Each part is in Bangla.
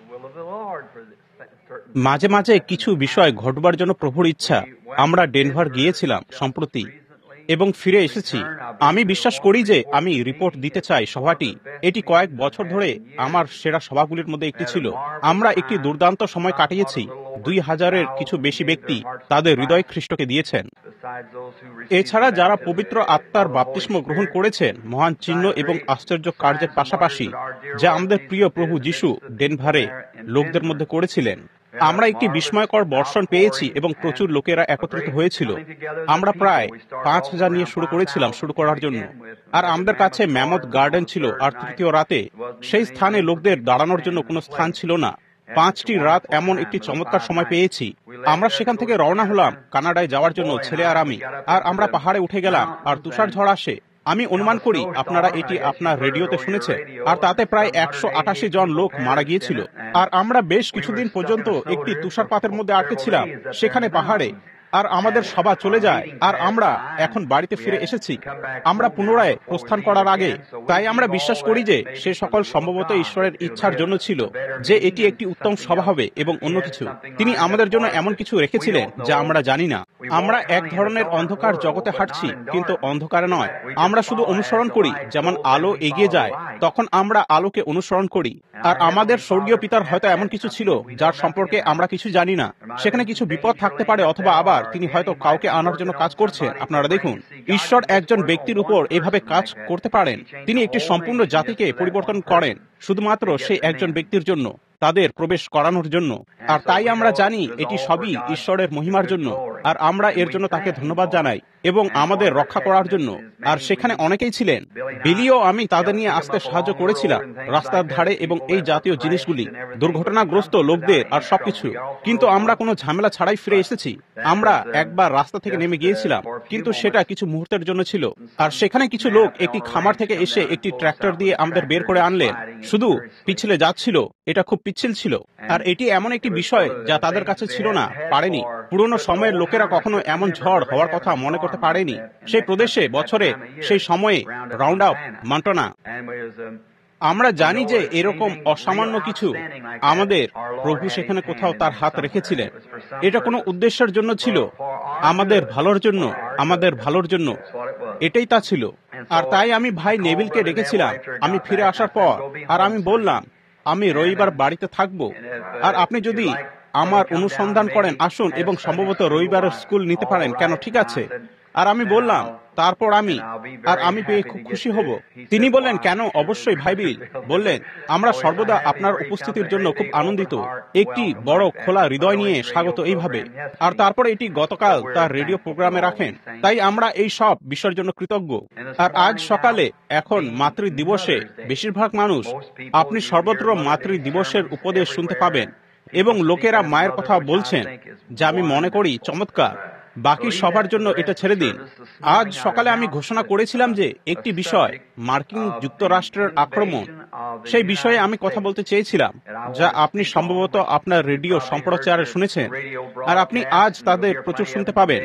মাঝে মাঝে কিছু বিষয় ঘটবার জন্য প্রভুর ইচ্ছা। আমরা ডেনভার গিয়েছিলাম সম্প্রতি এবং ফিরে এসেছি। আমি বিশ্বাস করি যে আমি রিপোর্ট দিতে চাই সভাটি এটি কয়েক বছর ধরে আমার সেরা সভাগুলির মধ্যে একটি ছিল। আমরা একটি দুর্দান্ত সময় কাটিয়েছি। 2000-এর কিছু বেশি ব্যক্তি তাদের হৃদয় খ্রিস্টকে দিয়েছেন। এছাড়া যারা পবিত্র আত্মার বাপ্তিস্ম গ্রহণ করেছেন, মহান চিহ্ন এবং আশ্চর্য কার্যের পাশাপাশি যা আমাদের প্রিয় প্রভু যিশু ডেনভারে লোকদের মধ্যে করেছিলেন। আমরা একটি বিস্ময়কর বর্ষণ পেয়েছি এবং প্রচুর লোকেরা একত্রিত হয়েছিল। আমরা প্রায় 5000 নিয়ে শুরু করার জন্য, আর আমাদের কাছে ম্যামথ গার্ডেন ছিল। আর তৃতীয় রাতে সেই স্থানে লোকদের দাঁড়ানোর জন্য কোনো স্থান ছিল না। 5টি রাত এমন একটি চমৎকার সময় পেয়েছি। আমরা সেখান থেকে রওনা হলাম কানাডায় যাওয়ার জন্য, ছেলে আর আমি। আর আমরা পাহাড়ে উঠে গেলাম আর তুষার ঝড় আসে। আমি অনুমান করি আপনারা এটি আপনার রেডিওতে শুনেছেন। আর তাতে প্রায় 188 জন লোক মারা গিয়েছিল। আর আমরা বেশ কিছুদিন পর্যন্ত একটি তুষারপাতের মধ্যে আটকে ছিলাম সেখানে পাহাড়ে। আর আমাদের সভা চলে যায় আর আমরা এখন বাড়িতে ফিরে এসেছি। আমরা পুনরায় প্রস্থান করার আগে। তাই আমরা বিশ্বাস করি যে সে সকল সম্ভবত ঈশ্বরের ইচ্ছার জন্য ছিল যে এটি একটি উত্তম সভা হবে এবং অন্য কিছু তিনি আমাদের জন্য এমন কিছু রেখেছিলেন যা আমরা জানি না। আমরা এক ধরনের অন্ধকার জগতে হাঁটছি, কিন্তু অন্ধকারে নয়। আমরা শুধু অনুসরণ করি। যেমন আলো এগিয়ে যায় তখন আমরা আলোকে অনুসরণ করি। আর আমাদের স্বর্গীয় পিতার হয়তো এমন কিছু ছিল যার সম্পর্কে আমরা কিছু জানি না। সেখানে কিছু বিপদ থাকতে পারে, অথবা আবার তিনি হয়তো কাউকে আনার জন্য কাজ করছেন। আপনারা দেখুন, ঈশ্বর একজন ব্যক্তির উপর এভাবে কাজ করতে পারেন। তিনি একটি সম্পূর্ণ জাতিকে পরিবর্তন করেন শুধুমাত্র সেই একজন ব্যক্তির জন্য, তাদের প্রবেশ করানোর জন্য। আর তাই আমরা জানি এটি সবই ঈশ্বরের মহিমার জন্য। আর আমরা এর জন্য তাকে ধন্যবাদ জানাই এবং আমাদের রক্ষা করার জন্য। আর সেখানে অনেকেই ছিলেন। বিলিও আমি তাদের নিয়ে আসতে সাহায্য করেছিলাম রাস্তার ধারে এবং এই জাতীয় জিনিসগুলি, দুর্ঘটনাগ্রস্ত লোকদের আর সবকিছু। কিন্তু আমরা কোনো ঝামেলা ছাড়াই ফিরে এসেছি। আমরা একবার রাস্তা থেকে নেমে গিয়েছিলাম, কিন্তু সেটা কিছু মুহূর্তের জন্য ছিল। আর সেখানে কিছু লোক একটি খামার থেকে এসে একটি ট্র্যাক্টর দিয়ে আমাদের বের করে আনলেন। শুধু পিছলে যাচ্ছিল, এটা খুব পিচ্ছিল ছিল। আর এটি এমন একটি বিষয় যা তাদের কাছে ছিল না, পারেনি। পুরনো সময়ের লোকেরা কখনো এমন ঝড় হওয়ার কথা মনে করতে পারেনি সেই প্রদেশে বছরে সেই সময়ে রাউন্ড আপ মন্টানা। আমরা জানি যে এরকম অসামান্য কিছু আমাদের প্রভু সেখানে কোথাও তার হাত রেখেছিলেন। এটা কোনো উদ্দেশ্যের জন্য ছিল, আমাদের ভালোর জন্য, আমাদের ভালোর জন্য। এটাই তা ছিল। আর তাই আমি ভাই নেভিলকে ডেকেছিলাম আমি ফিরে আসার পর, আর আমি বললাম আমি রবিবার বাড়িতে থাকব। আর আপনি যদি আমার অনুসন্ধান করেন আসুন, এবং সম্ভবত রবিবারের স্কুল নিতে পারেন কেন, ঠিক আছে? আর আমি বললাম তারপর আমি পেয়ে খুব খুশি হব। তিনি বললেন কেন, অবশ্যই ভাই বিল বললেন আমরা সর্বদা আপনার উপস্থিতির জন্য খুব আনন্দিত। একটি বড় খোলা হৃদয় নিয়ে স্বাগত এইভাবে। আর তারপরে এটি গতকাল তার রেডিও প্রোগ্রামে রাখেন। তাই আমরা এই সব বিষয়ের জন্য কৃতজ্ঞ। আর আজ সকালে এখন মাতৃ দিবসে বেশিরভাগ মানুষ, আপনি সর্বত্র মাতৃ দিবসের উপদেশ শুনতে পাবেন এবং লোকেরা মায়ের কথা বলছেন, যা আমি মনে করি চমৎকার। বাকি সবার জন্য এটা ছেড়ে দিন। আজ সকালে আমি ঘোষণা করেছিলাম যে একটি বিষয়, মার্কিন যুক্তরাষ্ট্রের আক্রমণ, সেই বিষয়ে আমি কথা বলতে চেয়েছিলাম, যা আপনি সম্ভবত আপনার রেডিও সম্প্রচারে শুনেছেন। আর আপনি আজ তাদের প্রচুর শুনতে পাবেন।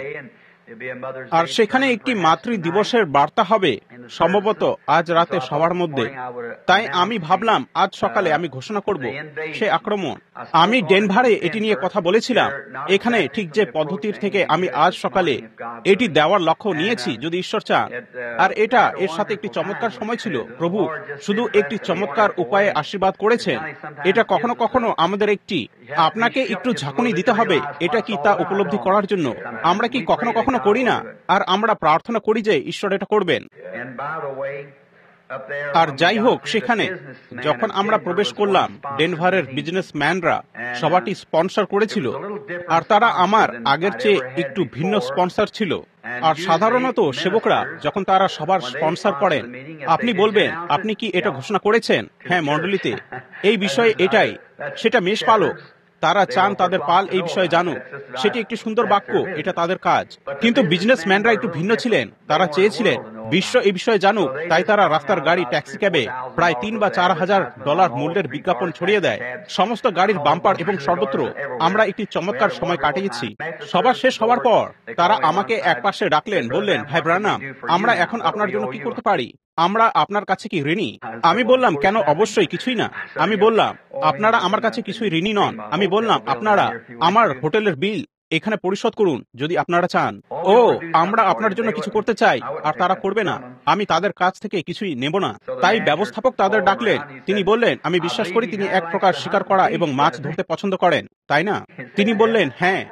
আর সেখানে একটি মাতৃ দিবসের বার্তা হবে সম্ভবত আজ রাতে সবার মধ্যে। তাই আমি ভাবলাম আজ সকালে আমি ঘোষণা করব সেই আক্রমণ। আমি ডেনভারে এটি নিয়ে কথা বলেছিলাম, এখানে ঠিক যে পদ্ধতির থেকে আমি আজ সকালে এটি দেওয়ার লক্ষ্য নিয়েছি, যদি ঈশ্বর চান। আর এটা এর সাথে একটি চমৎকার সময় ছিল। প্রভু শুধু একটি চমৎকার উপায়ে আশীর্বাদ করেছেন। এটা কখনো কখনো আমাদের আপনাকে একটু ঝাঁকুনি দিতে হবে, এটা কি তা উপলব্ধি করার জন্য। আমরা কি কখনো কখনো করি না? আর আমরা প্রার্থনা করি যে ঈশ্বর এটা করবেন। আর যাই হোক, সেখানে যখন আমরা প্রবেশ করলাম, ডেনভারের বিজনেসম্যানরা সবাটি স্পন্সর করেছিল। আর তারা আমার আগের চেয়ে একটু ভিন্ন স্পন্সর ছিল। আর সাধারণত সেবকরা যখন তারা সবার স্পন্সর করেন, আপনি বলবেন আপনি কি এটা ঘোষণা করেছেন? হ্যাঁ, মণ্ডলীতে এই বিষয়ে এটাই, সেটা মেষ পালক। তারা চান তাদের পাল এই বিষয়ে জানুক। সেটি একটি সুন্দর বাক্য, এটা তাদের কাজ। কিন্তু বিজনেসম্যানরা একটু ভিন্ন ছিলেন। তারা চেয়েছিলেন বিশ্ব এই বিষয়ে জানুক, তাই তারা রাস্তার গাড়ি, ট্যাক্সি ক্যাবে প্রায় 3 বা 4 হাজার ডলার মূল্যের বিজ্ঞাপন ছড়িয়ে দেয় সমস্ত গাড়ির বাম্পার এবং সর্বত্র। আমরা একটি চমৎকার সময় কাটিয়েছি। সবার শেষ হওয়ার পর তারা আমাকে একপাশে ডাকলেন, বললেন, ভাই ব্রানাম, আমরা এখন আপনার জন্য কি করতে পারি? আমরা আপনার কাছে কি ঋণী? আমি বললাম, কেন, অবশ্যই কিছুই না। আমি বললাম, আপনারা আমার কাছে কিছুই ঋণী নন। আমি বললাম, আপনারা আমার হোটেলের বিল এখানে পরিশোধ করুন যদি আপনারা চান। ও, আমরা আপনার জন্য কিছু করতে চাই। আর তারা করবে না। আমি তাদের কাছ থেকে কিছুই নেব না। তাই ব্যবস্থাপক তাদের ডাকলেন। তিনি বললেন, আমি বিশ্বাস করি তিনি এক প্রকার শিকার করা এবং মাছ ধরতে পছন্দ করেন, তাই না? তিনি বললেন, হ্যাঁ।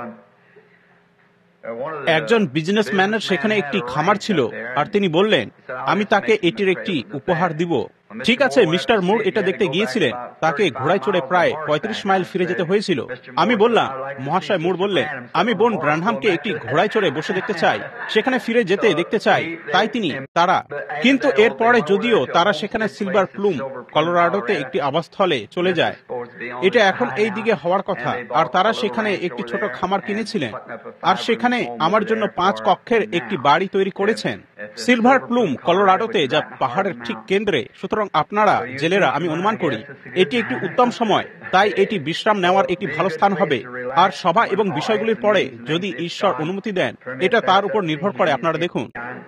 একজন বিজনেসম্যানের সেখানে একটি খামার ছিল, আর তিনি বললেন, আমি তাকে এটির একটি উপহার দিব। ঠিক আছে, মিস্টার মুর এটা দেখতে গিয়েছিলেন। তাকে ঘোড়ায় চড়ে প্রায় 35 মাইল ফিরে যেতে হয়েছিল। আমি বললাম, মহাশয় মুর বললেন, আমি বোন ব্রানহামকে একটি ঘোড়ায় চড়ে বসে দেখতে চাই, সেখানে ফিরে যেতে দেখতে চাই। তাই তারা কিন্তু এরপরে যদিও তারা সেখানে সিলভার প্লুম, কলোরাডোতে একটি আবাসস্থলে চলে যায়, এটা এখন এই দিকে হওয়ার কথা, আর তারা সেখানে একটি ছোট খামার কিনেছিলেন, আর সেখানে আমার জন্য 5 কক্ষের একটি বাড়ি তৈরি করেছেন সিলভার প্লুম, কলোরাডোতে, যা পাহাড়ের ঠিক কেন্দ্রে। সুতরাং আপনারা জেলেরা, আমি অনুমান করি এটি একটি উত্তম সময়। তাই এটি বিশ্রাম নেওয়ার একটি ভালো স্থান হবে। আর সভা এবং বিষয়গুলির পরে যদি ঈশ্বর অনুমতি দেন, এটা তার উপর নির্ভর করে। আপনারা দেখুন,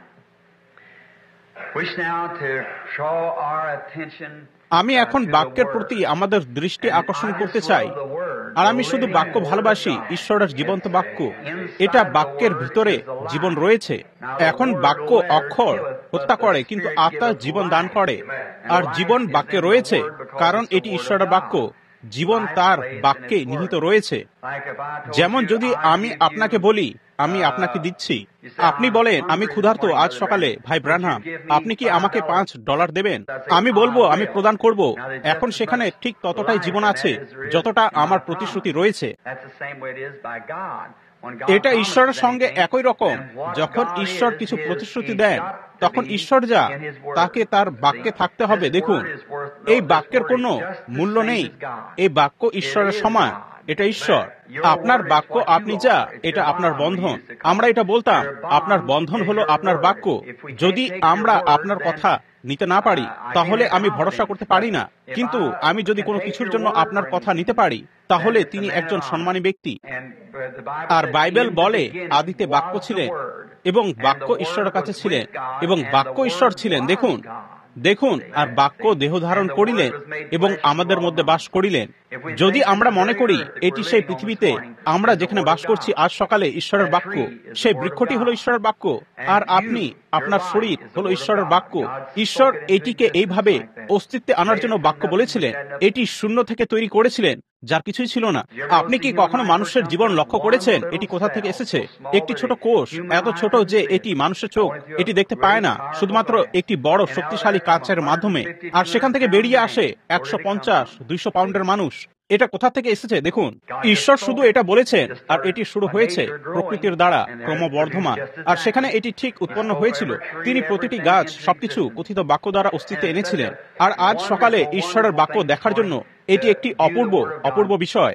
আমি এখন বাক্যের প্রতি আমাদের দৃষ্টি আকর্ষণ করতে চাই। আর আমি শুধু বাক্য ভালোবাসি, ঈশ্বরের জীবন্ত বাক্য। এটা বাক্যের ভিতরে জীবন রয়েছে। এখন বাক্য অক্ষর হত্যা করে, কিন্তু আত্মা জীবন দান করে। আর জীবন বাক্যে রয়েছে, কারণ এটি ঈশ্বরের বাক্য। জীবন তার বাক্যে নিহিত রয়েছে। যেমন যদি আমি আপনাকে বলি, আমি আপনাকে দিচ্ছি, আপনি বলেন, আমি ক্ষুধার্ত আজ সকালে, ভাই ব্রানহাম, আপনি কি আমাকে $5 দেবেন? আমি বলবো, আমি প্রদান করব। এখন সেখানে ঠিক ততটাই জীবন আছে যতটা আমার প্রতিশ্রুতি রয়েছে। এটা ঈশ্বরের সঙ্গে একই রকম। যখন ঈশ্বর কিছু প্রতিশ্রুতি দেন, তখন ঈশ্বর যা, তাকে তার বাক্যে থাকতে হবে। দেখুন, এই বাক্যের কোনো মূল্য নেই। এই বাক্য ঈশ্বরের সমান। এটা ঈশ্বর। আপনার বাক্য, আপনি যা, এটা আপনার বন্ধন। আমরা এটা বলতাম, আপনার বন্ধন হলো আপনার বাক্য। যদি আমরা আপনার কথা নিতে না পারি, তাহলে আমি ভরসা করতে পারি না। কিন্তু আমি যদি কোনো কিছুর জন্য আপনার কথা নিতে পারি, তাহলে তিনি একজন সম্মানী ব্যক্তি। আর বাইবেল বলে, আদিতে বাক্য ছিলেন, এবং বাক্য ঈশ্বরের কাছে ছিলেন, এবং বাক্য ঈশ্বর ছিলেন। দেখুন, আর বাক্য দেহ ধারণ করিলেন এবং আমাদের মধ্যে বাস করিলেন। যদি আমরা মনে করি এটি সেই পৃথিবীতে আমরা যেখানে বাস করছি আজ সকালে ঈশ্বরের বাক্য, সেই বৃক্ষটি হলো ঈশ্বরের বাক্য, আর আপনি, আপনার শরীর হলো ঈশ্বরের বাক্য। ঈশ্বর এটিকে এইভাবে অস্তিত্বে আনার জন্য বাক্য বলেছিলেন। এটি শূন্য থেকে তৈরি করেছিলেন, যার কিছুই ছিল না। আপনি কি কখনো মানুষের জীবন লক্ষ্য করেছেন এটি কোথা থেকে এসেছে? একটি ছোট কোষ, এত ছোট যে এটি মানুষের চোখ এটি দেখতে পায় না, শুধুমাত্র একটি বড় শক্তিশালী কাচের মাধ্যমে। আর সেখান থেকে বেরিয়ে আসে 150-200 পাউন্ডের মানুষ। এটা কোথা থেকে এসেছে? দেখুন, ঈশ্বর শুধু এটা বলেছেন, আর এটি শুরু হয়েছে প্রকৃতির দ্বারা ক্রমবর্ধমান। আর সেখানে এটি ঠিক উৎপন্ন হয়েছিল। তিনি প্রতিটি গাছ, সবকিছু কথিত বাক্য দ্বারা অস্তিত্বে এনেছিলেন। আর আজ সকালে ঈশ্বরের বাক্য দেখার জন্য এটি একটি অপূর্ব বিষয়।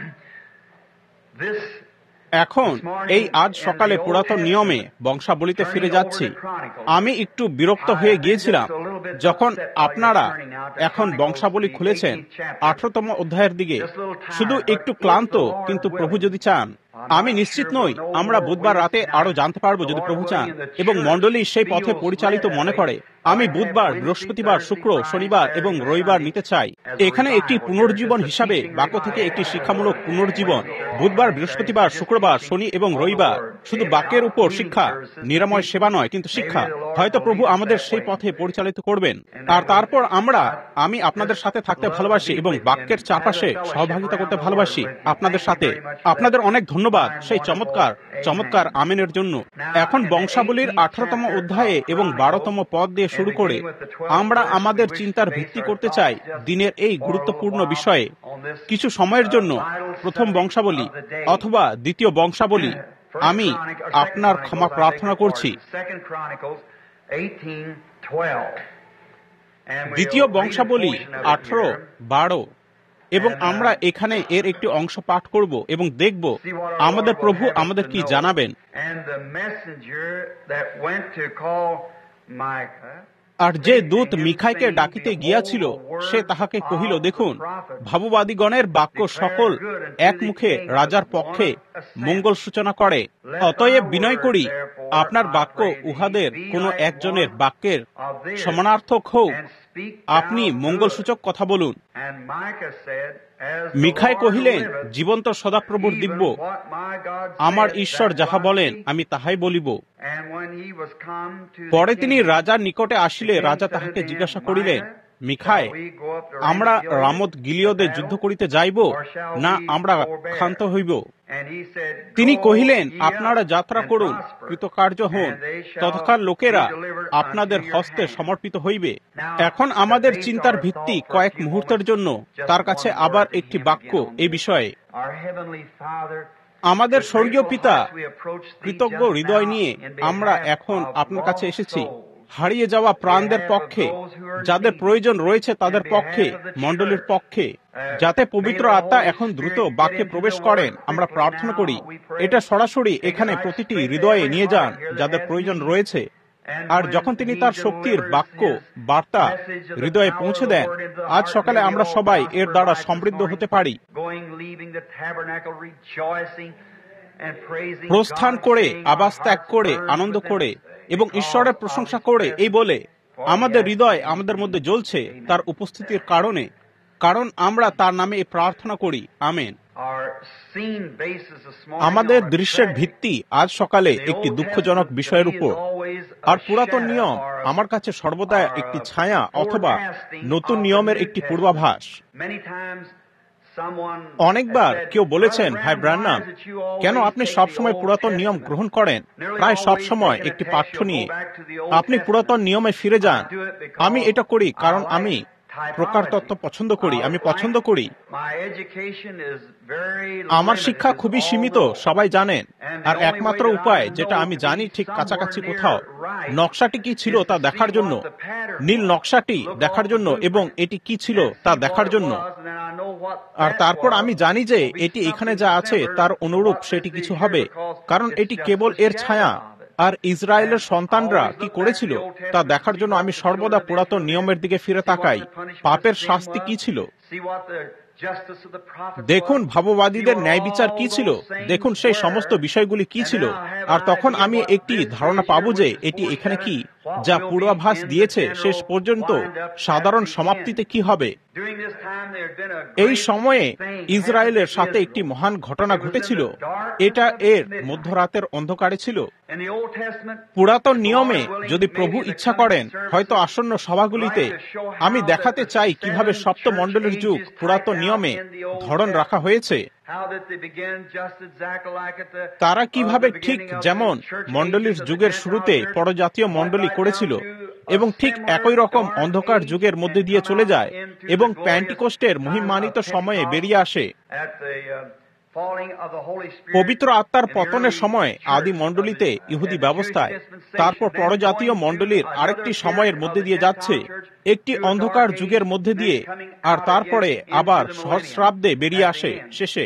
এখন এই আজ সকালে পুরাতন নিয়মে বংশাবলিতে ফিরে যাচ্ছি। আমি একটু বিরক্ত হয়ে গিয়েছিলাম যখন আপনারা এখন বংশাবলী খুলেছেন 18তম অধ্যায়ের দিকে। শুধু একটু ক্লান্ত, কিন্তু প্রভু যদি চান, আমি নিশ্চিত নই, আমরা বুধবার রাতে আরো জানতে পারবো যদি প্রভু চান, এবং মণ্ডলী সেই পথে পরিচালিত মনে করে। আমি বুধবার, বৃহস্পতিবার, শুক্র, শনিবার এবং রবিবার নিতে চাই। এখানে একটি পুনর্জীবন হিসাবে বাক্য থেকে একটি শিক্ষামূলক পুনর্জীবন। বুধবার, বৃহস্পতিবার, শুক্রবার, শনি এবং রবিবার শুধু বাক্যের উপর শিক্ষা, নিরাময় সেবা নয়, কিন্তু শিক্ষা। হয়তো প্রভু আমাদের সেই পথে পরিচালিত করবেন। আর তারপর আমি আপনাদের সাথে থাকতে ভালোবাসি এবং বাক্যের চারপাশে সহভাগিতা করতে ভালোবাসি আপনাদের সাথে। আপনাদের অনেক ধন্যবাদ সেই চমৎকার আমেনের জন্য। এখন বংশাবলীর 18তম অধ্যায়ে এবং 12তম পদ দিয়ে শুরু করে আমরা আমাদের চিন্তার ভিত্তি করতে চাই দিনের এই গুরুত্বপূর্ণ বিষয়ে কিছু সময়ের জন্য। প্রথম বংশাবলী অথবা দ্বিতীয় বংশাবলী, আমি আপনার ক্ষমা প্রার্থনা করছি। দ্বিতীয় বংশাবলী 18-12, এবং আমরা এখানে এর একটি অংশ পাঠ করব এবং দেখব আমাদের প্রভু আমাদের কি জানাবেন। আর যে দূত মিখাইকে ডাকিতে গিয়াছিল, সে তাহাকে কহিল, দেখুন, ভাববাদীগণের বাক্য সকল এক মুখে রাজার পক্ষে মঙ্গল সূচনা করে। অতএব বিনয় করি, আপনার বাক্য উহাদের কোন একজনের বাক্যের সমানার্থক হোক, আপনি মঙ্গলসূচক কথা বলুন। মিখাই কহিলেন, জীবন্ত সদাপ্রভুর দিব্য, আমার ঈশ্বর যাহা বলেন আমি তাহাই বলিব। পরে তিনি রাজার নিকটে আসিলে রাজা তাহাকে জিজ্ঞাসা করিলেন, মিখাই, আমরা রামোত গিলিয়দে যুদ্ধ করিতে যাইব, না আমরা ক্ষান্ত হইব? তিনি কহিলেন, আপনারা যাত্রা করুন, কৃতকার্য হন, ততকাল লোকেরা আপনাদের হস্তে সমর্পিত হইবে। এখন আমাদের চিন্তার ভিত্তি কয়েক মুহূর্তের জন্য তার কাছে আবার একটি বাক্য এই বিষয়ে। আমাদের স্বর্গীয় পিতা, কৃতজ্ঞ হৃদয় নিয়ে আমরা এখন আপনার কাছে এসেছি, হারিয়ে যাওয়া প্রাণদের পক্ষে, যাদের প্রয়োজন রয়েছে তাদের পক্ষে, মণ্ডলীর পক্ষে, যাতে পবিত্র আত্মা এখন দ্রুত বাক্যে প্রবেশ করেন। আমরা প্রার্থনা করি এটা সরাসরি এখানে প্রতিটি হৃদয়ে নিয়ে যান যাদের প্রয়োজন রয়েছে। আর যখন তিনি তার শক্তির বাক্য বার্তা হৃদয়ে পৌঁছে দেন, আজ সকালে আমরা সবাই এর দ্বারা সমৃদ্ধ হতে পারি। প্রস্থান করে, আবাস ত্যাগ করে, আনন্দ করে এবং ঈশ্বরের প্রশংসা করে, এই বলে আমাদের হৃদয় আমাদের মধ্যে জ্বলছে তার উপস্থিতির কারণে, কারণ আমরা তার নামে এই প্রার্থনা করি। আমেন। আমাদের দৃশ্যের ভিত্তি আজ সকালে একটি দুঃখজনক বিষয়ের উপর। আর পুরাতন নিয়ম আমার কাছে সর্বদা একটি ছায়া অথবা নতুন নিয়মের একটি পূর্বাভাস। অনেকবার কেউ বলেছেন, ভাই ব্রানহাম, কেন আপনি সবসময় পুরাতন নিয়ম গ্রহণ করেন, প্রায় সবসময় একটি পাঠ্য নিয়ে আপনি পুরাতন নিয়মে ফিরে যান? আমি এটা করি কারণ আমি প্রকার তত্ত্ব পছন্দ করি, আমি পছন্দ করি। আমার শিক্ষা খুবই সীমিত, সবাই জানেন। আর একমাত্র উপায় যেটা আমি জানি ঠিক কাছাকাছি কোথাও, নকশাটি কি ছিল তা দেখার জন্য, নীল নকশাটি দেখার জন্য এবং এটি কি ছিল তা দেখার জন্য। আর তারপর আমি জানি যে এটি এখানে যা আছে তার অনুরূপ সেটি কিছু হবে, কারণ এটি কেবল এর ছায়া। আর ইসরায়েলের সন্তানরা কি করেছিল তা দেখার জন্য আমি সর্বদা পুরাতন নিয়মের দিকে ফিরে তাকাই। পাপের শাস্তি কি ছিল দেখুন, ভাববাদীদের ন্যায় বিচার কি ছিল দেখুন, সেই সমস্ত বিষয়গুলি কি ছিল। আর তখন আমি একটি ধারণা পাবো যে এটি এখানে কি, যা পূর্বাভাস দিয়েছে শেষ পর্যন্ত সাধারণ সমাপ্তিতে কি হবে। এই সময়ে ইসরায়েলের সাথে একটি মহান ঘটনা ঘটেছিল। এটা এর মধ্যরাতের অন্ধকারে ছিল। পুরাতন নিয়মে যদি প্রভু ইচ্ছা করেন, হয়তো আসন্ন সভাগুলিতে আমি দেখাতে চাই কিভাবে সপ্ত মণ্ডলীর যুগ পুরাতন নিয়মে ধরন রাখা হয়েছে। তারা কিভাবে ঠিক যেমন মণ্ডলীর যুগের শুরুতে পরজাতীয় মণ্ডলী করেছিল এবং ঠিক একই রকম অন্ধকার যুগের মধ্যে দিয়ে চলে যায় এবং প্যান্টিকোস্টের মহিমান্বিত সময়ে বেরিয়ে আসে। পবিত্র আত্মার পতনের সময় আদি মণ্ডলীতে ইহুদি ব্যবস্থায়, তারপর পরজাতীয় মণ্ডলীর আরেকটি সময়ের মধ্যে দিয়ে যাচ্ছে, একটি অন্ধকার যুগের মধ্যে দিয়ে, আর তারপরে আবার সহস্রাব্দে বেরিয়ে আসে শেষে।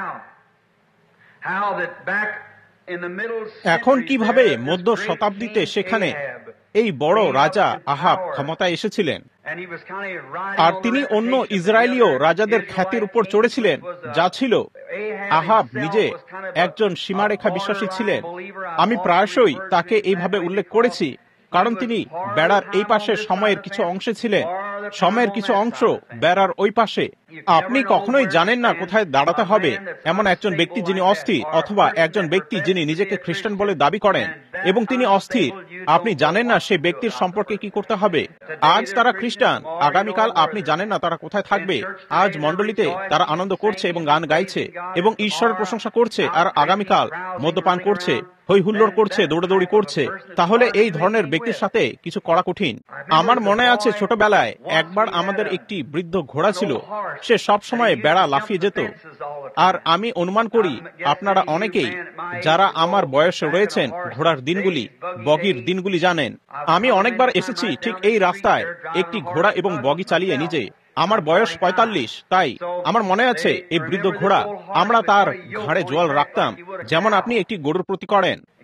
এখন কিভাবে মধ্য শতাব্দীতে সেখানে এই বড় রাজা আহাব ক্ষমতায় এসেছিলেন, আর তিনি অন্য ইসরায়েলীয় রাজাদের খ্যাতির উপর চড়েছিলেন যা ছিল। আহাব নিজে একজন সীমারেখা বিশ্বাসী ছিলেন। আমি প্রায়শই তাকে এইভাবে উল্লেখ করেছি, কারণ তিনি বেড়ার এই পাশে সময়ের কিছু অংশে ছিলেন, সময়ের কিছু অংশ বেড়ার ওই পাশে। আপনি কখনোই জানেন না কোথায় দাঁড়াতে হবে। এমন একজন ব্যক্তি যিনি অস্থির, অথবা একজন ব্যক্তি যিনি নিজেকে খ্রিস্টান বলে দাবি করেন এবং তিনি অস্থির, আপনি জানেন না সে ব্যক্তির সম্পর্কে কি করতে হবে। আজ তারা খ্রিস্টান, আগামীকাল আপনি জানেন না তারা কোথায় থাকবে। আজ মণ্ডলীতে তারা আনন্দ করছে এবং গান গাইছে এবং ঈশ্বরের প্রশংসা করছে, আর আগামীকাল মদ্যপান করছে, হই হুল্লোড় করছে, দৌড়াদৌড়ি করছে। তাহলে এই ধরনের ব্যক্তির সাথে কিছু করা কঠিন। আমার মনে আছে ছোটবেলায় একবার আমাদের একটি বৃদ্ধ ঘোড়া ছিল, সে সব সময় বেড়া লাফিয়ে যেত। আর আমি অনুমান করি আপনারা অনেকেই যারা আমার বয়সে রয়েছেন ঘোড়ার দিনগুলি, বগির দিনগুলি জানেন। আমি অনেকবার এসেছি ঠিক এই রাস্তায় একটি ঘোড়া এবং বগি চালিয়ে নিজে। আমার বয়স 45, তাই আমার মনে আছে এই বৃদ্ধ ঘোড়া, আমরা তার ঘাড়ে জোয়াল রাখতাম যেমন আপনি একটি গরুর প্রতি করেন।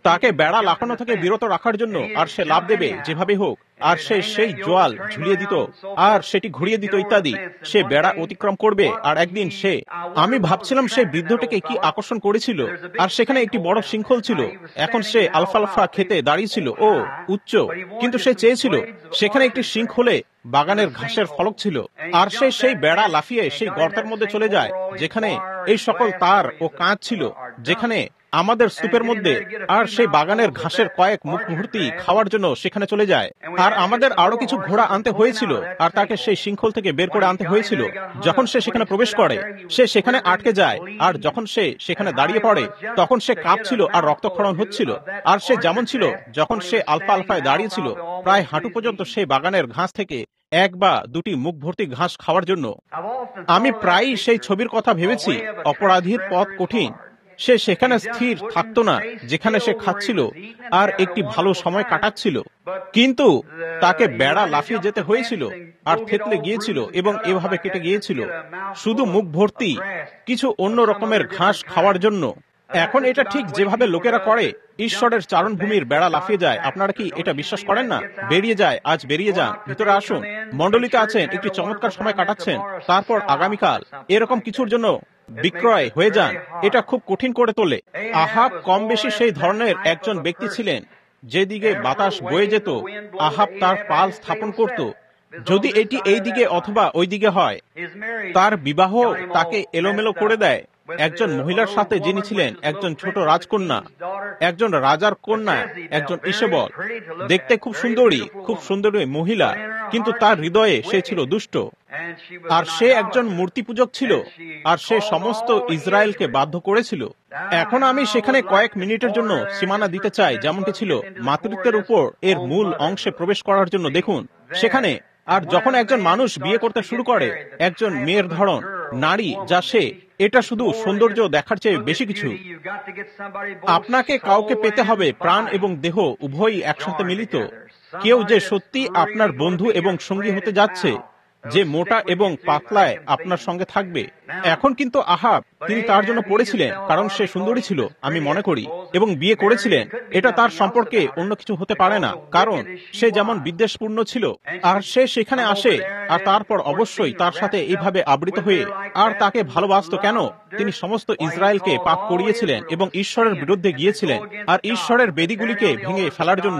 তাকে বেড়া লাফানো থেকে বিরত রাখার জন্য, আর সে লাফ দেবে যেভাবে হোক, আর সে সেই জোয়াল ঝুলিয়ে দিত আর সেটি ঘুরিয়ে দিত ইত্যাদি। সে বেড়া অতিক্রম করবে, আর একদিন আমি ভাবছিলাম সেই বৃদ্ধটিকে কি আকর্ষণ করেছিল, আর সেখানে একটি বড় শৃঙ্খল ছিল। এখন সে আলফালফা খেতে দাঁড়িয়েছিল, ও উচ্চ, কিন্তু সে চেয়েছিল সেখানে একটি শৃঙ্খলে বাগানের ঘাসের ফলক ছিল, আর সে সেই বেড়া লাফিয়ে সেই গর্তের মধ্যে চলে যায় যেখানে এই সকল তার ও কাঁচ ছিল, যেখানে আমাদের স্তূপের মধ্যে, আর সেই বাগানের ঘাসের কয়েক মুখ ভর্তি খাওয়ার জন্য সেখানে চলে যায়। আর আমাদের আরো কিছু ঘোড়া আনতে হয়েছিল, আর তাকে সেই শৃঙ্খল থেকে বের করে আনতে হয়েছিল। যখন সে সেখানে প্রবেশ করে, সে সেখানে আটকে যায়, আর যখন সে সেখানে দাঁড়িয়ে পড়ে, তখন সে কাঁপছিল আর রক্তক্ষরণ হচ্ছিল। আর সে যেমন ছিল যখন সে আলফা আলফায় দাঁড়িয়েছিল, প্রায় হাঁটু পর্যন্ত সেই বাগানের ঘাস থেকে এক বা দুটি মুখ ভর্তি ঘাস খাওয়ার জন্য। আমি প্রায়ই সেই ছবির কথা ভেবেছি। অপরাধীর পথ কঠিন, সে সেখানে স্থির থাকতো না যেখানে সে খাচ্ছিল আর একটি ভালো সময় কাটাচ্ছিল, কিন্তু তাকে বেড়া লাফিয়ে যেতে হয়েছিল আর থেতলে গিয়েছিল এবং এভাবে কেটে গিয়েছিল শুধু মুখ ভর্তি কিছু অন্য রকমের ঘাস খাওয়ার জন্য। এখন এটা ঠিক যেভাবে লোকেরা করে, ঈশ্বরের চারণভূমির বেড়া লাফিয়ে যায়। আপনারা কি এটা বিশ্বাস করেন না? বেরিয়ে যায়, আজ বেরিয়ে যান, ভিতরে আসুন, মণ্ডলীতে আছেন, একটি চমৎকার সময় কাটাচ্ছেন, তারপর আগামীকাল এরকম কিছুর জন্য বিক্রয় হয়ে যান। এটা খুব কঠিন করে তোলে। আহাব কম বেশি সেই ধরনের একজন ব্যক্তি ছিলেন। যেদিকে বাতাস বয়ে যেত, আহাব তার পাল স্থাপন করত, যদি এটি এই দিকে অথবা ওই দিকে হয়। তার বিবাহ তাকে এলোমেলো করে দেয় একজন মহিলার সাথে, যিনি ছিলেন একজন ছোট রাজকন্যা, একজন রাজার কন্যা, একজন ইসেবল, দেখতে খুব সুন্দরী মহিলা, কিন্তু তার হৃদয়ে সে ছিল দুষ্ট, আর সে একজন মূর্তি পূজক ছিল, আর সে সমস্ত ইসরায়েলকে বাধ্য করেছিল। এখন আমি সেখানে কয়েক মিনিটের জন্য সীমানা দিতে চাই, যেমনটি ছিল মাতৃত্বের উপর এর মূল অংশে প্রবেশ করার জন্য। দেখুন সেখানে, আর যখন একজন মানুষ বিয়ে করতে শুরু করে, একজন মেয়ের ধরন, নারী যা সে, এটা শুধু সৌন্দর্য দেখার চেয়ে বেশি কিছু। আপনাকে কাউকে পেতে হবে প্রাণ এবং দেহ উভয়ই একসাথে মিলিত, কেউ যে সত্যি আপনার বন্ধু এবং সঙ্গী হতে যাচ্ছে, যে মোটা এবং পাতলায় আপনার সঙ্গে থাকবে। এখন কিন্তু আহাব, তিনি তার জন্য পড়েছিলেন কারণ সে সুন্দরী ছিল, আমি মনে করি, এবং বিয়ে করেছিলেন। এটা তার সম্পর্কে অন্য কিছু হতে পারে না, কারণ সে যেমন বিদ্বেষপূর্ণ ছিল। আর সে সেখানে আসে, আর তারপর অবশ্যই তার সাথে এইভাবে আবৃত হয়ে, আর তাকে ভালোবাসত কেন? তিনি সমস্ত ইসরায়েলকে পাপ করিয়েছিলেন এবং ঈশ্বরের বিরুদ্ধে গিয়েছিলেন, আর ঈশ্বরের বেদিগুলিকে ভেঙে ফেলার জন্য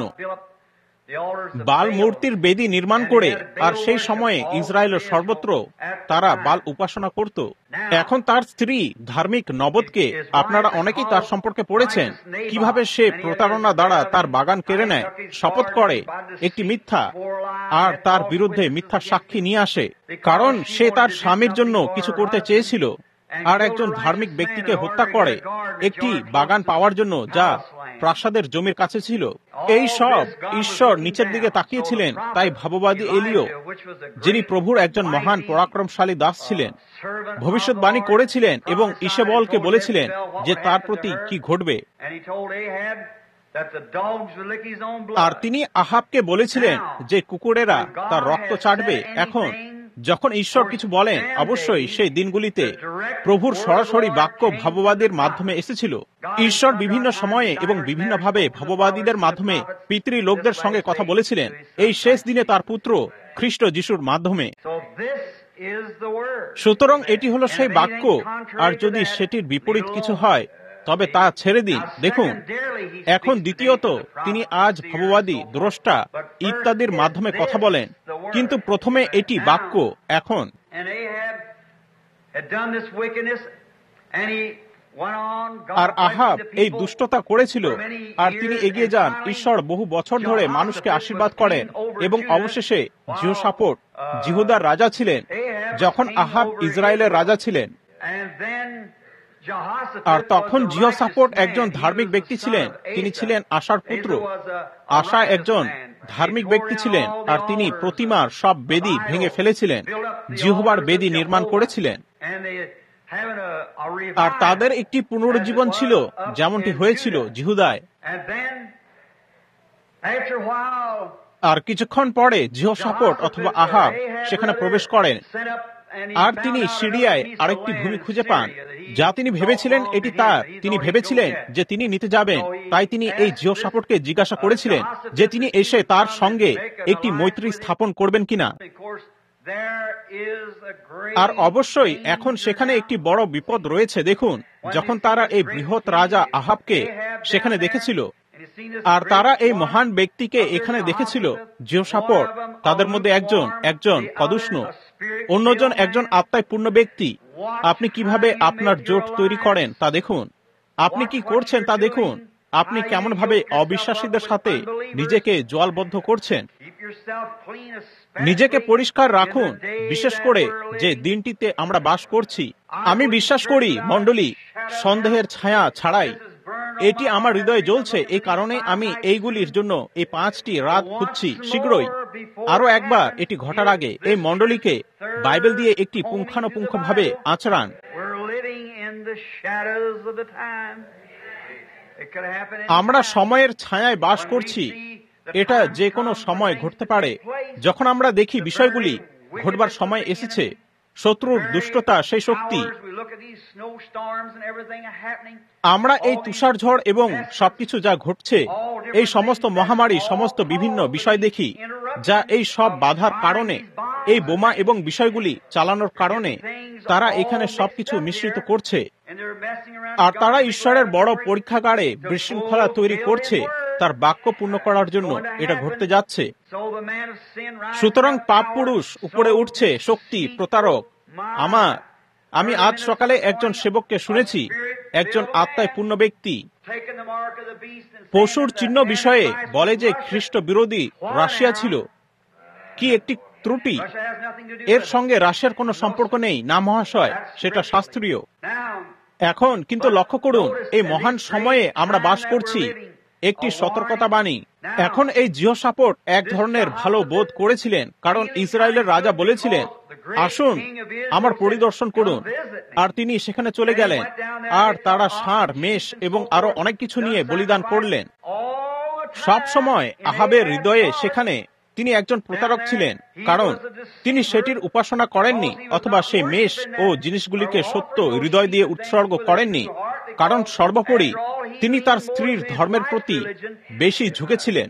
বাল মূর্তির বেদি নির্মাণ করে। আর সেই সময়ে ইসরায়েলের সর্বত্র তারা বাল উপাসনা করত। এখন তার স্ত্রী ধার্মিক নবদকে, আপনারা অনেকেই তার সম্পর্কে পড়েছেন, কিভাবে সে প্রতারণা দ্বারা তার বাগান কেড়ে নেয়, শপথ করে একটি মিথ্যা, আর তার বিরুদ্ধে মিথ্যা সাক্ষী নিয়ে আসে, কারণ সে তার স্বামীর জন্য কিছু করতে চেয়েছিল, আর একজন ধার্মিক ব্যক্তিকে হত্যা করে একটি বাগান পাওয়ার জন্য যা প্রাসাদের জমির কাছে ছিল। এই সব ঈশ্বর নিচের দিকে তাকিয়েছিলেন। তাই ভাববাদী এলিও, যিনি প্রভুর একজন মহান পরাক্রমশালী দাস ছিলেন, ভবিষ্যৎবাণী করেছিলেন এবং ইসেবলকে বলেছিলেন যে তার প্রতি কি ঘটবে। আর তিনি আহাবকে বলেছিলেন যে কুকুরেরা তার রক্ত চাটবে। এখন যখন ঈশ্বর কিছু বলেন, অবশ্যই সেই দিনগুলিতে প্রভুর সরাসরি বাক্য ভাববাদীর মাধ্যমে এসেছিল। ঈশ্বর বিভিন্ন সময়ে এবং বিভিন্নভাবে ভাববাদীদের মাধ্যমে পিতৃ লোকদের সঙ্গে কথা বলেছিলেন, এই শেষ দিনে তার পুত্র খ্রিস্ট যিশুর মাধ্যমে। সুতরাং এটি হলো সেই বাক্য, আর যদি সেটির বিপরীত কিছু হয় তবে তা ছেড়ে দিন। দেখুন, এখন দ্বিতীয়ত তিনি আজ ভাববাদী, দ্রষ্টা ইত্যাদির মাধ্যমে কথা বলেন, কিন্তু প্রথমে এটি বাক্য। এখন আর আহাব এই দুষ্টতা করেছিল, আর তিনি এগিয়ে যান। ঈশ্বর বহু বছর ধরে মানুষকে আশীর্বাদ করেন, এবং অবশেষে জিহোশাফাত জিহুদার রাজা ছিলেন, যখন আহাব ইসরায়েলের রাজা ছিলেন। আর তখন জিহোশাফাত একজন ধার্মিক ব্যক্তি ছিলেন, তিনি ছিলেন আশার পুত্র। আশা একজন ধার্মিক ব্যক্তি ছিলেন, আর তিনি প্রতিমার সব বেদি ভেঙে ফেলেছিলেন, জিহোবার বেদি নির্মাণ করেছিলেন। আর তাদের একটি পুনরুজ্জীবন ছিল, যেমনটি হয়েছিল জিহুদায়। আর কিছুক্ষণ পরে জিহোশাফাত অথবা আহাব সেখানে প্রবেশ করেন, আর তিনি সিরিয়ায় আরেকটি ভূমি খুঁজে পান, যা তিনি ভেবেছিলেন এটি তার, তিনি ভেবেছিলেন যে তিনি নিতে যাবেন, তাই তিনি এই জিওশাফটকে জিজ্ঞাসা করেছিলেন যে তিনি এসে তার সঙ্গে একটি মৈত্রী স্থাপন করবেন কিনা। আর অবশ্যই এখন সেখানে একটি বড় বিপদ রয়েছে। দেখুন, যখন তারা এই বৃহৎ রাজা আহাবকে সেখানে দেখেছিল, আর তারা এই মহান ব্যক্তিকে এখানে দেখেছিল, জিওশাফট তাদের মধ্যে একজন কদুষ্ণ, অন্যজন একজন আত্মায় পূর্ণ ব্যক্তি। আপনি কিভাবে আপনার জোট তৈরি করেন তা দেখুন, আপনি কি করছেন তা দেখুন, আপনি কেমন ভাবে অবিশ্বাসীদের সাথে নিজেকে জোয়ালবদ্ধ করছেন। নিজেকে পরিষ্কার রাখুন, বিশেষ করে যে দিনটিতে আমরা বাস করছি। আমি বিশ্বাস করি মণ্ডলী, সন্দেহের ছায়া ছাড়াই এটি আমার হৃদয়ে জ্বলছে। এই কারণে আমি এইগুলির জন্য এই 5টি রাত খুঁজছি শীঘ্রই। আরো একবার এটি ঘটার আগে এই মণ্ডলীকে বাইবেল দিয়ে একটি পুঙ্খানুপুঙ্খভাবে আচরণ। আমরা সময়ের ছায়ায় বাস করছি। এটা যে কোনো সময় ঘটতে পারে। যখন আমরা দেখি বিষয়গুলি ঘটবার সময় এসেছে, শত্রুর দুষ্টতা, সেই শক্তি, আমরা এই তুষার ঝড় এবং সবকিছু যা ঘটছে, এই সমস্ত মহামারী, সমস্ত বিভিন্ন বিষয় দেখি, যা এই সব বাধার কারণে, এই বোমা এবং বিষয়গুলি চালানোর কারণে তারা এখানে সবকিছু মিশ্রিত করছে। আর তারা ঈশ্বরের বড় পরীক্ষাগারে বিশৃঙ্খলা তৈরি করছে তার বাক্য পূর্ণ করার জন্য। এটা ঘটতে যাচ্ছে। সুতরাং পাপ পুরুষ উপরে উঠছে, শক্তি, প্রতারক। আমি আজ সকালে একজন সেবককে শুনেছি, একজন আত্মায় পূর্ণ ব্যক্তি পশুর চিহ্ন বিষয়ে বলে যে খ্রিস্ট বিরোধী রাশিয়া ছিল কি একটি ত্রুটি। এর সঙ্গে রাশিয়ার কোনো সম্পর্ক নেই না মহাশয়, সেটা শাস্ত্রীয়। এখন কিন্তু লক্ষ্য করুন, এই মহান সময়ে আমরা বাস করছি, একটি সতর্কতা বাণী। এখন এই জিওশাফট এক ধরনের ভালো বোধ করেছিলেন, কারণ ইসরায়েলের রাজা বলেছিলেন, আসুন আমার পরিদর্শন করুন। আর তিনি সেখানে চলে গেলেন, আর তারা ষাঁড়, মেষ এবং আরো অনেক কিছু নিয়ে বলিদান করলেন। সব সময় আহাবের হৃদয়ে সেখানে তিনি একজন প্রতারক ছিলেন, কারণ তিনি সেটির উপাসনা করেননি, অথবা সেই মেষ ও জিনিসগুলিকে সত্য হৃদয় দিয়ে উৎসর্গ করেননি, কারণ সর্বোপরি তিনি তার স্ত্রীর ধর্মের প্রতি বেশি ঝুঁকেছিলেন।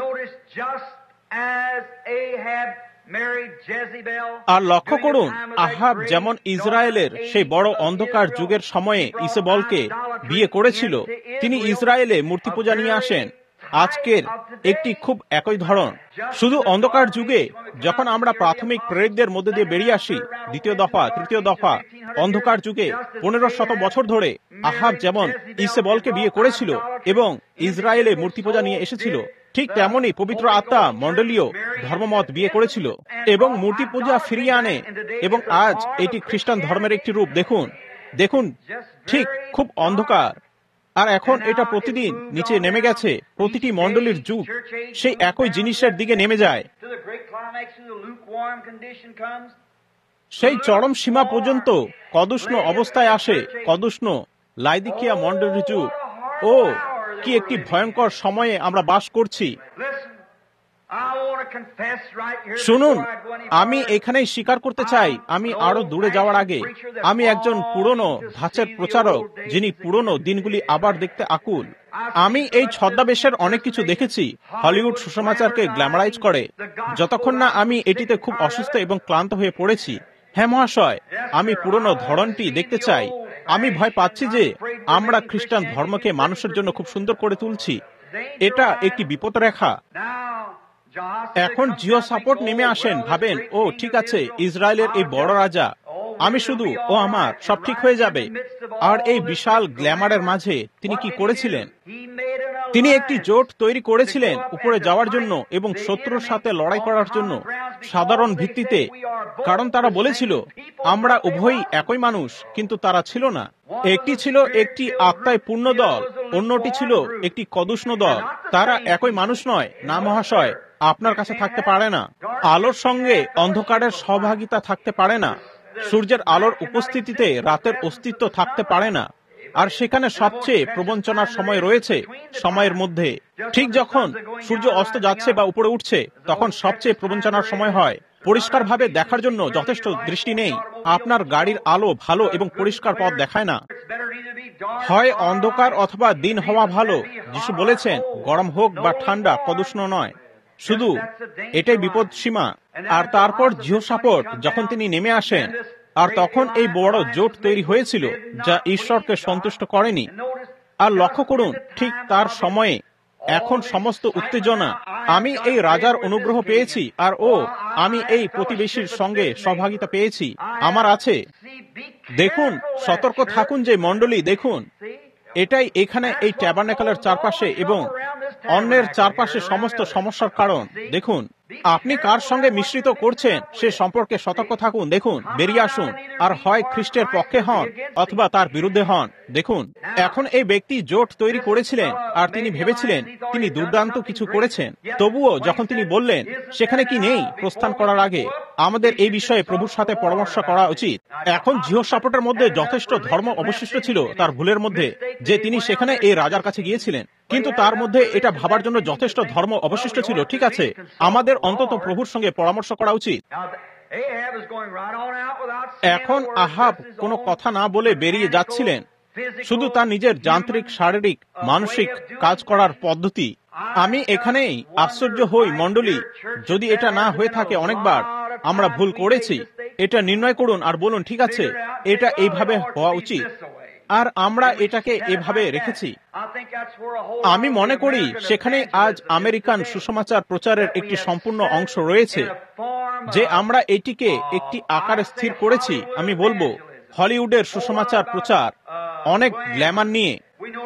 আর লক্ষ্য করুন, আহাব যেমন ইসরায়েলের সেই বড় অন্ধকার যুগের সময়ে ইসেবলকে বিয়ে করেছিল, তিনি ইসরায়েলে মূর্তি পূজা নিয়ে আসেন। আজকের একটি খুব একই ধরন। শুধু অন্ধকার যুগে যখন আমরা প্রাথমিক প্রেরিতদের মধ্যে দিয়ে বেরিয়ে আসি, দ্বিতীয় দফা, তৃতীয় দফা, অন্ধকার যুগে 1500 বছর ধরে আহাব যেমন ইসেবলকে বিয়ে করেছিল এবং ইসরায়েলে মূর্তি পূজা নিয়ে এসেছিল, ঠিক তেমনই পবিত্র আত্মা মণ্ডলীয় ধর্মমত বিয়ে করেছিল এবং মূর্তি পূজা ফিরিয়ে আনে। এবং আজ এটি খ্রিস্টান ধর্মের একটি রূপ। দেখুন, ঠিক খুব অন্ধকার। আর এখন এটা প্রতিদিন নিচে নেমে গেছে। প্রতিটি মণ্ডলীর যুগ সেই একই জিনিসের দিকে নেমে যায়। সেই চরম সীমা পর্যন্ত কদুষ্ণ অবস্থায় আসে। কদুষ্ণ লাইদিকিয়া মণ্ডলীর যুগ। ও কি একটি ভয়ঙ্কর সময়ে আমরা বাস করছি। শুনুন, আমি এখানেই স্বীকার করতে চাই, আমি আরো দূরে যাওয়ার আগে আমি একজন পুরনো ধাঁচের প্রচারক, যিনি পুরনো দিনগুলি আবার দেখতে আকুল। আমি এই ছদ্মাবেশের অনেক কিছু দেখেছি। হলিউড সুসমাচারকে গ্ল্যামারাইজ করে। যতক্ষণ না আমি এটিতে খুব অসুস্থ এবং ক্লান্ত হয়ে পড়েছি। হ্যাঁ মহাশয়, আমি পুরনো ধরনটি দেখতে চাই। আমি ভয় পাচ্ছি যে আমরা খ্রিস্টান ধর্মকে মানুষের জন্য খুব সুন্দর করে তুলছি। এটা একটি বিপদরেখা। এখন জিওশাফট নেমে আসেন, ভাবেন, ও ঠিক আছে, ইসরায়েলের এই বড় রাজা, আমি শুধু আমার সব ঠিক হয়ে যাবে। আর এই বিশাল গ্ল্যামারের মাঝে তিনি কি করেছিলেন? তিনি একটি জোট তৈরি করেছিলেন উপরে যাওয়ার জন্য এবং শত্রুর সাথে লড়াই করার জন্য, সাধারণ ভিত্তিতে। কারণ তারা বলেছিল আমরা উভয়ই একই মানুষ, কিন্তু তারা ছিল না। একটি ছিল একটি আত্মায় পূর্ণ দল, অন্যটি ছিল একটি কদুষ্ণ দল। তারা একই মানুষ নয়। না মহাশয়, আপনার কাছে থাকতে পারে না। আলোর সঙ্গে অন্ধকারের সহভাগিতা থাকতে পারে না। সূর্যের আলোর উপস্থিতিতে রাতের অস্তিত্ব থাকতে পারে না। আর সেখানে সবচেয়ে প্রবঞ্চনার সময় রয়েছে সময়ের মধ্যে। ঠিক যখন সূর্য অস্ত যাচ্ছে বা উপরে উঠছে, তখন সবচেয়ে প্রবঞ্চনার সময় হয়। পরিষ্কারভাবে দেখার জন্য যথেষ্ট দৃষ্টি নেই। আপনার গাড়ির আলো ভালো এবং পরিষ্কার পথ দেখায় না। হয় অন্ধকার অথবা দিন হওয়া ভালো। যিশু বলেছেন, গরম হোক বা ঠান্ডা পদুষ্ণ নয়, শুধু এটাই বিপদ সীমা। আর তারপর জিহোশাফাত যখন তিনি নেমে আসেন, আর তখন এই বড় জোট তৈরি হয়েছিল যা ঈশ্বরকে সন্তুষ্ট করেনি। আর লক্ষ্য করুন, ঠিক তার সময়ে এখন সমস্ত উত্তেজনা, আমি এই রাজার অনুগ্রহ পেয়েছি, আর আমি এই প্রতিবেশীর সঙ্গে সহভাগিতা পেয়েছি, আমার আছে। দেখুন, সতর্ক থাকুন যে মণ্ডলী, দেখুন এটাই এখানে এই ট্যাবারনাকেলের চারপাশে এবং অন্যের চারপাশে সমস্ত সমস্যার কারণ। দেখুন, আপনি কার সঙ্গে মিশ্রিত করছেন সে সম্পর্কে সতর্ক থাকুন। দেখুন, বেরিয়ে আসুন, আর হয় খ্রিস্টের পক্ষে হন অথবা তার বিরুদ্ধে হন। দেখুন, এখন এই ব্যক্তি জোট তৈরি করেছিলেন, আর তিনি ভেবেছিলেন তিনি দুর্দান্ত কিছু করেছেন। তবুও যখন তিনি বললেন সেখানে কি নেই প্রস্থান করার আগে আমাদের এই বিষয়ে প্রভুর সাথে পরামর্শ করা উচিত। এখন জিহোশাফাতের মধ্যে যথেষ্ট ধর্ম অবশিষ্ট ছিল তার ভুলের মধ্যে, যে তিনি সেখানে এই রাজার কাছে গিয়েছিলেন, কিন্তু তার মধ্যে এটা ভাবার জন্য যথেষ্ট ধর্ম অবশিষ্ট ছিল। ঠিক আছে, আমাদের অন্তত প্রভুর সঙ্গে পরামর্শ করা উচিত। এখন আহাব কোনো কথা না বলে বেরিয়ে যাচ্ছিলেন, শুধু তার নিজের যান্ত্রিক, শারীরিক, মানসিক কাজ করার পদ্ধতি। আমি এখানেই আশ্চর্য হই মণ্ডলী, যদি এটা না হয়ে থাকে, অনেকবার আমরা ভুল করেছি। এটা নির্ণয় করুন আর বলুন, ঠিক আছে, এটা এইভাবে হওয়া উচিত, আর আমরা এটাকে এভাবে রেখেছি। আমি মনে করি সেখানে আজ আমেরিকান সুসমাচার প্রচারের একটি সম্পূর্ণ অংশ রয়েছে, যে আমরা এটিকে একটি আকারে স্থির করেছি। আমি বলবো হলিউডের সুসমাচার প্রচার, অনেক গ্ল্যামার নিয়ে।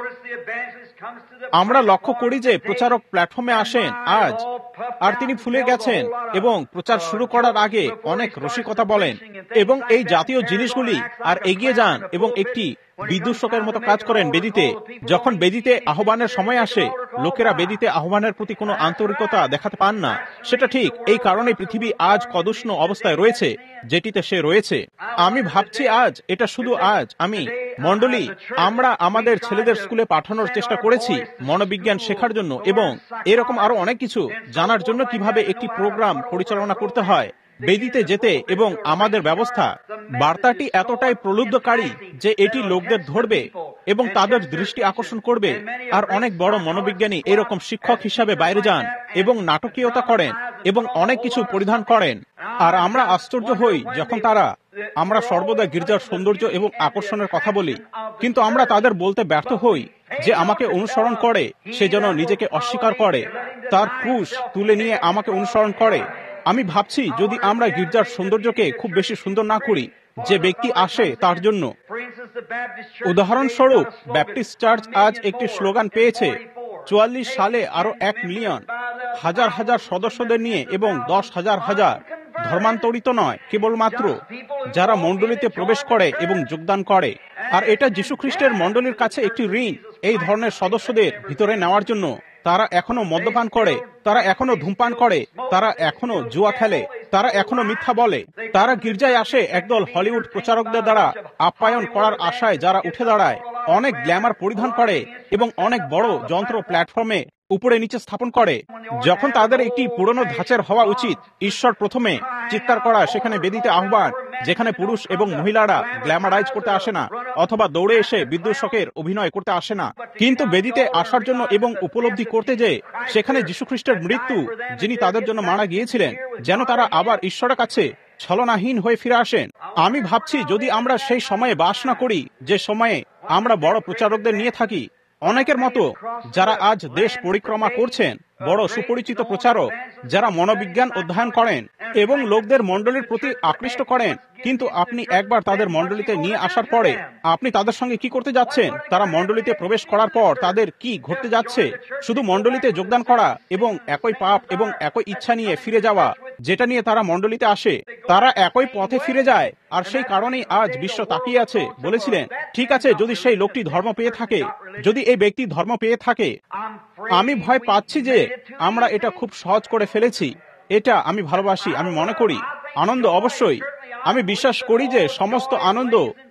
আমরা লক্ষ্য করি যে প্রচারক প্ল্যাটফর্মে আসেন আজ, আর তিনি ফুলে গেছেন এবং প্রচার শুরু করার আগে অনেক রসিকতা বলেন এবং এই জাতীয় জিনিসগুলি, আর এগিয়ে যান এবং একটি বিদূষকের মতো কাজ করেন বেদিতে। যখন বেদিতে আহ্বানের সময় আসে, লোকেরা বেদিতে আহ্বানের প্রতি কোনো আন্তরিকতা দেখাতে পান না। সেটা ঠিক, এই কারণে পৃথিবী আজ কদুষ্ণ অবস্থায় রয়েছে যেটিতে সে রয়েছে। আমি ভাবছি আজ, এটা শুধু আজ, আমি মণ্ডলী, আমরা আমাদের ছেলেদের স্কুলে পাঠানোর চেষ্টা করেছি মনোবিজ্ঞান শেখার জন্য এবং এরকম আরো অনেক কিছু জানার জন্য, কিভাবে একটি প্রোগ্রাম পরিচালনা করতে হয় বেদিতে যেতে। এবং আমাদের ব্যবস্থা, বার্তাটি এতটাই প্রলুব্ধকারী যে এটি লোকদের ধরবে এবং তাদের দৃষ্টি আকর্ষণ করবে। আর অনেক বড় মনোবিজ্ঞানী এরকম শিক্ষক হিসাবে বাইরে যান এবং নাটকীয়তা করেন এবং অনেক কিছু পরিধান করেন, আর আমরা আশ্চর্য হই যখন আমরা সর্বদা গির্জার সৌন্দর্য এবং আকর্ষণের কথা বলি, কিন্তু আমরা তাদের বলতে ব্যর্থ হই যে আমাকে অনুসরণ করে সে যেন নিজেকে অস্বীকার করে, তার ক্রুশ তুলে নিয়ে আমাকে অনুসরণ করে। আমি ভাবছি যদি আমরা গির্জার সৌন্দর্যকে খুব বেশি সুন্দর না করি যে ব্যক্তি আসে তার জন্য। উদাহরণস্বরূপ, ব্যাপটিস্ট চার্চ আজ একটি স্লোগান পেয়েছে, 44 সালে আরো 1 মিলিয়ন, হাজার হাজার সদস্যদের নিয়ে এবং 10,000 ধর্মান্তরিত নয়, কেবলমাত্র যারা মণ্ডলীতে প্রবেশ করে এবং যোগদান করে। আর এটা যীশু খ্রিস্টের মণ্ডলীর কাছে একটি ঋণ এই ধরনের সদস্যদের ভিতরে নেওয়ার জন্য। তারা এখনো মদ্যপান করে, তারা এখনো ধূমপান করে, তারা এখনো জুয়া খেলে, তারা এখনো মিথ্যা বলে। তারা গির্জায় আসে একদল হলিউড প্রচারকদের দ্বারা আপ্যায়ন করার আশায়, যারা উঠে দাঁড়ায়, অনেক গ্ল্যামার পরিধান করে এবং অনেক বড় যন্ত্র প্ল্যাটফর্মে উপরে নিচে স্থাপন করে, যখন তাদের একটি পুরনো ধাঁচের হওয়া উচিত। ঈশ্বর প্রথমে, চিৎকার করা, সেখানে বেদিতে আহ্বান, যেখানে পুরুষ এবং মহিলারা গ্ল্যামারাইজ করতে আসে না অথবা দৌড়ে এসে বিদ্যুৎশকের অভিনয় করতে আসে না, কিন্তু বেদিতে আসার জন্য এবং উপলব্ধি করতে যে সেখানে যীশু খ্রিস্টের মৃত্যু, যিনি তাদের জন্য মারা গিয়েছিলেন, যেন তারা আবার ঈশ্বরের কাছে ছলনাহীন হয়ে ফিরে আসেন। আমি ভাবছি যদি আমরা সেই সময়ে বাস না করি যে সময়ে আমরা বড় প্রচারকদের নিয়ে থাকি, অনেকের মতো যারা আজ দেশ পরিক্রমা করছেন, বড় সুপরিচিত প্রচারক যারা মনোবিজ্ঞান অধ্যয়ন করেন এবং লোকদের মণ্ডলীর প্রতি আকৃষ্ট করেন, কিন্তু আপনি একবার তাদের মণ্ডলীতে নিয়ে আসার পরে আপনি তাদের সঙ্গে কি করতে যাচ্ছেন? তারা মণ্ডলীতে প্রবেশ করার পর তাদের কি ঘটতে যাচ্ছে? শুধু মণ্ডলীতে যোগদান করা এবং একই পাপ এবং একই ইচ্ছা নিয়ে ফিরে যাওয়া, যেটা নিয়ে তারা মণ্ডলীতে আসে। তারা একই পথে ফিরে যায়, আর সেই কারণেই আজ বিশ্ব তাকিয়ে আছে। বলেছিলেন, ঠিক আছে, যদি সেই লোকটি ধর্ম পেয়ে থাকে, যদি এই ব্যক্তি ধর্ম পেয়ে থাকে, আমি ভয় পাচ্ছি যে আমরা এটা খুব সহজ করে ফেলেছি। এটা আমি ভালোবাসি, আমি মনে করি আনন্দ, অবশ্যই আমি বিশ্বাস করি যে সমস্ত আনন্দ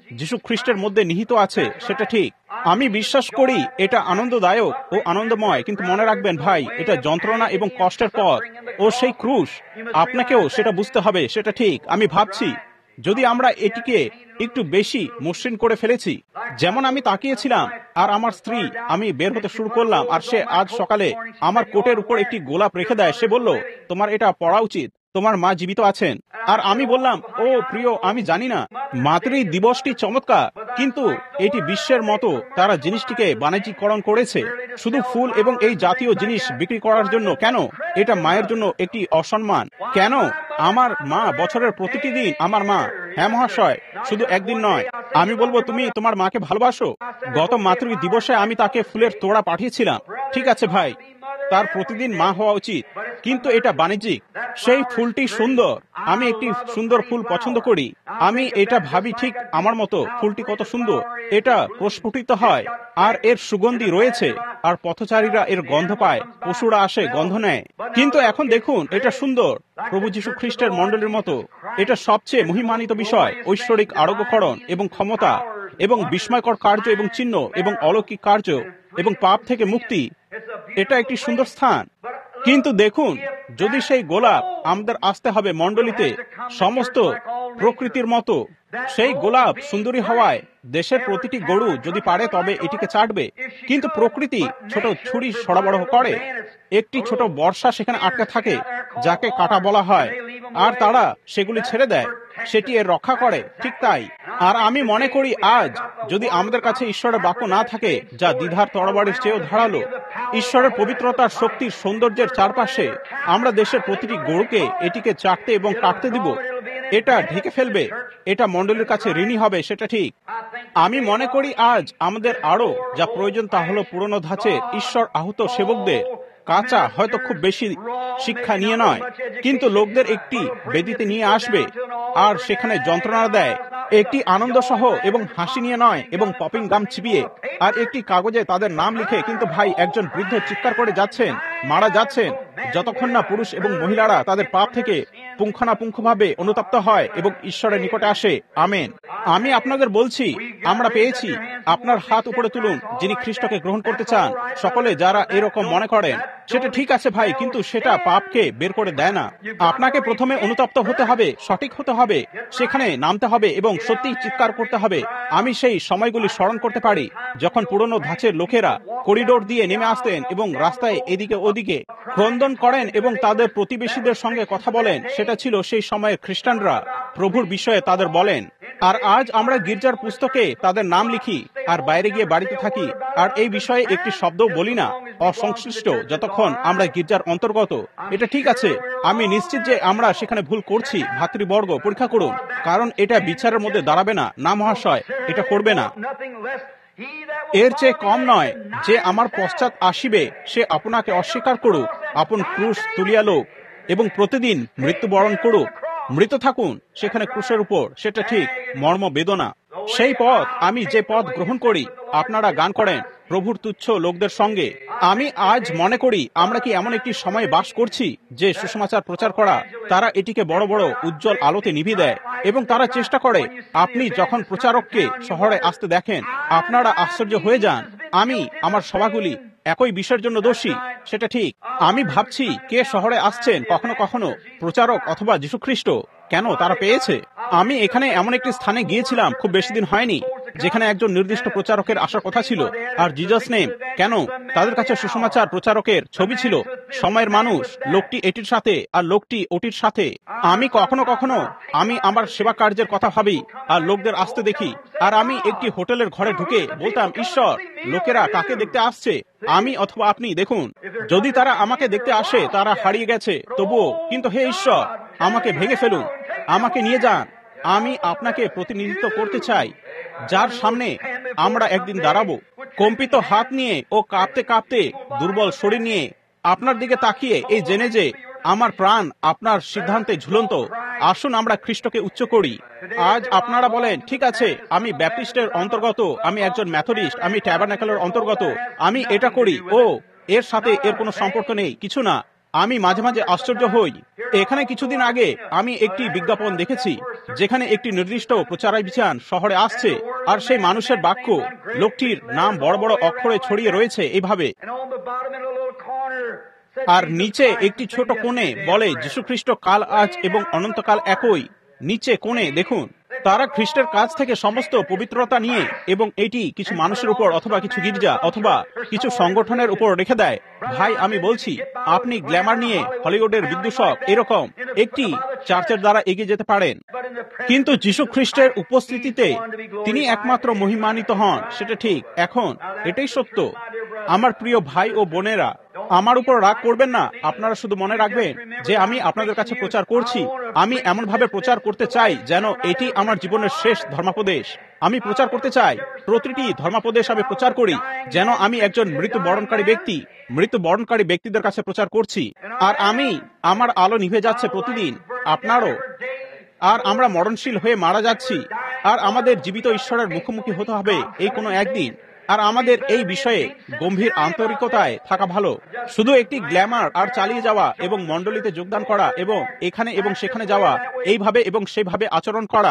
যীশু খ্রিস্টের মধ্যে নিহিত আছে, সেটা ঠিক। আমি বিশ্বাস করি এটা আনন্দদায়ক ও আনন্দময়, কিন্তু মনে রাখবেন ভাই, এটা যন্ত্রণা এবং কষ্টের পথ ও সেই ক্রুশ। আপনাকেও সেটা বুঝতে হবে, সেটা ঠিক। আমি ভাবছি যদি আমরা এটিকে একটু বেশি মসৃণ করে ফেলেছি। যেমন আমি তাকিয়েছিলাম আর আমার স্ত্রী, আমি বের হতে শুরু করলাম আর সে আজ সকালে আমার কোটের উপর একটি গোলাপ রেখে দেয়। সে বলল, তোমার এটা পড়া উচিত, তোমার মা জীবিত আছেন। আর আমি বললাম, ও প্রিয়, আমি জানি না, মাতৃ দিবসটি চমৎকার, কিন্তু এটি বিশ্বের মতো তারা জিনিসটিকে বাণিজ্যিকরণ করেছে শুধু ফুল এবং এই জাতীয় জিনিস বিক্রি করার জন্য। কেন? এটা মায়ের জন্য একটি অসম্মান। কেন? আমার মা বছরের প্রতিটি দিন আমার মা। হ্যাঁ মহাশয়, শুধু একদিন নয়। আমি বলবো, তুমি তোমার মাকে ভালোবাসো? গত মাতৃ দিবসে আমি তাকে ফুলের তোড়া পাঠিয়েছিলাম। ঠিক আছে ভাই, তার প্রতিদিন মা হওয়া উচিত, কিন্তু এটা বাণিজ্যিক। সেই ফুলটি সুন্দর, আমি একটি সুন্দর ফুল পছন্দ করি, আমি এটা ভাবি ঠিক আমার মতো। ফুলটি কত সুন্দর, এটা প্রস্ফুটিত হয় আর এর সুগন্ধি রয়েছে, আর পথচারীরা এর গন্ধ পায়, পশুরা আসে গন্ধ নেয়। কিন্তু এখন দেখুন, এটা সুন্দর, প্রভু যীশু খ্রিস্টের মণ্ডলীর মতো। এটা সবচেয়ে মহিমান্বিত বিষয়, ঐশ্বরিক আরোগ্যকরণ এবং ক্ষমতা এবং বিস্ময়কর কার্য এবং চিহ্ন এবং অলৌকিক কার্য এবং পাপ থেকে মুক্তি। এটা একটি সুন্দর স্থান। কিন্তু দেখুন, যদি সেই গোলাপ আমাদের আসতে হবে মণ্ডলীতে সমস্ত প্রকৃতির মতো, সেই গোলাপ সুন্দরী হওয়ায় দেশের প্রতিটি গরু যদি পারে তবে এটিকে চাটবে। কিন্তু প্রকৃতি ছোট ছুরি সরবরাহ করে, একটি ছোট বর্ষা সেখানে আটকে থাকে যাকে কাটা বলা হয়, আর তারা সেগুলি ছেড়ে দেয়, সেটি এর রক্ষা করে। ঠিক তাই। আর আমি মনে করি আজ যদি আমাদের কাছে ঈশ্বরের বাক্য না থাকে, যা দ্বিধার তরবারির চেয়েও ধারালো, ঈশ্বরের পবিত্রতার শক্তির সৌন্দর্যের চারপাশে, আমরা দেশের প্রতিটি গরুকে এটিকে চাটতে এবং কাটতে দিব। এটা ঢেকে ফেলবে, এটা মণ্ডলীর কাছে ঋণী হবে, সেটা ঠিক। আমি মনে করি আজ আমাদের আরো যা প্রয়োজন তা হলো পুরনো ধাঁচের ঈশ্বর আহত সেবকদের, কাঁচা, হয়তো খুব বেশি শিক্ষা নিয়ে নয়, কিন্তু লোকদের একটি বেদিতে নিয়ে আসবে আর সেখানে যন্ত্রণা দেয়, একটি আনন্দ সহ এবং হাসি নিয়ে নয়, এবং পপিং গাম চিবিয়ে আর একটি কাগজে তাদের নাম লিখে। কিন্তু ভাই, একজন বৃদ্ধ চিৎকার করে যাচ্ছেন, মারা যাচ্ছেন, যতক্ষণ না পুরুষ এবং মহিলারা তাদের পাপ থেকে পুঙ্খানুপুঙ্খভাবে অনুতপ্ত হয় এবং ঈশ্বরের নিকটে আসে। আমেন। আমি আপনাদের বলছি, আমরা পেয়েছি। আপনার হাত উপরে তুলুন যিনি খ্রিস্টকে গ্রহণ করতে চান, সকলে যারা এরকম মনে করেন। সেটা ঠিক আছে ভাই, কিন্তু সেটা পাপকে বের করে দেয় না। আপনাকে প্রথমে অনুতপ্ত হতে হবে, সঠিক হতে হবে, সেখানে নামতে হবে এবং সত্যি চিৎকার করতে হবে। আমি সেই সময়গুলি স্মরণ করতে পারি যখন পুরনো ধাঁচের লোকেরা করিডোর দিয়ে নেমে আসতেন এবং রাস্তায় এদিকে ওদিকে ক্রন্দন করেন এবং তাদের প্রতিবেশীদের সঙ্গে কথা বলেন। সেটা ছিল সেই সময়ের খ্রিস্টানরা প্রভুর বিষয়ে তাদের বলেন। আর আজ আমরা গির্জার পুস্তকে তাদের নাম লিখি আর বাইরে গিয়ে বাড়িতে থাকি আর এই বিষয়ে একটি শব্দ বলি না, অসংশ্লিষ্ট, যতক্ষণ আমরা গির্জার অন্তর্গত। এটা ঠিক আছে, আমি নিশ্চিত যে আমরা সেখানে ভুল করছি। ভাতৃবর্গ, পরীক্ষা করুন, কারণ এটা বিচারের মধ্যে দাঁড়াবে না। না মহাশয়, এটা করবে না। এর চেয়ে কম নয় যে আমার পশ্চাৎ আসিবে, সে আপনাকে অস্বীকার করুক, আপন ক্রুশ তুলিয়া লোক এবং প্রতিদিন মৃত্যুবরণ করুক। মৃত থাকুন সেখানে ক্রুশের উপর, সেটা ঠিক, মর্ম বেদনা। সেই পথ, আমি যে পথ গ্রহণ করি। আপনারা গান করেন প্রভুর তুচ্ছ লোকদের সঙ্গে। আমি আজ মনে করি আমরা কি এমন একটি সময়ে বাস করছি যে সুসমাচার প্রচার করা, তারা এটিকে বড় বড় উজ্জ্বল আলোতে নিভিয়ে দেয় এবং তারা চেষ্টা করে। আপনি যখন প্রচারককে শহরে আসতে দেখেন, আপনারা আশ্চর্য হয়ে যান। আমি আমার সভাগুলি একই বিষয়ের জন্য দোষী, সেটা ঠিক। আমি ভাবছি কে শহরে আসছেন, কখনো কখনো প্রচারক অথবা যীশুখ্রিস্ট। কেন? তারা পেয়েছে। আমি এখানে এমন একটি স্থানে গিয়েছিলাম খুব বেশি দিন হয়নি, যেখানে একজন নির্দিষ্ট প্রচারকের আসার কথা ছিল, আর জিজাস নেম। কেন? তাদের কাছে সুসমাচার প্রচারকের ছবি ছিল, সময়ের মানুষ, লোকটি এটির সাথে আর লোকটি ওটির সাথে। আমি কখনো কখনো আমি আমার সেবা কার্যের কথা ভাবি আর লোকদের আসতে দেখি, আর আমি একটি হোটেলের ঘরে ঢুকে বলতাম, ঈশ্বর, লোকেরা কাকে দেখতে আসছে, আমি অথবা আপনি? দেখুন, যদি তারা আমাকে দেখতে আসে তারা হারিয়ে গেছে তবুও, কিন্তু হে ঈশ্বর, আমাকে ভেঙে ফেলুন, আমাকে নিয়ে যান। আমি আপনাকে প্রতিনিধিত্ব করতে চাই, যার সামনে আমরা একদিন দাঁড়াবো, কম্পিত হাত নিয়ে ও কাঁপতে কাঁপতে দুর্বল শরীর নিয়ে আপনার দিকে তাকিয়ে, এই জেনে যে আমার প্রাণ আপনার সিদ্ধান্তে ঝুলন্ত। আসুন আমরা খ্রিস্টকে উচ্চ করি। আজ আপনারা বলেন, ঠিক আছে, আমি ব্যাপটিস্টের অন্তর্গত, আমি একজন মেথডিস্ট, আমি ট্যাবারনাকেলের অন্তর্গত, আমি এটা করি। ও, এর সাথে এর কোনো সম্পর্ক নেই, কিছু না। আমি মাঝে মাঝে আশ্চর্য হই। এখানে কিছুদিন আগে আমি একটি বিজ্ঞাপন দেখেছি যেখানে একটি নির্দিষ্ট প্রচারাভিযান শহরে আসছে, আর সেই মানুষের বাক্য, লোকটির নাম বড় বড় অক্ষরে ছড়িয়ে রয়েছে এইভাবে, আর নিচে একটি ছোট কোণে বলে যীশুখ্রিস্ট কাল, আজ এবং অনন্তকাল একই। নিচে কোণে দেখুন, তারা খ্রিস্টের কাছ থেকে সমস্ত পবিত্রতা নিয়ে এবং এটি কিছু মানুষের উপর অথবা কিছু গির্জা অথবা কিছু সংগঠনের উপর রেখে দেয়। ভাই, আমি বলছি, আপনি গ্ল্যামার নিয়ে হলিউডের বিদ্যুষক এরকম একটি চার্চের দ্বারা এগিয়ে যেতে পারেন, কিন্তু যীশু খ্রিস্টের উপস্থিতিতে তিনি একমাত্র মহিমান্বিত হন। সেটা ঠিক। এখন এটাই সত্য। আমার প্রিয় ভাই ও বোনেরা, আমার উপর রাগ করবেন না। আপনারা শুধু মনে রাখবেন যে আমি আপনাদের কাছে প্রচার করছি। আমি এমনভাবে প্রচার করতে চাই যেন এটি আমার জীবনের শেষ ধর্মোপদেশ। আমি প্রচার করতে চাই, প্রতিটি ধর্মোপদেশ আমি প্রচার করি যেন আমি একজন মৃত্যুবরণকারী ব্যক্তিদের কাছে প্রচার করছি। আর আমার আলো নিভে যাচ্ছে প্রতিদিন, আপনারও। আর আমরা মরণশীল হয়ে মারা যাচ্ছি, আর আমাদের জীবিত ঈশ্বরের মুখোমুখি হতে হবে এই কোনো একদিন। আর আমাদের এই বিষয়ে গম্ভীর আন্তরিকতায় থাকা ভালো। শুধু একটি গ্ল্যামার আর চালিয়ে যাওয়া এবং মণ্ডলীতে যোগদান করা এবং এখানে এবং সেখানে যাওয়া, এইভাবে এবং সেভাবে আচরণ করা।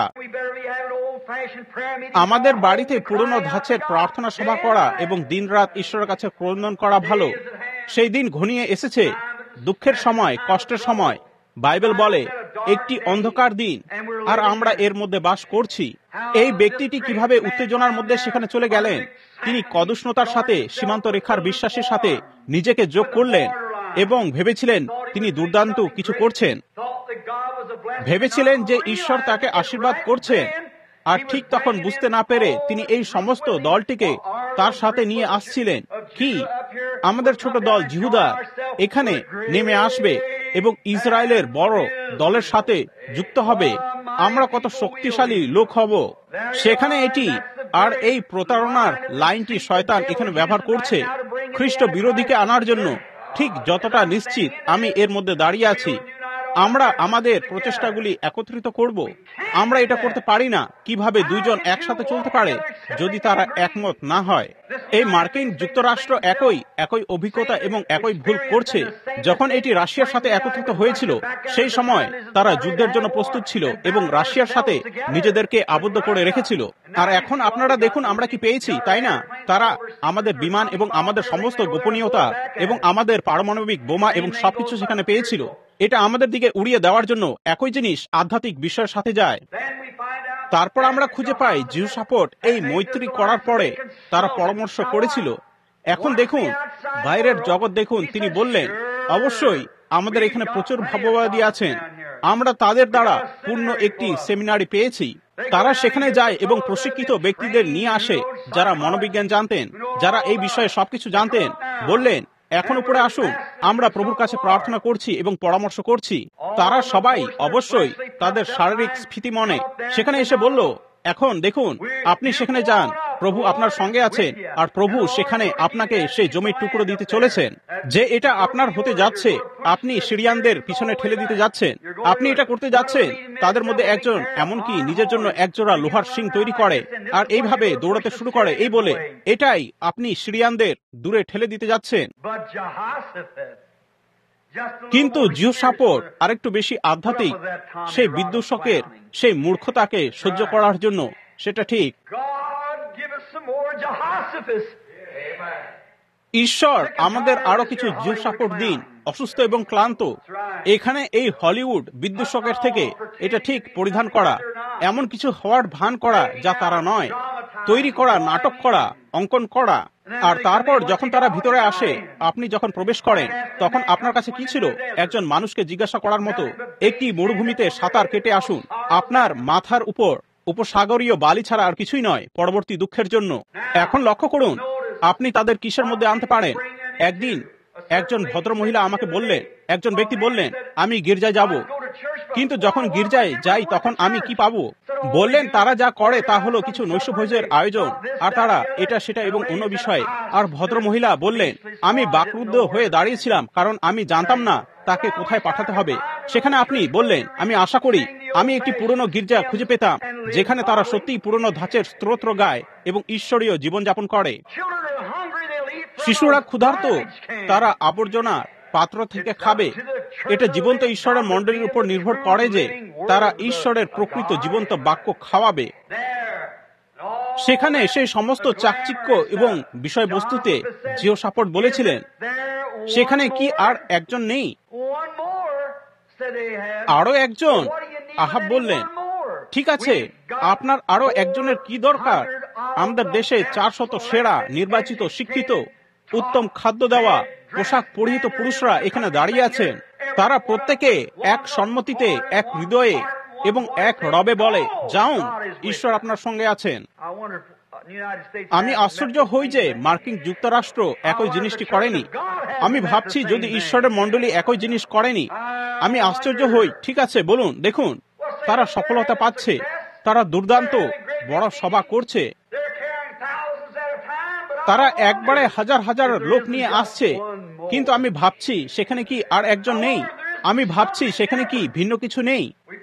আমাদের বাড়িতে পুরনো ধাঁচের প্রার্থনা সভা করা এবং দিনরাত ঈশ্বরের কাছে ক্রন্দন করা ভালো। সেই দিন ঘনিয়ে এসেছে, দুঃখের সময়, কষ্টের সময়। বাইবেল বলে একটি অন্ধকার দিন, আর আমরা এর মধ্যে বাস করছি। এই ব্যক্তিটি কিভাবে উত্তেজনার মধ্যে সেখানে চলে গেলেন। তিনি কদুষ্ণতার সাথে সীমান্ত রেখার বিশ্বাসের সাথে নিজেকে যোগ করলেন এবং ভেবেছিলেন তিনি দুর্দান্ত কিছু করছেন, ভেবেছিলেন যে ঈশ্বর তাকে আশীর্বাদ করছেন। আর ঠিক তখন বুঝতে না পেরে তিনি এই সমস্ত দলটিকে তার সাথে নিয়ে আসছিলেন। কি আমাদের ছোট দল জিহুদা এখানে নেমে আসবে এবং ইসরায়েলের বড় দলের সাথে যুক্ত হবে। আমরা কত শক্তিশালী লোক হব সেখানে। এটি আর এই প্রতারণার লাইনটি শয়তান এখানে ব্যবহার করছে খ্রিস্ট বিরোধীকে আনার জন্য। ঠিক যতটা নিশ্চিত আমি এর মধ্যে দাঁড়িয়ে আছি, আমরা আমাদের প্রচেষ্টাগুলি একত্রিত করব। আমরা এটা করতে পারি না। কিভাবে দুইজন একসাথে চলতে পারে যদি তারা একমত না হয়? এই মার্কিন যুক্তরাষ্ট্র একই অভিজ্ঞতা এবং একই ভুল করছে। যখন এটি রাশিয়ার সাথে একত্রিত হয়েছিল, সেই সময় তারা যুদ্ধের জন্য প্রস্তুত ছিল এবং রাশিয়ার সাথে নিজেদেরকে আবদ্ধ করে রেখেছিল। আর এখন আপনারা দেখুন আমরা কি পেয়েছি, তাই না? তারা আমাদের বিমান এবং আমাদের সমস্ত গোপনীয়তা এবং আমাদের পারমাণবিক বোমা এবং সবকিছু সেখানে পেয়েছিল। এটা আমাদের দিকে উড়িয়ে দেওয়ার জন্য একই জিনিস আধ্যাত্মিক বিষয়ের সাথে যায়। তারপর আমরা খুঁজে পাই জিহোশাফাত এই মৈত্রী করার পরে তারা পরামর্শ করেছিল। এখন দেখুন বাইরের জগৎ দেখুন, তিনি বললেন অবশ্যই আমাদের এখানে প্রচুর ভাববাদী আছেন। আমরা তাদের দ্বারা পূর্ণ একটি সেমিনারি পেয়েছি। তারা সেখানে যায় এবং প্রশিক্ষিত ব্যক্তিদের নিয়ে আসে যারা মনোবিজ্ঞান জানতেন, যারা এই বিষয়ে সবকিছু জানতেন। বললেন এখন উপরে আসুন, আমরা প্রভুর কাছে প্রার্থনা করছি এবং পরামর্শ করছি। তারা সবাই অবশ্যই তাদের শারীরিক স্ফীতি মনে সেখানে এসে বলল, এখন দেখুন আপনি সেখানে যান, প্রভু আপনার সঙ্গে আছেন, আর প্রভু সেখানে আপনাকে সেই জমির টুকরো দিতে চলেছেন যে এটা আপনার হতে যাচ্ছে। আপনি সিরিয়ানদের পিছনে ঠেলে দিতে যাচ্ছেন, আপনি এটা করতে যাচ্ছেন। তাদের মধ্যে একজন এমনকি নিজের জন্য একজোড়া লোহার শিং তৈরি করে আর এইভাবে দৌড়াতে শুরু করে, এই বলে এটাই আপনি সিরিয়ানদের দূরে ঠেলে দিতে যাচ্ছেন। কিন্তু জিহোশাফাত আরেকটু বেশি আধ্যাত্মিক, সেই বিদ্যুষকের সেই মূর্খতাকে সহ্য করার জন্য। সেটা ঠিক। ঈশ্বর আমাদের আরো কিছু জিহোশাফাত দিন, অসুস্থ এবং ক্লান্ত। এখানে এই হলিউড বিদ্যুষকের থেকে এটা ঠিক পরিধান করা, এমন কিছু হওয়ার ভান করা যা তারা নয়, তৈরি করা, নাটক করা, অঙ্কন করা। আর তারপর যখন তারা ভিতরে আসে, আপনি যখন প্রবেশ করেন তখন আপনার কাছে কি ছিল? একজন মানুষকে জিজ্ঞাসা করার মতো, একটি মরুভূমিতে সাঁতার কেটে আসুন, আপনার মাথার উপর উপসাগরীয় বালি ছাড়া আর কিছুই নয় পরবর্তী দুঃখের জন্য। এখন লক্ষ্য করুন আপনি তাদের কিসের মধ্যে আনতে পারেন। একদিন একজন ভদ্রমহিলা আমাকে বললেন, একজন ব্যক্তি বললেন আমি গির্জায় যাব, কিন্তু যখন গির্জায় যাই তখন আমি কি পাবো? বললেন তারা যা করে তা হলো কিছু নৈশভোজের আয়োজন, আর তারা এটা সেটা এবং অন্য বিষয়ে। আর ভদ্রমহিলা বললেন আমি বাকরুদ্ধ হয়ে দাঁড়িয়েছিলাম কারণ আমি জানতাম না তাকে কোথায় পাঠাতে হবে। সেখানে আপনি বললেন আমি আশা করি আমি একটি পুরনো গির্জা খুঁজে পেতাম যেখানে তারা সত্যিই পুরনো ধাঁচের স্তোত্র গায় এবং ঈশ্বরীয় জীবনযাপন করে। শিশুরা ক্ষুধার্ত, তারা আবর্জনা পাত্র থেকে খাবে। এটা জীবন্ত ঈশ্বরের মণ্ডলীর উপর নির্ভর করে যে তারা ঈশ্বরের প্রকৃত জীবন্ত বাক্য খাওয়াবে। সেখানে সেই সমস্ত চাকচিক্য এবং বিষয়বস্তুতে জিহোশাফাট বলেছিলেন, সেখানে কি আর একজন নেই? আরো একজন? আহাব বললেন, ঠিক আছে, আপনার আরো একজনের কি দরকার? আমাদের দেশে 400 সেরা নির্বাচিত, শিক্ষিত, উত্তম খাদ্য দেওয়া, পোশাক পরিহিত পুরুষরা এখানে দাঁড়িয়ে আছেন। তারা প্রত্যেকে এক সম্মতিতে, এক হৃদয়ে এবং এক রবে বলে, যাও, ঈশ্বর আপনার সঙ্গে আছেন। আমি আশ্চর্য হই যে মার্কিন যুক্তরাষ্ট্র একই জিনিসটি করেনি। আমি ভাবছি যদি ঈশ্বরের মণ্ডলী একই জিনিস করেনি, আমি আশ্চর্য হই। ঠিক আছে, বলুন, দেখুন, তারা সফলতা পাচ্ছে, তারা দুর্দান্ত বড় সভা করছে, তারা একবারে হাজার হাজার লোক নিয়ে আসছে, কিন্তু আমি ভাবছি সেখানে কি আর একজন নেই? আমি ভাবছি সেখানে কি ভিন্ন কিছু নেই?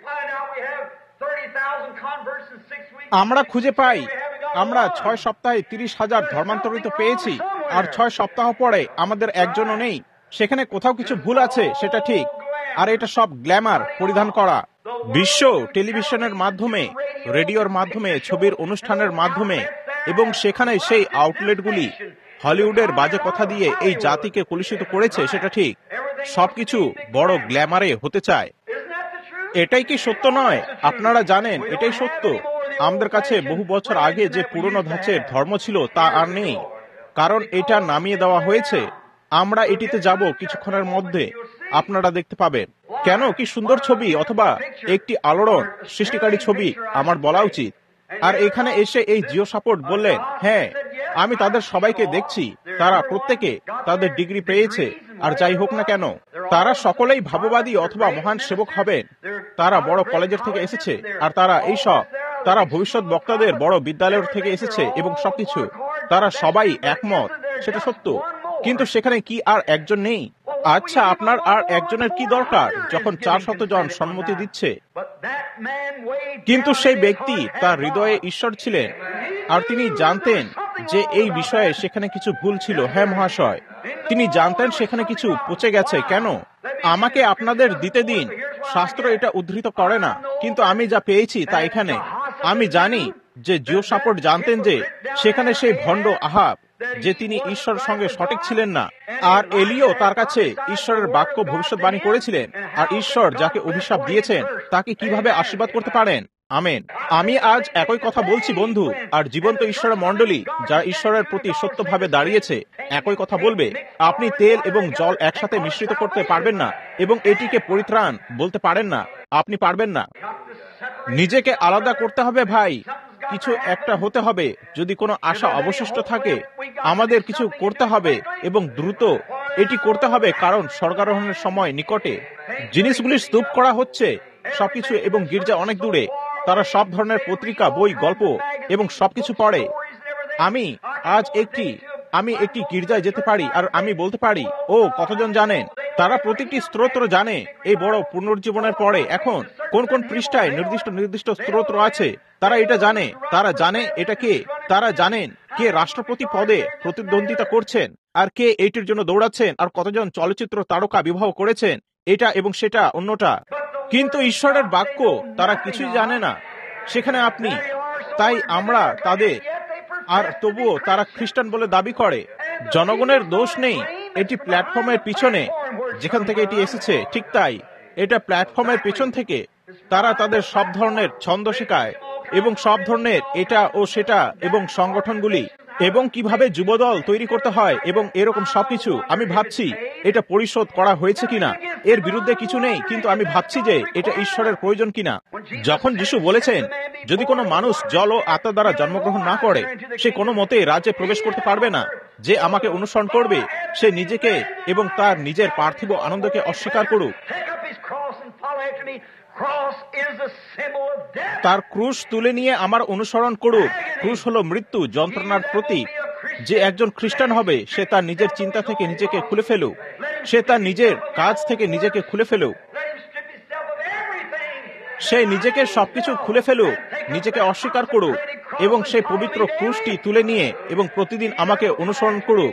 আমরা খুঁজে পাই আমরা 6 সপ্তাহে 30,000 ধর্মান্তরিত পেয়েছি, আর 6 সপ্তাহ পরে আমাদের একজনও নেই। সেখানে কোথাও কিছু ভুল আছে, সেটা ঠিক। আর এটা সব গ্ল্যামার পরিধান করা। বিশ্ব টেলিভিশনের মাধ্যমে, রেডিওর মাধ্যমে, ছবির অনুষ্ঠানের মাধ্যমে, এবং সেখানে সেই আউটলেটগুলি হলিউডের বাজে কথা দিয়ে এই জাতিকে কলুষিত করেছে, সেটা ঠিক। সবকিছু বড় গ্ল্যামারে হতে চায়। এটাই কি সত্য নয়? আপনারা জানেন এটাই সত্য। আমাদের কাছে বহু বছর আগে যে পুরনো ধাঁচের ধর্ম ছিল তা আর নেই, কারণ এটা নামিয়ে দেওয়া হয়েছে। আমরা এটিতে যাব কিছুক্ষণের মধ্যে, আপনারা দেখতে পাবেন। কেন, কি সুন্দর ছবি, অথবা একটি আলোড়ন সৃষ্টিকারী ছবি আমার বলা উচিত। আর এখানে এসে এই জিহোশাফাট বললেন, হ্যাঁ, আমি তাদের সবাইকে দেখছি, তারা প্রত্যেকে তাদের ডিগ্রি পেয়েছে। আর যাই হোক না কেন, তারা সকলেই ভাববাদী অথবা মহান সেবক হবেন। তারা বড় কলেজের থেকে এসেছে, আর তারা এইসব, তারা ভবিষ্যৎ বক্তাদের বড় বিদ্যালয়ের থেকে এসেছে, এবং সবকিছু তারা সবাই একমত, সেটা সত্য। কিন্তু সেখানে কি আর একজন নেই? আচ্ছা, আপনার আর একজনের কি দরকার যখন 400 জন সম্মতি দিচ্ছে? কিন্তু সেই ব্যক্তি, তার হৃদয়ে ঈশ্বর ছিলেন, আর তিনি জানতেন যে এই বিষয়ে সেখানে কিছু ভুল ছিল। হ্যাঁ মহাশয়, তিনি জানতেন সেখানে কিছু পচে গেছে। কেন? আমাকে আপনাদের দিতে দিন, শাস্ত্র এটা উদ্ধৃত করে না, কিন্তু আমি যা পেয়েছি তা এখানে। আমি জানি যে জিহোশাফাট জানতেন যে সেখানে সেই ভণ্ড আহাব, যে তিনি ঈশ্বরের সঙ্গে সঠিক ছিলেন না, আর এলিও তার কাছে ঈশ্বরের বাক্য ভবিষ্যৎবাণী করেছিলেন, আর ঈশ্বর যাকে অভিশাপ দিয়েছেন তাকে কিভাবে আশীর্বাদ করতে পারেন। আমেন। আমি আজ একই কথা বলছি বন্ধু, আর জীবন্ত ঈশ্বরের মণ্ডলী যা ঈশ্বরের প্রতি সত্যভাবে দাঁড়িয়েছে একই কথা বলবে। আপনি তেল এবং জল একসাথে মিশ্রিত করতে পারবেন না, এবং এটিকে পরিত্রাণ বলতে পারেন না। আপনি পারবেন না। নিজেকে আলাদা করতে হবে ভাই, কিছু একটা হতে হবে। যদি কোনো আশা অবশিষ্ট থাকে, আমাদের কিছু করতে হবে, এবং দ্রুত এটি করতে হবে, কারণ স্বর্গারোহণের সময় নিকটে। জিনিসগুলি স্তূপ করা হচ্ছে সবকিছু, এবং গির্জা অনেক দূরে। তারা সব ধরনের পত্রিকা, বই, গল্প এবং সবকিছু পড়ে। আমি একটি গির্জায় যেতে পারি, আর আমি বলতে পারি, ও কতজন জানেন? তারা প্রতিটি স্তোত্র জানে। এই বড় পুনর্জীবনের পরে এখন কোন কোন পৃষ্ঠায় নির্দিষ্ট স্তোত্র আছে, তারা এটা জানে। তারা জানে এটা কে, তারা জানেন কে রাষ্ট্রপতি পদে প্রতিদ্বন্দ্বিতা করছেন, আর কে এইটির জন্য দৌড়াচ্ছেন, আর কতজন চলচ্চিত্র তারকা বিবাহ করেছেন, এটা এবং সেটা অন্যটা। কিন্তু ঈশ্বরের বাক্য তারা কিছুই জানে না। সেখানে আপনি, তাই আমরা তাদের, আর তবুও তারা খ্রিস্টান বলে দাবি করে। জনগণের দোষ নেই, এটি প্ল্যাটফর্মের পিছনে যেখান থেকে এটি এসেছে, ঠিক তাই। এটা প্ল্যাটফর্মের পেছন থেকে তারা তাদের সব ধরনের ছন্দ শেখায়, এবং সব ধরনের এটা ও সেটা, এবং সংগঠনগুলি, এবং কিভাবে যুবদল তৈরি করতে হয়, এবং এরকম সবকিছু। আমি ভাবছি এটা পরিশোধ করা হয়েছে কিনা। এর বিরুদ্ধে কিছু নেই, কিন্তু আমি ভাবছি যে এটা ঈশ্বরের প্রয়োজন কিনা। যখন যিশু বলেছেন, যদি কোনো মানুষ জল ও আত্মা দ্বারা জন্মগ্রহণ না করে, সে কোনো মতে রাজ্যে প্রবেশ করতে পারবে না। যে আমাকে অনুসরণ করবে, সে নিজেকে এবং তার নিজের পার্থিব আনন্দকে অস্বীকার করুক, তার ক্রুশ তুলে নিয়ে আমার অনুসরণ করুক। ক্রুশ হলো মৃত্যু, যন্ত্রণার প্রতীক। যে একজন খ্রিস্টান হবে, সে তার নিজের চিন্তা থেকে নিজেকে খুলে ফেলুক, সে তার নিজের কাজ থেকে নিজেকে খুলে ফেলুক, সে নিজেকে সবকিছু খুলে ফেলুক, নিজেকে অস্বীকার করুক, এবং সেই পবিত্র ক্রুশটি তুলে নিয়ে এবং প্রতিদিন আমাকে অনুসরণ করুক।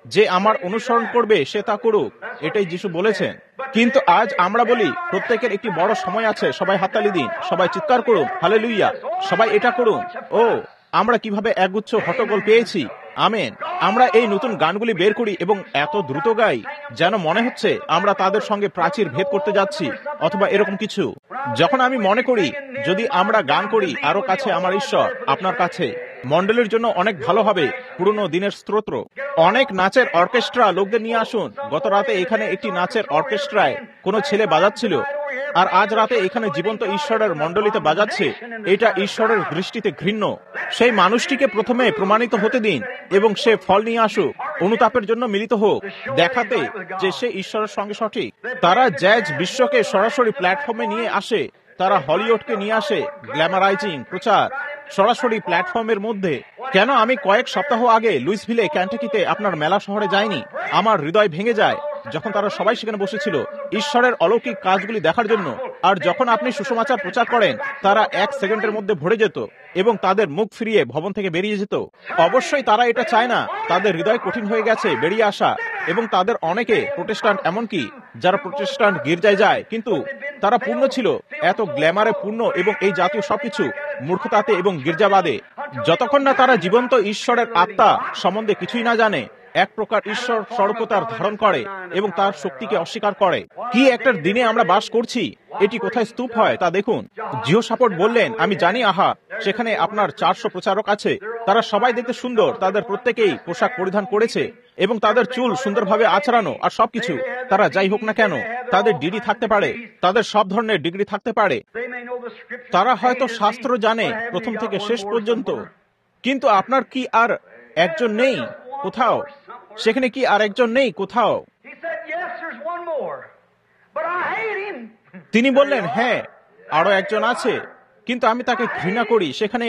যে আমার অনুসরণ করবে সে তা করুক, এটাই যিশু বলেছেন। কিন্তু আজ আমরা বলি প্রত্যেকের একটি বড় সময় আছে, সবাই হাততালি দিন, সবাই চিৎকার করুন, হালেলুয়া, সবাই এটা করুন। ও, আমরা কিভাবে একগুচ্ছ হট্টগোল পেয়েছি। আমেন। আমরা এই নতুন গানগুলি বের করি এবং এত দ্রুত গাই যেন মনে হচ্ছে আমরা তাদের সঙ্গে প্রাচীর ভেদ করতে যাচ্ছি অথবা এরকম কিছু। যখন আমি মনে করি যদি আমরা গান করি আরো কাছে আমার ঈশ্বর, আপনার কাছে, মন্ডলের জন্য অনেক ভালো হবে। পুরনো দিনের স্তোত্র, অনেক নাচের অর্কেস্ট্রা লোকদের নিয়ে আসুন। গত রাতে এখানে একটি নাচের অর্কেস্ট্রায় কোনো ছেলে বাজাচ্ছিল, আর আজ রাতে এখানে জীবন্ত ঈশ্বরের মণ্ডলীতে বাজাচ্ছে। এটা ঈশ্বরের দৃষ্টিতে ঘৃণ্য। সেই মানুষটিকে প্রথমে প্রমাণিত হতে দিন এবং সে ফল নিয়ে আসুক, অনুতাপের জন্য মিলিত হোক, দেখাতে যে সে ঈশ্বরের সঙ্গে সঠিক। তারা জ্যাজ বিশ্বকে সরাসরি প্ল্যাটফর্মে নিয়ে আসে, তারা হলিউডকে নিয়ে আসে, গ্ল্যামারাইজিং প্রচার সরাসরি প্ল্যাটফর্মের মধ্যে। কেন আমি কয়েক সপ্তাহ আগে লুইসভিলে ক্যান্টাকিতে আপনার মেলা শহরে যাইনি? আমার হৃদয় ভেঙে যায় যখন তারা সবাই সেখানে বসেছিল ঈশ্বরের অলৌকিক কাজগুলি দেখার জন্য। আর যখন আপনি সুসমাচার প্রচার করেন তারা 1 সেকেন্ডের মধ্যে ভরে যেত এবং তাদের মুখ ফিরিয়ে ভবন থেকে বেরিয়ে যেত। অবশ্যই তারা এটা চায় না, তাদের হৃদয় কঠিন হয়ে গেছে বেরিয়ে আসা। এবং তাদের অনেকে প্রোটেস্ট্যান্ট, এমনকি যারা প্রোটেস্ট্যান্ট গির্জায় যায়, কিন্তু তারা পূর্ণ ছিল এত গ্ল্যামারে পূর্ণ এবং এই জাতীয় সবকিছু মূর্খতাতে এবং গির্জাবাদে। যতক্ষণ না তারা জীবন্ত ঈশ্বরের আত্মা সম্বন্ধে কিছুই না জানে, এক প্রকার ঈশ্বর স্বরূপতার ধারণ করে এবং তার শক্তিকে অস্বীকার করে। কি একটা দিনে আমরা বাস করছি। এটি কোথায় স্তূপ হয় তা দেখুন। জিওশাফট বললেন, আমি জানি, আহা, সেখানে আপনার 400 প্রচারক আছে, তারা সবাই দেখতে সুন্দর, তাদের প্রত্যেকেই পোশাক পরিধান করেছে এবং তাদের চুল সুন্দরভাবে আছড়ানো আর সবকিছু। তারা যাই হোক না কেন, তাদের ডিগ্রি থাকতে পারে, তাদের সব ধরনের ডিগ্রি থাকতে পারে, তারা হয়তো শাস্ত্র জানে প্রথম থেকে শেষ পর্যন্ত, কিন্তু আপনার কি আর একজন নেই কোথাও? সেখানে কি আর একজন নেই কোথাও? তিনি বললেন, হ্যাঁ, আরো একজন আছে, কিন্তু আমি তাকে ঘৃণা করি। সেখানে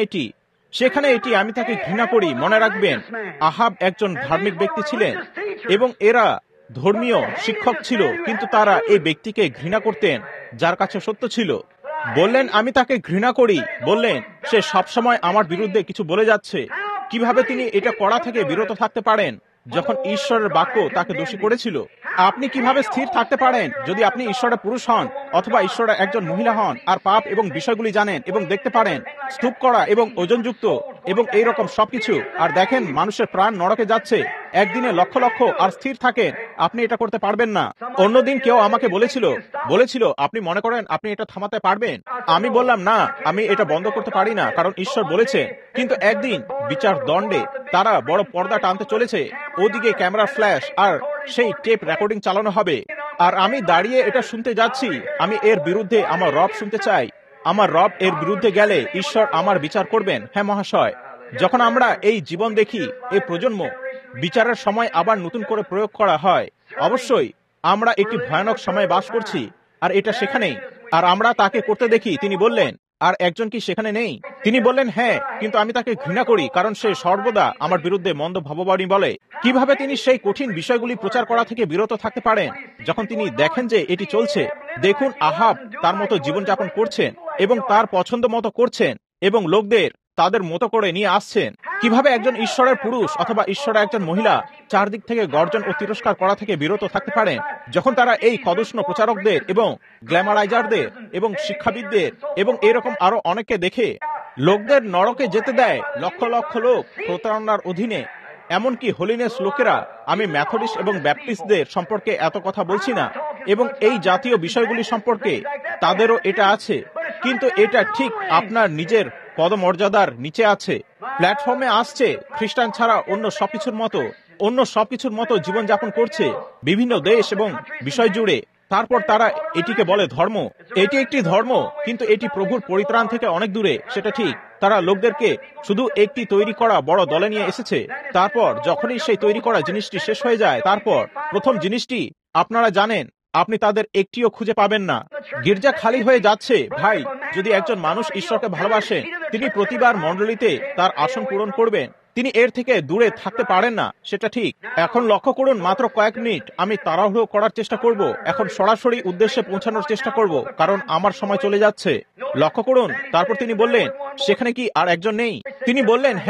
এটি আমি তাকে ঘৃণা করি। মনে রাখবেন, আহাব একজন ধার্মিক ব্যক্তি ছিলেন এবং এরা ধর্মীয় শিক্ষক ছিল, কিন্তু তারা এই ব্যক্তিকে ঘৃণা করতেন যার কাছে সত্য ছিল। বললেন, আমি তাকে ঘৃণা করি। বললেন, সে সবসময় আমার বিরুদ্ধে কিছু বলে যাচ্ছে। কিভাবে তিনি এটা করা থেকে বিরত থাকতে পারেন যখন ঈশ্বরের বাক্য তাকে দোষী করেছিল? আপনি কিভাবে স্থির থাকতে পারেন যদি আপনি ঈশ্বরের পুরুষ হন অথবা ঈশ্বরের একজন মহিলা হন আর পাপ এবং বিষয়গুলি জানেন এবং দেখতে পারেন, স্তূপ করা এবং ওজনযুক্ত এবং এই রকম সবকিছু, আর দেখেন মানুষের প্রাণ নরকে যাচ্ছে একদিনে লক্ষ লক্ষ, আর স্থির থাকেন? আপনি এটা করতে পারবেন না। অন্যদিন কেউ আমাকে বলেছিল আপনি মনে করেন আপনি এটা থামাতে পারবেন? আমি বললাম, না, আমি এটা বন্ধ করতে পারি না, কারণ ঈশ্বর বলেছে। কিন্তু একদিন বিচার দণ্ডে তারা বড় পর্দা টানতে চলেছে, ওদিকে ক্যামেরা ফ্ল্যাশ আর সেই টেপ রেকর্ডিং চালানো হবে, আর আমি দাঁড়িয়ে এটা শুনতে যাচ্ছি। আমি এর বিরুদ্ধে আমার রব শুনতে চাই। আমার রব এর বিরুদ্ধে গেলে ঈশ্বর আমার বিচার করবেন। হ্যাঁ মহাশয়, যখন আমরা এই জীবন দেখি, এই প্রজন্ম বিচারের সময় আবার নতুন করে প্রয়োগ করা হয়। অবশ্যই আমরা একটি ভয়ানক সময়ে বাস করছি, আর এটা সেখানেই, আর আমরা তাকে করতে দেখি। তিনি বললেন, আর একজন কি সেখানে নেই? তিনি বললেন, হ্যাঁ, কিন্তু আমি তাকে ঘৃণা করি, কারণ সে সর্বদা আমার বিরুদ্ধে মন্দ ভাববাণী বলে। কিভাবে তিনি সেই কঠিন বিষয়গুলি প্রচার করা থেকে বিরত থাকতে পারেন যখন তিনি দেখেন যে এটি চলছে? দেখুন, আহাব তার মতো জীবনযাপন করছেন এবং তার পছন্দ মতো করছেন এবং লোকদের তাদের মতো করে নিয়ে আসছেন। কিভাবে একজন ঈশ্বরের পুরুষ অথবা ঈশ্বরের একজন মহিলা চারদিক থেকে গর্জন ও তিরস্কার করা থেকে বিরত থাকতে পারেন যখন তারা এই কদুষ্ণ প্রচারকদের এবং গ্ল্যামারাইজারদের এবং শিক্ষাবিদদের এবং এরকম আরো অনেককে দেখে লোকদের নরকে যেতে দেয়? লক্ষ লক্ষ লোক প্রতারণার অধীনে, এমনকি হোলিনেস লোকেরা। আমি মেথডিস্ট এবং ব্যাপটিস্টদের সম্পর্কে এত কথা বলছি না, এবং এই জাতীয় বিষয়গুলি সম্পর্কে তাদেরও এটা আছে, কিন্তু এটা ঠিক আপনার নিজের পদমর্যাদার নিচে আছে। প্ল্যাটফর্মে আসছে, খ্রিস্টান ছাড়া অন্য সবকিছুর মতো জীবনযাপন করছে বিভিন্ন দেশ এবং বিষয় জুড়ে। তারপর তারা এটিকে বলে ধর্ম। এটি একটি ধর্ম, কিন্তু এটি প্রভুর পরিত্রাণ থেকে অনেক দূরে। সেটা ঠিক, তারা লোকদেরকে শুধু একটি তৈরি করা বড় দলে নিয়ে এসেছে। তারপর যখনই সেই তৈরি করা জিনিসটি শেষ হয়ে যায়, তারপর প্রথম জিনিসটি আপনারা জানেন, আপনি তাদের একটিও খুঁজে পাবেন না। গির্জা খালি হয়ে যাচ্ছে। ভাই, যদি একজন মানুষ ঈশ্বরকে ভালোবাসেন, তিনি প্রতিবার মণ্ডলীতে তার আসন পূরণ করবেন। তিনি এর থেকে দূরে থাকতে পারেন না, সেটা ঠিক। এখন লক্ষ্য করুন, মাত্র কয়েক মিনিট আমি তাড়াহুড়ো করার চেষ্টা করব, এখন সরাসরি উদ্দেশ্যে পৌঁছানোর চেষ্টা করব, কারণ আমার সময় চলে যাচ্ছে। লক্ষ্য করুন, তারপর তিনি বললেন, সেখানে কি আর একজন নেই? তিনি বললেন, হ্যাঁ,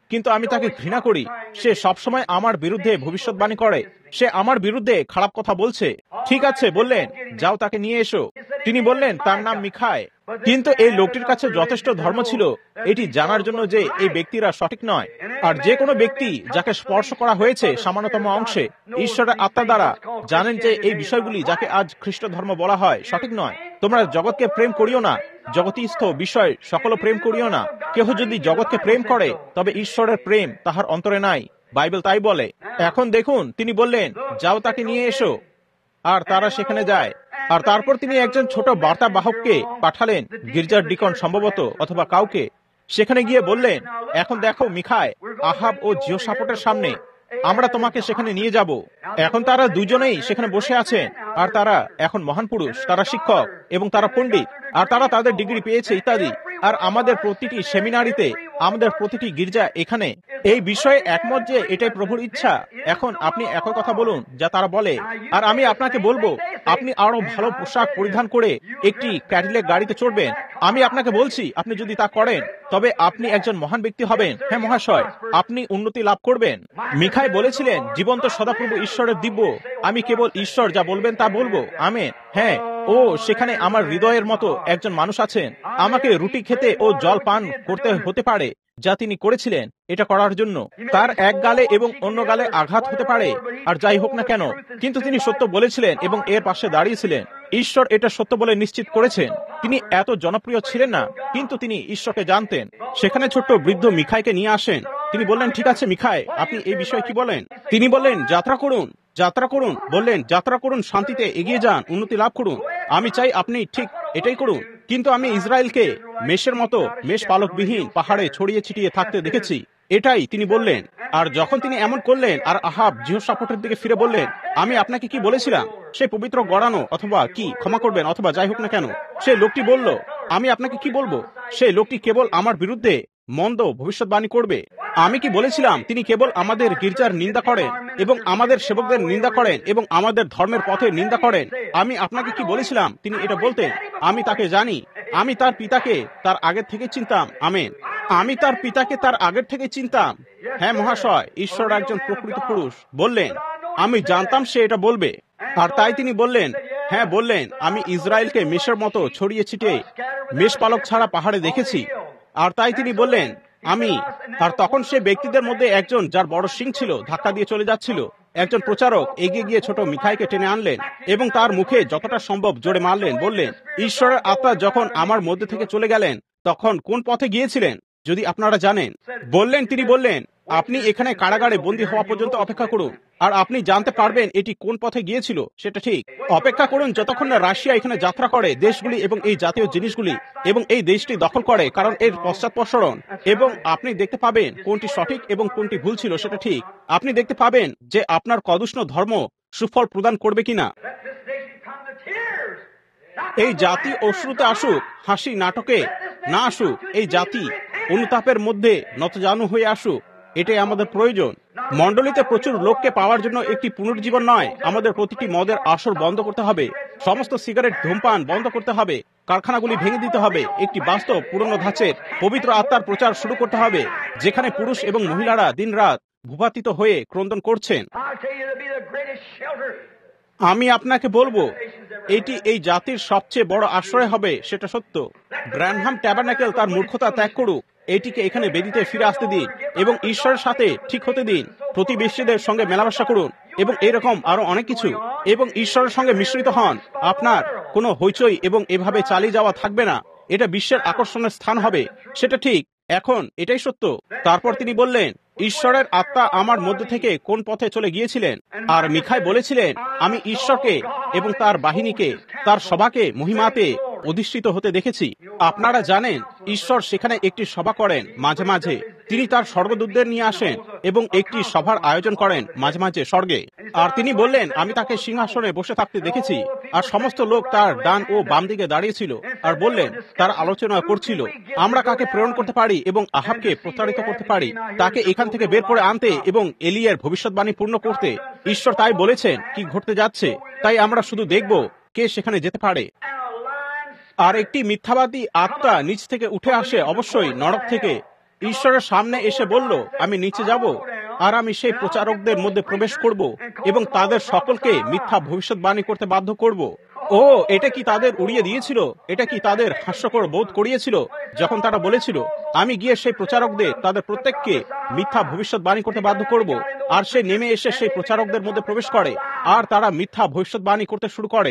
কিন্তু আমি তাকে ঘৃণা করি। সে সবসময় আমার বিরুদ্ধে ভবিষ্যৎবাণী করে, সে আমার বিরুদ্ধে খারাপ কথা বলছে। ঠিক আছে, বললেন, যাও তাকে নিয়ে এসো। তিনি বললেন তার নাম মিখায়। কিন্তু এই লোকটির কাছে যথেষ্ট ধর্ম ছিল এটি জানার জন্য যে এই ব্যক্তিরা সঠিক নয়। আর যে কোনো ব্যক্তি যাকে স্পর্শ করা হয়েছে সামান্যতম অংশে ঈশ্বরের আত্মা দ্বারা জানেন যে এই বিষয়গুলি যাকে আজ খ্রিস্ট ধর্ম বলা হয় সঠিক নয়। তোমরা জগৎকে প্রেম করিও না, জগতীস্থ বিষয় সকল প্রেম করিও না। কেহ যদি জগৎকে প্রেম করে তবে ঈশ্বরের প্রেম তাহার অন্তরে নাই, বাইবেল তাই বলে। এখন দেখুন, তিনি বললেন যাও তাকে নিয়ে এসো, আর তারা সেখানে যায়। আর তারপর তিনি একজন ছোট বার্তা বাহককে পাঠালেন, গির্জার ডিকন সম্ভবত অথবা কাউকে। সেখানে গিয়ে বললেন, এখন দেখো মিখায় আহাব ও জিহোশাফাটের সামনে, আমরা তোমাকে সেখানে নিয়ে যাব। এখন তারা দুজনেই সেখানে বসে আছেন, আর তারা এখন মহান পুরুষ, তারা শিক্ষক এবং তারা পণ্ডিত, আর তারা তাদের ডিগ্রি পেয়েছে ইত্যাদি। আর আমাদের প্রতিটি সেমিনারিতে, আমাদের প্রতিটি গির্জা এখানে এই বিষয়ে একমত যে এটাই প্রভুর ইচ্ছা। এখন আপনি একই কথা বলুন যা তারা বলে, আর আমি আপনাকে বলবো আপনি আরো ভালো পোশাক পরিধান করে একটি ক্যাডিলেক গাড়িতে চড়বেন। আমি আপনাকে বলছি আপনি যদি তা করেন তবে আপনি একজন মহান ব্যক্তি হবেন। হ্যাঁ মহাশয়, আপনি উন্নতি লাভ করবেন। মিখায় বলেছিলেন, জীবন্ত সদাপ্রভু ঈশ্বরের দিব্য, আমি কেবল ঈশ্বর যা বলবেন তা বলবো। আমেন। হ্যাঁ, ও সেখানে আমার হৃদয়ের মতো একজন মানুষ আছেন। আমাকে রুটি খেতে ও জল পান করতে হতে পারে যা তিনি করেছিলেন এটা করার জন্য। তার এক গালে এবং অন্য গালে আঘাত হতে পারে, আর যাই হোক না কেন, কিন্তু তিনি সত্য বলেছিলেন এবং এর পাশে দাঁড়িয়েছিলেন। ঈশ্বর এটা সত্য বলে নিশ্চিত করেছেন। তিনি এত জনপ্রিয় ছিলেন না, কিন্তু তিনি ঈশ্বরকে জানতেন। সেখানে ছোট্ট বৃদ্ধ মিখাইকে নিয়ে আসেন। তিনি বললেন, ঠিক আছে মিখাই, আপনি এই বিষয়ে কি বলেন? তিনি বললেন, যাত্রা করুন, যাত্রা করুন। বললেন, যাত্রা করুন, শান্তিতে এগিয়ে যান, উন্নতি লাভ করুন। আমি চাই আপনি ঠিক এটাই করুন। কিন্তু আমি ইসরায়েলকে মেষের মতো মেষ পালকবিহীন পাহাড়ে ছড়িয়ে ছিটিয়ে থাকতে দেখেছি, এটাই তিনি বললেন। আর যখন তিনি এমন করলেন, আর আহাব জিহোশাফাটের দিকে ফিরে বললেন, আমি আপনাকে কি বলেছিলাম? সে পবিত্র গড়ানো অথবা কি ক্ষমা করবেন অথবা যাই হোক না কেন, সে লোকটি বলল, আমি আপনাকে কি বলবো? সে লোকটি কেবল আমার বিরুদ্ধে মন্দ ভবিষ্যৎবাণী করবে। আমি কি বলেছিলাম তিনি কেবল আমাদের গির্জার নিন্দা করেন এবং আমাদের সেবকদের নিন্দা করেন এবং আমাদের ধর্মের পথে নিন্দা করেন? আমি আপনাকে কি বলেছিলাম তিনি এটা বলতেন? আমি তাকে জানি, আমি তার পিতাকে তার আগের থেকে চিনতাম। আমেন। আমি তার পিতাকে তার আগের থেকে চিনতাম। হ্যাঁ মহাশয়, ঈশ্বর একজন প্রকৃত পুরুষ। বললেন, আমি জানতাম সে এটা বলবে। আর তাই তিনি বললেন, হ্যাঁ বললেন, আমি ইসরায়েলকে মেষের মতো ছড়িয়ে ছিটিয়ে মেষ পালক ছাড়া পাহাড়ে দেখেছি। আর তাই তিনি বললেন, আমি। আর তখন সে ব্যক্তিদের মধ্যে একজন, যার বড় সিং ছিল, ধাক্কা দিয়ে চলে যাচ্ছিল। একজন প্রচারক এগিয়ে গিয়ে ছোট মিখাইকে টেনে আনলেন এবং তার মুখে যতটা সম্ভব জোরে মারলেন। বললেন, ঈশ্বরের আত্মা যখন আমার মধ্যে থেকে চলে গেলেন তখন কোন পথে গিয়েছিলেন যদি আপনারা জানেন? বললেন, তিনি বললেন, আপনি এখানে কারাগারে বন্দী হওয়া পর্যন্ত অপেক্ষা করুন, আর আপনি জানতে পারবেন এটি কোন পথে গিয়েছিল। সেটা ঠিক। অপেক্ষা করুন যতক্ষণ না রাশিয়া এখানে যাত্রা করে দেশগুলি এবং এই জাতীয় জিনিসগুলি এবং এই দেশটি দখল করে, কারণ এর পশ্চাৎপসরণ। এবং আপনি দেখতে পাবেন কোনটি সঠিক এবং কোনটি ভুল ছিল। সেটা ঠিক। আপনি দেখতে পাবেন যে আপনার কদুষ্ণ ধর্ম সুফল প্রদান করবে কিনা। এই জাতি অশ্রুতে আসুক, হাসি নাটকে না আসুক। এই জাতি অনুতাপের মধ্যে নতজানু হয়ে আসুক। এটাই আমাদের প্রয়োজন। মণ্ডলীতে প্রচুর লোককে পাওয়ার জন্য একটি পুনর্জীবন নয়। আমাদের প্রতিটি মদের আসর বন্ধ করতে হবে, সমস্ত সিগারেট ধূমপান বন্ধ করতে হবে, কারখানাগুলি ভেঙে দিতে হবে। একটি বাস্তব পুরনো ধাঁচের পবিত্র আত্মার প্রচার শুরু করতে হবে, যেখানে পুরুষ এবং মহিলারা দিনরাত ভূপাতিত হয়ে ক্রন্দন করছেন। আমি আপনাকে বলবো, এটি এই জাতির সবচেয়ে বড় আশ্রয় হবে। সেটা সত্য। ব্র্যানহাম ট্যাবারনাকেল তার মূর্খতা ত্যাগ করুক, এটিকে এখানে বেদিতে ফিরে আসতে দিন এবং ঈশ্বরের সাথে ঠিক হতে দিন। প্রতিবেশীদের সঙ্গে মেলামেশা করুন এবং এরকম আরো অনেক কিছু, এবং ঈশ্বরের সঙ্গে মিশ্রিত হন। আপনার কোনো হইচই এবং এভাবে চালিয়ে যাওয়া থাকবে না। এটা বিশ্বের আকর্ষণের স্থান হবে। সেটা ঠিক। এখন এটাই সত্য। তারপর তিনি বললেন, ঈশ্বরের আত্মা আমার মধ্যে থেকে কোন পথে চলে গিয়েছিলেন। আর মিখাই বলেছিলেন, আমি ঈশ্বরকে এবং তার বাহিনীকে, তার সভাকে মহিমাতে অধিষ্ঠিত হতে দেখেছি। আপনারা জানেন ঈশ্বর সেখানে একটি সভা করেন মাঝে মাঝে। তিনি তার স্বর্গদূতদের নিয়ে আসেন এবং একটি সভার আয়োজন করেন মাঝে মাঝে স্বর্গে। আর তিনি বললেন, আমি তাকে সিংহাসনে বসে থাকতে দেখেছি, আর সমস্ত লোক তার ডান ও বাম দিকে দাঁড়িয়েছিল। আর বললেন, তারা আলোচনা করছিল, আমরা কাকে প্রেরণ করতে পারি এবং আহাবকে প্রতারিত করতে পারি, তাকে এখান থেকে বের করে আনতে এবং এলিয়ার ভবিষ্যৎবাণী পূর্ণ করতে। ঈশ্বর তাই বলেছেন কি ঘটতে যাচ্ছে। তাই আমরা শুধু দেখব কে সেখানে যেতে পারে। আর একটি মিথ্যাবাদী আত্মা নিচ থেকে উঠে আসে, অবশ্যই নরক থেকে, ঈশ্বরের সামনে এসে বলল, আমি নিচে যাব আর আমি সেই প্রচারকদের মধ্যে প্রবেশ করব এবং তাদের সকলকে মিথ্যা ভবিষ্যৎবাণী করতে বাধ্য করব। ও, এটা কি তাদের উড়িয়ে দিয়েছিল? এটা কি তাদের হাস্যকর বোধ করিয়েছিল যখন তারা বলেছিল, আমি গিয়ে সেই প্রচারকদের তাদের প্রত্যেককে মিথ্যা ভবিষ্যৎবাণী করতে বাধ্য করব? আর সে নেমে এসে সেই প্রচারকদের মধ্যে প্রবেশ করে আর তারা মিথ্যা ভবিষ্যৎবাণী করতে শুরু করে।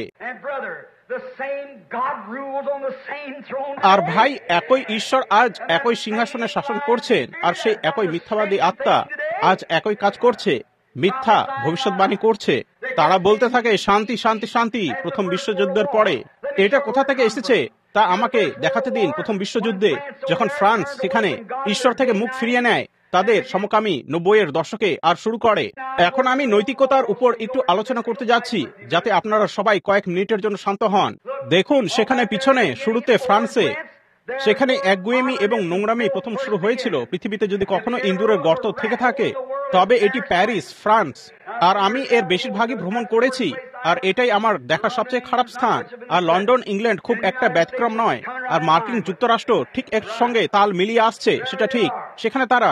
আর ভাই, একই ঈশ্বর আজ একই সিংহাসনে শাসন করছেন, আর সেই একই মিথ্যাবাদী আত্মা আজ একই কাজ করছে, মিথ্যা ভবিষ্যৎবাণী করছে। তারা বলতে থাকে শান্তি শান্তি শান্তি প্রথম বিশ্বযুদ্ধের পরে। এটা কোথা থেকে এসেছে তা আমাকে দেখাতে দিন। প্রথম বিশ্বযুদ্ধে যখন ফ্রান্স সেখানে ঈশ্বর থেকে মুখ ফিরিয়ে নেয় তাদের সমকামী 90-এর দশকে আর শুরু করে। এখন আমি নৈতিকতার উপর একটু আলোচনা করতে যাচ্ছি, যাতে আপনারা সবাই কয়েক মিনিটের জন্য শান্ত হন। দেখুন, সেখানে পিছনে শুরুতে ফ্রান্সে সেখানে একগুয়েমি এবং নোংরামি প্রথম শুরু হয়েছিল। পৃথিবীতে যদি কখনো ইন্দুরের গর্ত থেকে থাকে তবে এটি প্যারিস, ফ্রান্স। আর আমি এর বেশিরভাগই ভ্রমণ করেছি, আর এটাই আমার দেখা সবচেয়ে খারাপ স্থান। আর লন্ডন, ইংল্যান্ড খুব একটা ব্যতিক্রম নয়। আর মার্কিন যুক্তরাষ্ট্র ঠিক এর সঙ্গে তাল মিলিয়ে আসছে, সেটা ঠিক। সেখানে তারা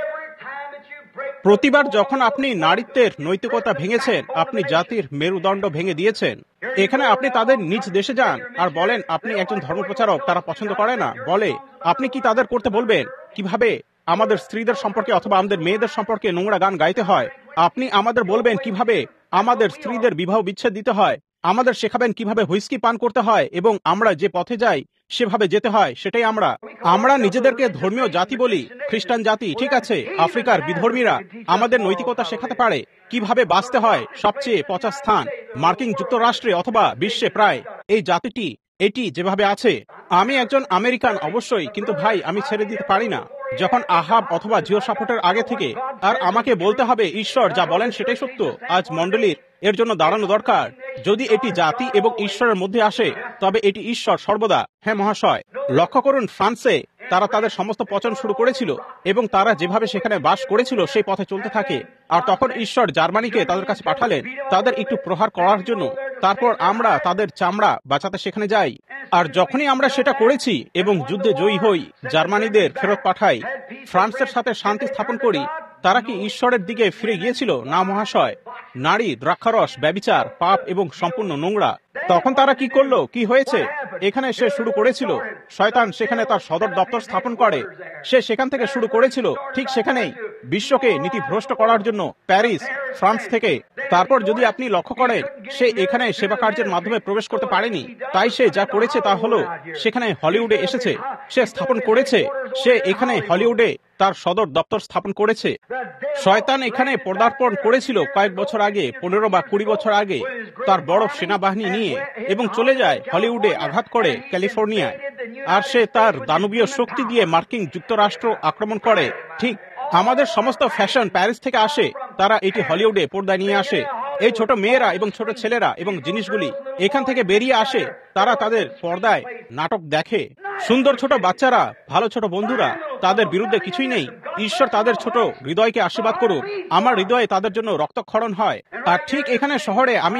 প্রতিবার যখন আপনি নারীত্বের নৈতিকতা ভেঙেছেন, আপনি জাতির মেরুদণ্ড ভেঙে দিয়েছেন। এখানে আপনি তাদের নিজ দেশে যান আর বলেন আপনি একজন ধর্মপ্রচারক, তারা পছন্দ করে না। বলে, আপনি কি তাদের করতে বলবেন কিভাবে আমাদের স্ত্রীদের সম্পর্কে অথবা আমাদের মেয়েদের সম্পর্কে নোংরা গান গাইতে হয়? আপনি আমাদের বলবেন কিভাবে আমাদের স্ত্রীদের বিবাহ বিচ্ছেদ দিতে হয়? আমাদের শেখাবেন কিভাবে হুইস্কি পান করতে হয়, এবং আমরা যে পথে যাই সেভাবে যেতে হয়। সেটাই আমরা নিজেদেরকে ধর্মীয় জাতি বলি, খ্রিস্টান জাতি, ঠিক আছে। আফ্রিকার বিধর্মীরা আমাদের নৈতিকতা শেখাতে পারে, কিভাবে বাঁচতে হয়। সবচেয়ে পচা স্থান মার্কিন যুক্তরাষ্ট্রে অথবা বিশ্বে প্রায় এই জাতিটি এটি যেভাবে আছে। আমি একজন আমেরিকান অবশ্যই, কিন্তু ভাই আমি ছেড়ে দিতে পারি না যখন আহাব অথবা জিও সাপোর্টের আগে থেকে। আর আমাকে বলতে হবে ঈশ্বর যা বলেন সেটাই সত্য। আজ মণ্ডলীর এর জন্য দাঁড়ানো দরকার। যদি এটি জাতি এবং ঈশ্বরের মধ্যে আসে তবে এটি ঈশ্বর সর্বদা। হ্যাঁ মহাশয়, লক্ষ্য করুন, ফ্রান্সে তারা তাদের সমস্ত পচন শুরু করেছিল এবং তারা যেভাবে সেখানে বাস করেছিল সেই পথে চলতে থাকে। আর তখন ঈশ্বর জার্মানিকে তাদের কাছে পাঠালেন তাদের একটু প্রহার করার জন্য। তারপর আমরা তাদের চামড়া বাঁচাতে সেখানে যাই। আর যখনই আমরা সেটা করেছি এবং যুদ্ধে জয়ী হই, জার্মানিদের ফেরত পাঠাই, ফ্রান্সের সাথে শান্তি স্থাপন করি, তারা কি ঈশ্বরের দিকে ফিরে গিয়েছিল? না মহাশয়। নারী, দ্রাক্ষারস, ব্যভিচার, পাপ এবং সম্পূর্ণ নোংরা। তখন তারা কি করলো? কি হয়েছে? এখানে সে শুরু করেছিল। শয়তান সেখানে তার সদর দপ্তর স্থাপন করে। সে সেখান থেকে শুরু করেছিল, ঠিক সেখানেই বিশ্বকে নীতিভ্রষ্ট করার জন্য, প্যারিস, ফ্রান্স থেকে। তারপর যদি আপনি লক্ষ্য করেন, সে এখানে সেবা কার্যের মাধ্যমে প্রবেশ করতে পারেনি। তাই সে যা করেছে তা হলো সেখানে হলিউডে এসেছে, সে স্থাপন করেছে, সে এখানে হলিউডে তার সদর দপ্তর স্থাপন করেছে। শয়তান এখানে পদার্পণ করেছিল কয়েক বছর আগে, 15 বা 20 বছর আগে, তার বড় সেনাবাহিনী নিয়ে, এবং চলে যায় হলিউডে, আঘাত করে ক্যালিফোর্নিয়ায়। আর সে তার দানবীয় শক্তি দিয়ে মার্কিন যুক্তরাষ্ট্র আক্রমণ করে। ঠিক আমাদের সমস্ত ফ্যাশন প্যারিস থেকে আসে, তারা এটি হলিউডে পর্দায় নিয়ে আসে। এই ছোট মেয়েরা এবং ছোট ছেলেরা এবং জিনিসগুলি এখান থেকে বেরিয়ে আসে, তারা তাদের পর্দায় নাটক দেখে। সুন্দর ছোট বাচ্চারা, ভালো ছোট বন্ধুরা, তাদের বিরুদ্ধে কিছুই নেই। ঈশ্বর তাদের ছোট হৃদয়কে আশীর্বাদ করুন। আমার হৃদয়ে তাদের জন্য রক্তক্ষরণ হয়। আর ঠিক এখানে শহরে আমি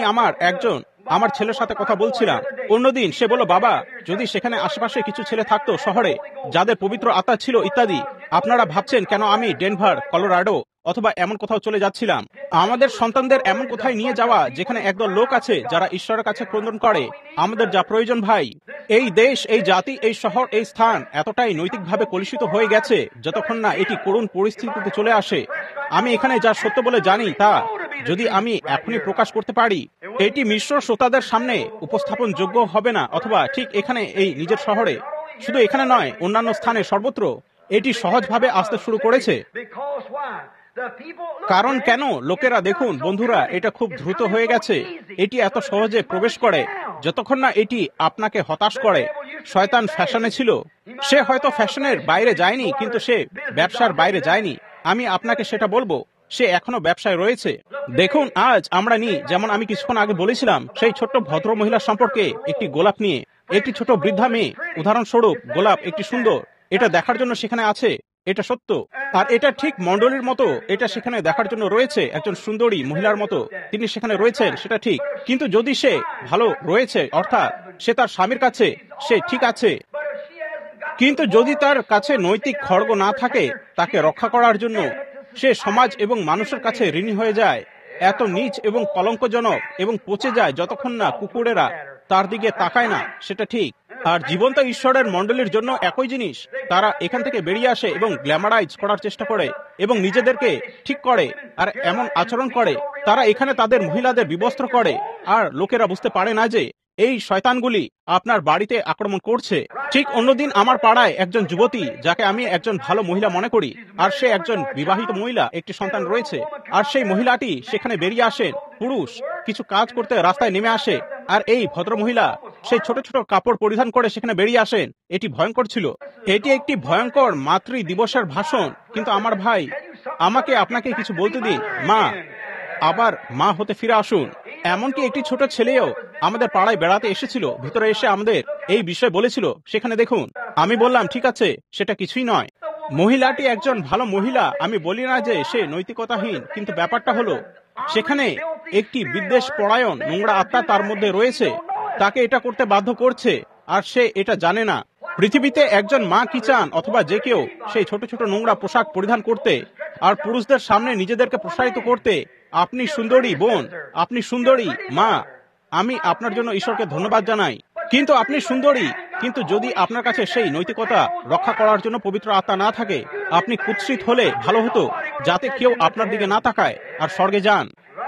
আমার ছেলের সাথে কথা বলছিলাম অন্যদিন। সে বলল, বাবা, যদি সেখানে আশেপাশে কিছু ছেলে থাকতো শহরে যাদের পবিত্র আত্মা ছিল ইত্যাদি। আপনারা ভাবছেন কেন আমি ডেনভার, কলোরাডো অথবা এমন কোথাও চলে যাচ্ছিলাম? আমাদের সন্তানদের এমন কোথায় নিয়ে যাওয়া যেখানে একদল লোক আছে যারা ঈশ্বরের কাছে ক্রন্দন করে। আমাদের যা প্রয়োজন ভাই, এই দেশ, এই জাতি, এই শহর, এই স্থান এতটাই নৈতিকভাবে কলুষিত হয়ে গেছে যতক্ষণ না এটি করুণ পরিস্থিতিতে চলে আসে। আমি এখানে যা সত্য বলে জানি তা যদি আমি এখনই প্রকাশ করতে পারি, এটি মিশ্র শ্রোতাদের সামনে উপস্থাপন যোগ্য হবে না। অথবা ঠিক এখানে এই নিজের শহরে, শুধু এখানে নয়, অন্যান্য স্থানে সর্বত্র এটি সহজভাবে আসতে শুরু করেছে। কারণ কেন? লোকেরা, দেখুন বন্ধুরা, এটা খুব দ্রুত হয়ে গেছে। এটি এত সহজে প্রবেশ করে যতক্ষণ না এটি আপনাকে হতাশ করে। শয়তান ফ্যাশনে ছিল, সে হয়তো ফ্যাশনের বাইরে যায়নি, কিন্তু সে ব্যবসার বাইরে যায়নি। আমি আপনাকে সেটা বলবো, সে এখনো ব্যবসায় রয়েছে। দেখুন, আজ আমরা নিই, যেমন আমি কিছুক্ষণ আগে বলেছিলাম, সেই ছোট্ট ভদ্র মহিলা সম্পর্কে একটি গোলাপ নিয়ে, একটি ছোট বৃদ্ধা মেয়ে। উদাহরণস্বরূপ, গোলাপ একটি সুন্দর, এটা দেখার জন্য সেখানে আছে, এটা সত্য। আর এটা ঠিক মণ্ডলীর মতো, এটা সেখানে দেখার জন্য রয়েছে একজন সুন্দরী মহিলার মতো, তিনি সেখানে রয়েছেন, সেটা ঠিক। কিন্তু যদি সে ভালো রয়েছে, অর্থাৎ সে তার স্বামীর কাছে, সে ঠিক আছে। কিন্তু যদি তার কাছে নৈতিক খড়গ না থাকে তাকে রক্ষা করার জন্য, সে সমাজ এবং মানুষের কাছে ঋণী হয়ে যায়, এত নীচ এবং কলঙ্কজনক এবং পচে যায় যতক্ষণ না কুকুরেরা তার দিকে তাকায় না। সেটা ঠিক। আর জীবন্ত ঈশ্বরের মণ্ডলীর জন্য একই জিনিস। তারা এখান থেকে বেরিয়ে আসে এবং গ্ল্যামারাইজ করার চেষ্টা করে এবং নিজেদেরকে ঠিক করে আর এমন আচরণ করে। তারা এখানে তাদের মহিলাদের বিবস্ত্র করে আর লোকেরা বুঝতে পারে না যে এই শয়তানগুলি আপনার বাড়িতে আক্রমণ করছে। ঠিক অন্যদিন আমার পাড়ায় একজন যুবতী, যাকে আমি একজন ভালো মহিলা মনে করি, আর সে একজন বিবাহিত মহিলা, একটি সন্তান রয়েছে, আর সেই মহিলাটি সেখানে বেরিয়ে আসেন, পুরুষ কিছু কাজ করতে রাস্তায় নেমে আসে, আর এই ভদ্র মহিলা সেই ছোট ছোট কাপড় পরিধান করে সেখানে বেরিয়ে আসেন। এটি ভয়ঙ্কর ছিল। এটি একটি ভয়ঙ্কর মাতৃ দিবসের ভাষণ। কিন্তু আমার ভাই, আমাকে আপনাকে কিছু বলতে দিন। আবার মা হতে ফিরে আসুন। এমনকি একটি ছোট ছেলেও আমাদের পাড়ায় বেড়াতে এসেছিল, ভিতরে এসে আমাদের এই বিষয় বলেছিল, সেখানে দেখুন। আমি বললাম ঠিক আছে, সেটা কিছুই নয়। মহিলাটি একজন ভালো মহিলা, আমি বলি না যে সে নৈতিকতাহীন, কিন্তু ব্যাপারটা হলো সেখানে একটি বিদ্বেষ পরায়ণ নোংরা আত্মা তার মধ্যে রয়েছে, তাকে এটা করতে বাধ্য করছে, আর সে এটা জানে না। পৃথিবীতে একজন মা কি চান, অথবা যে কেউ সেই ছোট ছোট নোংরা পোশাক পরিধান করতে আর পুরুষদের সামনে নিজেদেরকে প্রসারিত করতে। আপনি সুন্দরী বোন, আপনি সুন্দরী মা, আমি আপনার জন্য ঈশ্বরকে ধন্যবাদ জানাই। কিন্তু আপনি সুন্দরী, কিন্তু যদি আপনার কাছে সেই নৈতিকতা রক্ষা করার জন্য পবিত্র আত্মা না থাকে, আপনি কুৎসিত হলে ভালো হতো, যাতে কেউ আপনার দিকে না তাকায় আর স্বর্গে যান।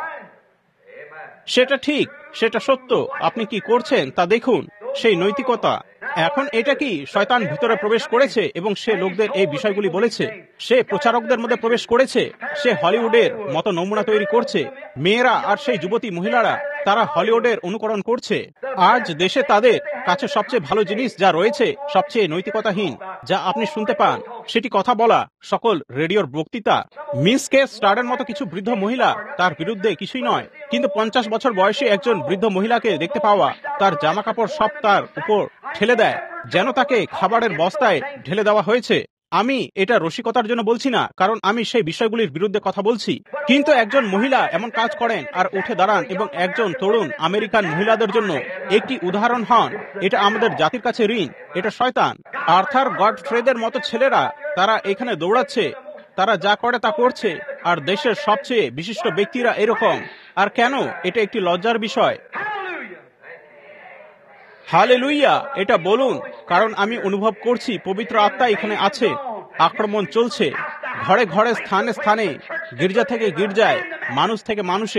সেটা ঠিক, সেটা সত্য। আপনি কি করছেন তা দেখুন, সেই নৈতিকতা। এখন এটা কি শয়তান ভিতরে প্রবেশ করেছে এবং সে লোকদের এই বিষয়গুলি বলেছে, সে প্রচারকদের মধ্যে প্রবেশ করেছে, সে হলিউডের মতো নমুনা তৈরি করছে। মেয়েরা আর সেই যুবতী মহিলারা, তারা হলিউডের অনুকরণ করছে। আজ দেশে তাদের কাছে সবচেয়ে ভালো জিনিস যা রয়েছে, সবচেয়ে নৈতিকতাহীন যা আপনি শুনতে পান, সেটি কথা বলা, সকল রেডিওর বক্তৃতা। মিস কে স্টারের মতো কিছু বৃদ্ধ মহিলা, তার বিরুদ্ধে কিছুই নয়, কিন্তু 50 বছর বয়সী একজন বৃদ্ধ মহিলাকে দেখতে পাওয়া, তার জামা কাপড় সব তার উপর ঠেলে দেয়, যেন তাকে খাবারের বস্তায় ঢেলে দেওয়া হয়েছে। আমি এটা রসিকতার জন্য বলছি না, কারণ আমি সেই বিষয়গুলির বিরুদ্ধে কথা বলছি। কিন্তু একজন মহিলা এমন কাজ করেন আর উঠে দাঁড়ান এবং একজন তরুণ আমেরিকান মহিলাদের জন্য একটি উদাহরণ হন। এটা আমাদের জাতির কাছে ঋণ। এটা শয়তান। আর্থার গডফ্রেদের মতো ছেলেরা, তারা এখানে দৌড়াচ্ছে, তারা যা করে তা করছে, আর দেশের সবচেয়ে বিশিষ্ট ব্যক্তিরা এরকম। আর কেন? এটা একটি লজ্জার বিষয়। হালেলুইয়া! এটা বলুন, কারণ আমি অনুভব করছি পবিত্র আত্মা এখানে আছে। আক্রমণ চলছে ঘরে ঘরে, স্থানে স্থানে, গির্জা থেকে গির্জায়, মানুষ থেকে মানুষে।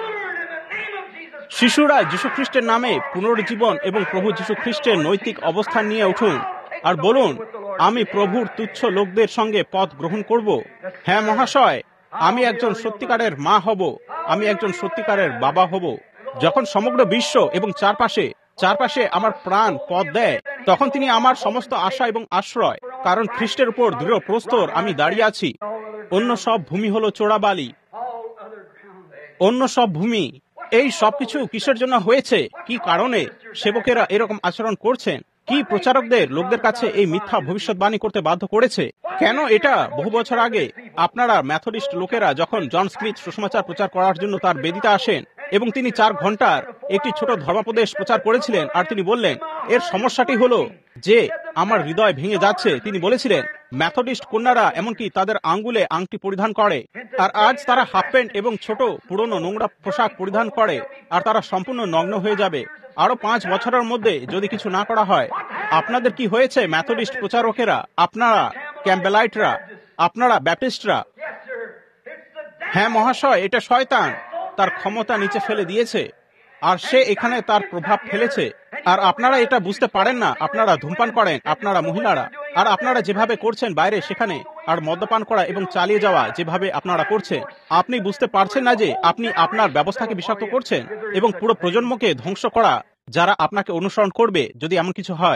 শিশুরা যীশু খ্রিস্টের নামে পুনরুজ্জীবন এবং প্রভু যীশু খ্রিস্টের নৈতিক অবস্থান নিয়ে উঠুন আর বলুন, আমি প্রভুর তুচ্ছ লোকদের সঙ্গে পথ গ্রহণ করব। হ্যাঁ মহাশয়, আমি একজন সত্যিকারের মা হব, আমি একজন সত্যিকারের বাবা হব। যখন সমগ্র বিশ্ব এবং চারপাশে আমার প্রাণ পথ দেয়, তখন তিনি আমার সমস্ত আশা এবং আশ্রয়, কারণ খ্রিস্টের উপর দৃঢ় প্রস্তর আমি দাঁড়িয়ে আছি। অন্য সব ভূমি হলো চোরাবালি, অন্য সব ভূমি। এই সবকিছু কিসের জন্য হয়েছে? কি কারণে সেবকেরা এরকম আচরণ করছেন? কি প্রচারকদের লোকদের কাছে এই মিথ্যা ভবিষ্যৎবাণী করতে বাধ্য করেছে? কেন? এটা বহু বছর আগে আপনারা মেথডিস্ট লোকেরা যখন জন স্মিথ সুসমাচার প্রচার করার জন্য তার বেদিতে আসেন এবং তিনি 4 ঘন্টার একটি ছোট ধর্মোপদেশ প্রচার করেছিলেন, আর তিনি বললেন, এর সমস্যাটি হলো যে আমার হৃদয় ভেঙে যাচ্ছে। তিনি বলেছিলেন, মেথডিস্ট কন্যারা এমনকি তাদের আঙ্গুলে আংটি পরিধান করে, আর আজ তারা হাফ প্যান্ট এবং ছোট পুরনো নোংরা পোশাক পরিধান করে, আর তারা সম্পূর্ণ নগ্ন হয়ে যাবে আরো 5 বছরের মধ্যে যদি কিছু না করা হয়। আপনাদের কি হয়েছে মেথডিস্ট প্রচারকেরা, আপনারা ক্যাম্বেলাইটরা, আপনারা ব্যাপটিস্টরা? হ্যাঁ মহাশয়, এটা শয়তান তার ক্ষমতা নিচে ফেলে দিয়েছে, আর সে এখানে তার প্রভাব ফেলেছে। আর আপনারা এটা বুঝতে পারেন না। আপনারা ধূমপান করেন, আপনারা মহিলারা, আর আপনারা যেভাবে করছেন বাইরে সেখানে, আর মদ্যপান করা এবং চালিয়ে যাওয়া যেভাবে আপনারা করছেন, আপনি বুঝতে পারছেন না যে আপনি আপনার ব্যবস্থাকে বিষাক্ত করছেন এবং পুরো প্রজন্মকে ধ্বংস করা, যারা আপনাকে অনুসরণ করবে যদি এমন কিছু হয়।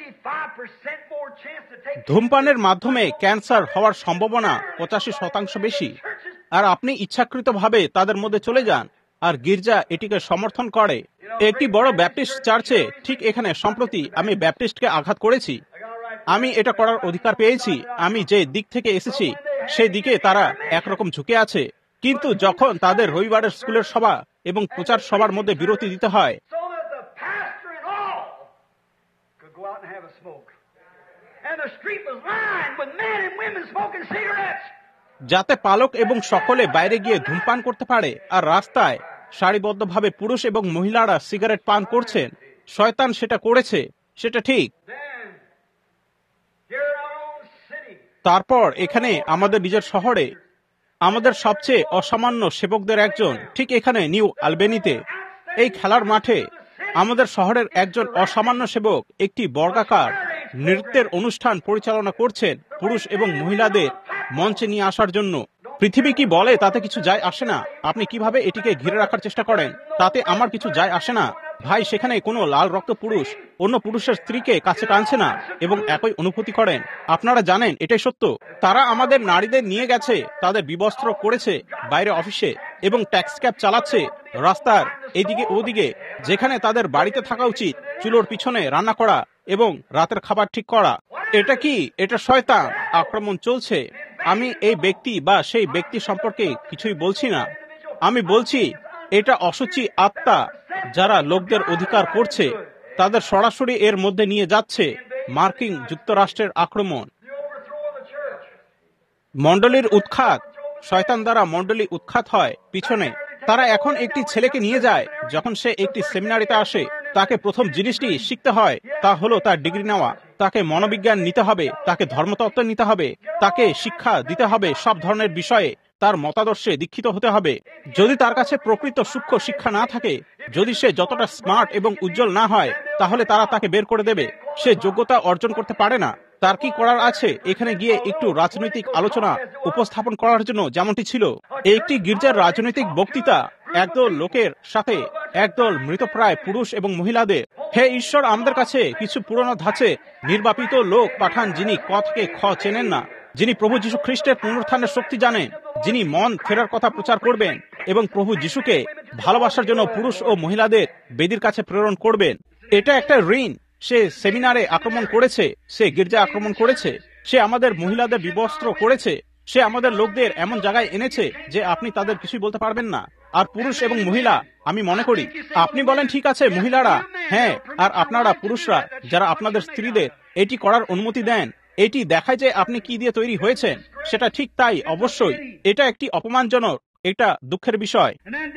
ধূমপানের মাধ্যমে ক্যান্সার হওয়ার সম্ভাবনা 85% বেশি, আর আপনি ইচ্ছাকৃতভাবে তাদের মধ্যে চলে যান, আর গির্জা এটিকে সমর্থন করে। একটি বড় ব্যাপটিস্ট চার্চে ঠিক এখানে সম্প্রতি আমি ব্যাপটিস্টকে আঘাত করেছি। আমি এটা করার অধিকার পেয়েছি। আমি যে দিক থেকে এসেছি সেই দিকে তারা একরকম ঝুঁকে আছে, কিন্তু যখন তাদের রবিবারের স্কুলের সভা এবং প্রচার সভার মধ্যে বিরতি দিতে হয়, যাতে পালক এবং সকলে বাইরে গিয়ে ধূমপান করতে পারে, আর রাস্তায় সারিবদ্ধভাবে পুরুষ এবং মহিলারা সিগারেট পান করছেন। শয়তান সেটা করেছে, সেটা ঠিক। তারপর এখানে আমাদের নিজের শহরে আমাদের সবচেয়ে অসামান্য সেবকদের একজন, ঠিক এখানে নিউ আলবেনিতে এই খেলার মাঠে আমাদের শহরের একজন অসামান্য সেবক একটি বর্গাকার নৃত্যের অনুষ্ঠান পরিচালনা করছেন পুরুষ এবং মহিলাদের মঞ্চে নিয়ে আসার জন্য। পৃথিবী কি বলে তাতে কিছু যায় আসে না। আপনি কিভাবে এটিকে ঘিরে রাখার চেষ্টা করেন তাতে আমার কিছু যায় আসে না। ভাই, সেখানে কোনো লাল রক্ত পুরুষ অন্য পুরুষের স্ত্রীকে কাছে টানছে না এবং একই অনুভূতি করেন। আপনারা জানেন এটাই সত্য। তারা আমাদের নারীদের নিয়ে গেছে, তাদের বিবস্ত্র করেছে বাইরে অফিসে এবং ট্যাক্সি ক্যাব চালাচ্ছে রাস্তার এদিকে ওদিকে, যেখানে তাদের বাড়িতে থাকা উচিত চুলোর পিছনে রান্না করা এবং রাতের খাবার ঠিক করা। এটা কি? এটা শয়তান। আক্রমণ চলছে। আমি এই ব্যক্তি বা সেই ব্যক্তি সম্পর্কে কিছুই বলছি না। আমি বলছি এটা অসুচি আত্মা যারা লোকদের অধিকার করছে, তাদের সরাসরি এর মধ্যে নিয়ে যাচ্ছে। মার্কিন যুক্তরাষ্ট্রের আক্রমণ, মণ্ডলীর উৎখাত, শয়তান দ্বারা মণ্ডলী উৎখাত হয় পিছনে। তারা এখন একটি ছেলেকে নিয়ে যায়, যখন সে একটি সেমিনারিতে আসে তাকে প্রথম জিনিসটি শিখতে হয় তা হলো তার ডিগ্রি নেওয়া। তাকে মনোবিজ্ঞান নিতে হবে, তাকে ধর্মতত্ত্ব নিতে হবে, তাকে শিক্ষা দিতে হবে সব ধরনের বিষয়ে, তার মতাদর্শে দীক্ষিত হতে হবে। যদি তার কাছে প্রকৃত সূক্ষ্ম শিক্ষা না থাকে, যদি সে যতটা স্মার্ট এবং উজ্জ্বল না হয়, তাহলে তারা তাকে বের করে দেবে। সে যোগ্যতা অর্জন করতে পারে না। তার কি করার আছে? এখানে গিয়ে একটু রাজনৈতিক আলোচনা উপস্থাপন করার জন্য, যেমনটি ছিল একটি গির্জার রাজনৈতিক বক্তৃতা, একদল লোকের সাথে একদল মৃতপ্রায় পুরুষ এবং মহিলাদের। হে ঈশ্বর, আমাদের কাছে কিছু পুরনো ধাঁচে নির্বাপিত লোক পাঠান, যিনি ক থেকে খ চেনেন না, যিনি প্রভু যীশু খ্রিস্টের পুনরুত্থানের শক্তি জানেন, যিনি মন ফেরার কথা প্রচার করবেন এবং প্রভু যীশুকে ভালোবাসার জন্য পুরুষ ও মহিলাদের বেদির কাছে প্রেরণ করবেন। এটা একটা ঋণ। সে সেমিনারে আক্রমণ করেছে, সে গির্জা আক্রমণ করেছে, সে আমাদের মহিলাদের বিবস্ত্র করেছে, সে আমাদের লোকদের এমন জায়গায় এনেছে যে আপনি তাদের কিছুই বলতে পারবেন না। আর পুরুষ এবং মহিলা, আমি মনে করি আপনি বলেন ঠিক আছে মহিলারা, হ্যাঁ, আর আপনারা পুরুষরা যারা আপনাদের স্ত্রীদের এটি করার অনুমতি দেন, এটি দেখায় যে আপনি কি দিয়ে তৈরি হয়েছেন। সেটা ঠিক তাই, অবশ্যই এটা একটি অপমানজনক, এটা দুঃখের বিষয়।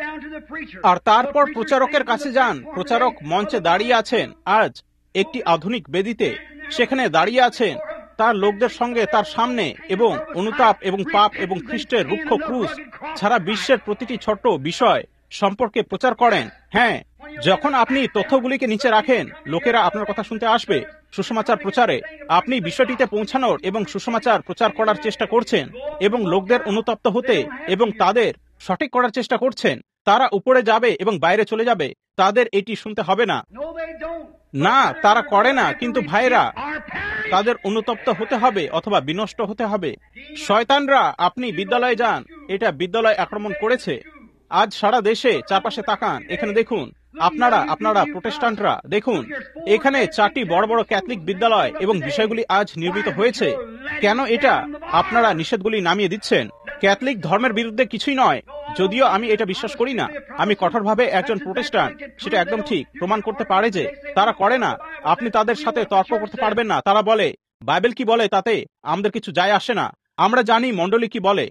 আর তারপর প্রচারকের কাছে যান। প্রচারক মঞ্চে দাঁড়িয়ে আছেন আজ একটি আধুনিক বেদিতে, সেখানে দাঁড়িয়ে আছেন তার লোকদের সঙ্গে তার সামনে, এবং অনুতাপ এবং পাপ এবং খ্রিস্টের রুক্ষ ক্রুশ ছাড়া বিশ্বের প্রতিটি ছোট্ট বিষয় সম্পর্কে প্রচার করেন। হ্যাঁ, যখন আপনি তথ্যগুলিকে নিচে রাখেন, লোকেরা আপনার কথা শুনতে আসবে। সুসমাচার প্রচারে আপনি বিষয়টিতে পৌঁছানোর এবং সুসমাচার প্রচার করার চেষ্টা করছেন এবং লোকদের অনুতপ্ত হতে এবং তাদের সঠিক করার চেষ্টা করছেন। তারা উপরে যাবে এবং বাইরে চলে যাবে, তাদের এটি শুনতে হবে না। না, তারা করে না। কিন্তু ভাইরা, তাদের অনুতপ্ত হতে হবে অথবা বিনষ্ট হতে হবে। শয়তানরা, আপনি বিদ্যালয়ে যান, এটা বিদ্যালয় আক্রমণ করেছে আজ সারা দেশে। চারপাশে তাকান, এখানে দেখুন। আপনারা প্রোটেস্ট্যান্টরা দেখুন, এখানে 4টি বড় বড় ক্যাথলিক বিদ্যালয় এবং বিষয়গুলি আজ নির্মিত হয়েছে। কেন এটা? আপনারা নিষেধগুলি নামিয়ে দিচ্ছেন। ক্যাথলিক ধর্মের বিরুদ্ধে কিছুই নয়, যদিও আমি এটা বিশ্বাস করি না। আমি কঠোরভাবে একজন প্রোটেস্ট্যান্ট, সেটা একদম ঠিক প্রমাণ করতে পারে যে তারা করে না। আপনি তাদের সাথে তর্ক করতে পারবেন না। তারা বলে বাইবেল কি বলে তাতে আমাদের কিছু যায় আসে না। আমরা জানি মণ্ডলী কি বলে।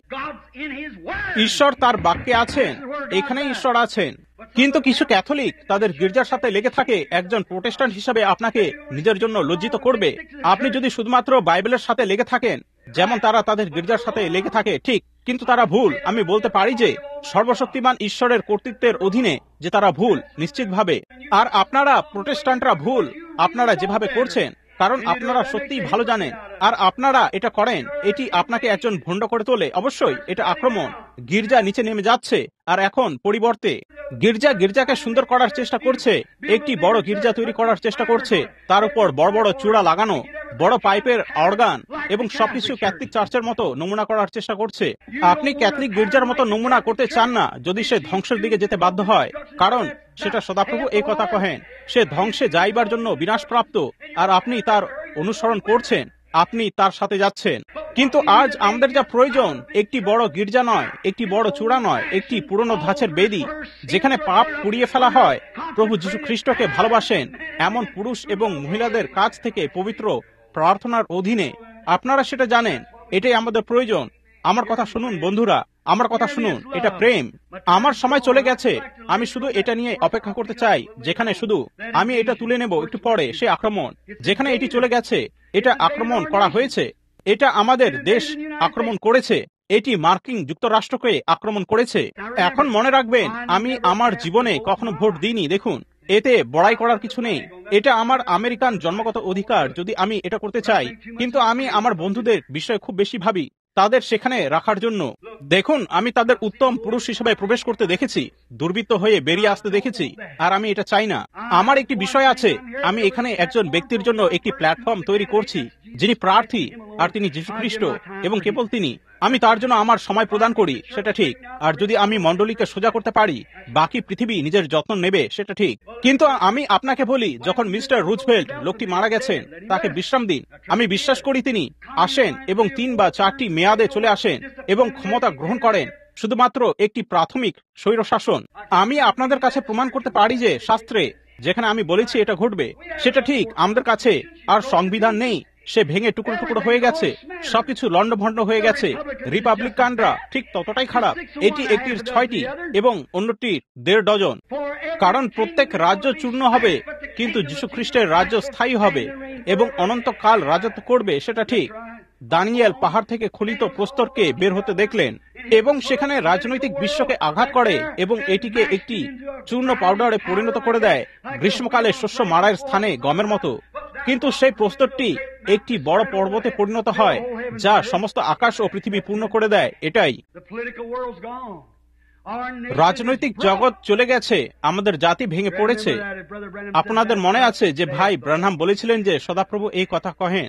ঈশ্বর তার বাক্যে আছেন, এখানেই ঈশ্বর আছেন। কিন্তু কিছু ক্যাথলিক তাদের গির্জার সাথে লেগে থাকে। একজন প্রোটেস্ট্যান্ট হিসাবে আপনাকে নিজের জন্য লজ্জিত করবে আপনি যদি শুধুমাত্র বাইবেলের সাথে লেগে থাকেন, যেমন তারা তাদের গির্জার সাথে লেগে থাকে। ঠিক, কিন্তু তারা ভুল। আমি বলতে পারি যে সর্বশক্তিমান ঈশ্বরের কর্তৃত্বের অধীনে যে তারা ভুল, নিশ্চিতভাবে। আর আপনারা প্রোটেস্ট্যান্টরা ভুল আপনারা যেভাবে করছেন, কারণ আপনারা সত্যিই ভালো জানেন আর আপনারা এটা করেন। এটি আপনাকে একজন ভণ্ড করে তোলে। অবশ্যই এটা আক্রমণ। গির্জা নিচে নেমে যাচ্ছে, আর এখন পরিবর্তে গির্জাকে সুন্দর করার চেষ্টা করছে। একটি বড় গির্জা তৈরি করার চেষ্টা করছে, তার উপর বড় বড় চূড়া লাগানো, বড় পাইপের অর্গান এবং সবকিছু ক্যাথলিক চার্চের মতো নমুনা করার চেষ্টা করছে। আপনি ক্যাথলিক গির্জার মতো নমুনা করতে চান না যদি সে ধ্বংসের দিকে যেতে বাধ্য হয়, কারণ সেটা সদাপ্রভু এই কথা কহেন, সে ধ্বংসে যাইবার জন্য বিনাশপ্রাপ্ত, আর আপনি তার অনুসরণ করছেন, আপনি তার সাথে যাচ্ছেন। কিন্তু আজ আমাদের যা প্রয়োজন একটি বড় গির্জা নয়, একটি বড় চূড়া নয়, একটি পুরনো ধাঁচের বেদি যেখানে পাপ পুড়িয়ে ফেলা হয়। প্রভু যীশু খ্রিস্টকে ভালোবাসেন এমন পুরুষ এবং মহিলাদের কাছ থেকে পবিত্র প্রার্থনার অধীনে। আপনারা সেটা জানেন, এটাই আমাদের প্রয়োজন। আমার কথা শুনুন বন্ধুরা, আমার কথা শুনুন, এটা প্রেম। আমার সময় চলে গেছে, আমি শুধু এটা নিয়ে অপেক্ষা করতে চাই, যেখানে শুধু আমি এটা তুলে নেব একটু পরে। সে আক্রমণ যেখানে এটি চলে গেছে, এটা আক্রমণ করা হয়েছে, এটা আমাদের দেশ আক্রমণ করেছে, এটি মার্কিন যুক্তরাষ্ট্রকে আক্রমণ করেছে। এখন মনে রাখবেন, আমি আমার জীবনে কখনো ভোট দিইনি। দেখুন, এতে বড়াই করার কিছু নেই, এটা আমার আমেরিকান জন্মগত অধিকার যদি আমি এটা করতে চাই। কিন্তু আমি আমার বন্ধুদের বিষয়ে খুব বেশি ভাবি, তাদের সেখানে রাখার জন্য। দেখুন, আমি তাদের উত্তম পুরুষ হিসেবে প্রবেশ করতে দেখেছি, দুর্বৃত্ত হয়ে বেরিয়ে আসতে দেখেছি, আর আমি এটা চাই না। আমার একটি বিষয় আছে, আমি এখানে একজন ব্যক্তির জন্য একটি প্ল্যাটফর্ম তৈরি করছি, যিনি প্রার্থী, আর তিনি যীশু খ্রিস্ট, এবং কেবল তিনি। আমি তার জন্য আমার সময় প্রদান করি, সেটা ঠিক। আর যদি আমি মণ্ডলীকে সোজা করতে পারি, বাকি পৃথিবী নিজের যত্ন নেবে, সেটা ঠিক। কিন্তু আমি আপনাকে বলি, যখন মিস্টার রুজভেল্ট লোকটি মারা গেছেন, তাকে বিশ্রাম দিন। আমি বিশ্বাস করি তিনি আসেন এবং 3 বা 4টি মেয়াদে চলে আসেন এবং ক্ষমতা গ্রহণ করেন, শুধুমাত্র একটি প্রাথমিক স্বৈরশাসন। আমি আপনাদের কাছে প্রমাণ করতে পারি যে শাস্ত্রে যেখানে আমি বলেছি এটা ঘটবে, সেটা ঠিক। আমাদের কাছে আর সংবিধান নেই, সে ভেঙে টুকরো টুকরো হয়ে গেছে, সবকিছু লন্ডভন্ড হয়ে গেছে। রিপাবলিকানরা ঠিক ততটাই খারাপ। এটি একটির 6টি এবং অন্যটির 1.5 ডজন। কারণ প্রত্যেক রাজ্য চূর্ণ হবে, কিন্তু যীশু খ্রিস্টের রাজ্য স্থায়ী হবে এবং অনন্তকাল রাজত্ব করবে, সেটা ঠিক। দানিয়েল পাহাড় থেকে খলিত প্রস্তরকে বের হতে দেখলেন এবং সেখানে রাজনৈতিক বিশ্বকে আঘাত করে এবং এটিকে একটি চূর্ণ পাউডারে পরিণত করে দেয়, গ্রীষ্মকালে শস্য মাড়াইয়ের স্থানে গমের মতো। কিন্তু সেই প্রস্তরটি একটি বড় পর্বতে পরিণত হয়, যা সমস্ত আকাশ ও পৃথিবী পূর্ণ করে দেয়। এটাই রাজনৈতিক জগৎ চলে গেছে, আমাদের জাতি ভেঙে পড়েছে। আপনাদের মনে আছে যে ভাই ব্রানহাম বলেছিলেন যে সদাপ্রভু এই কথা কহেন,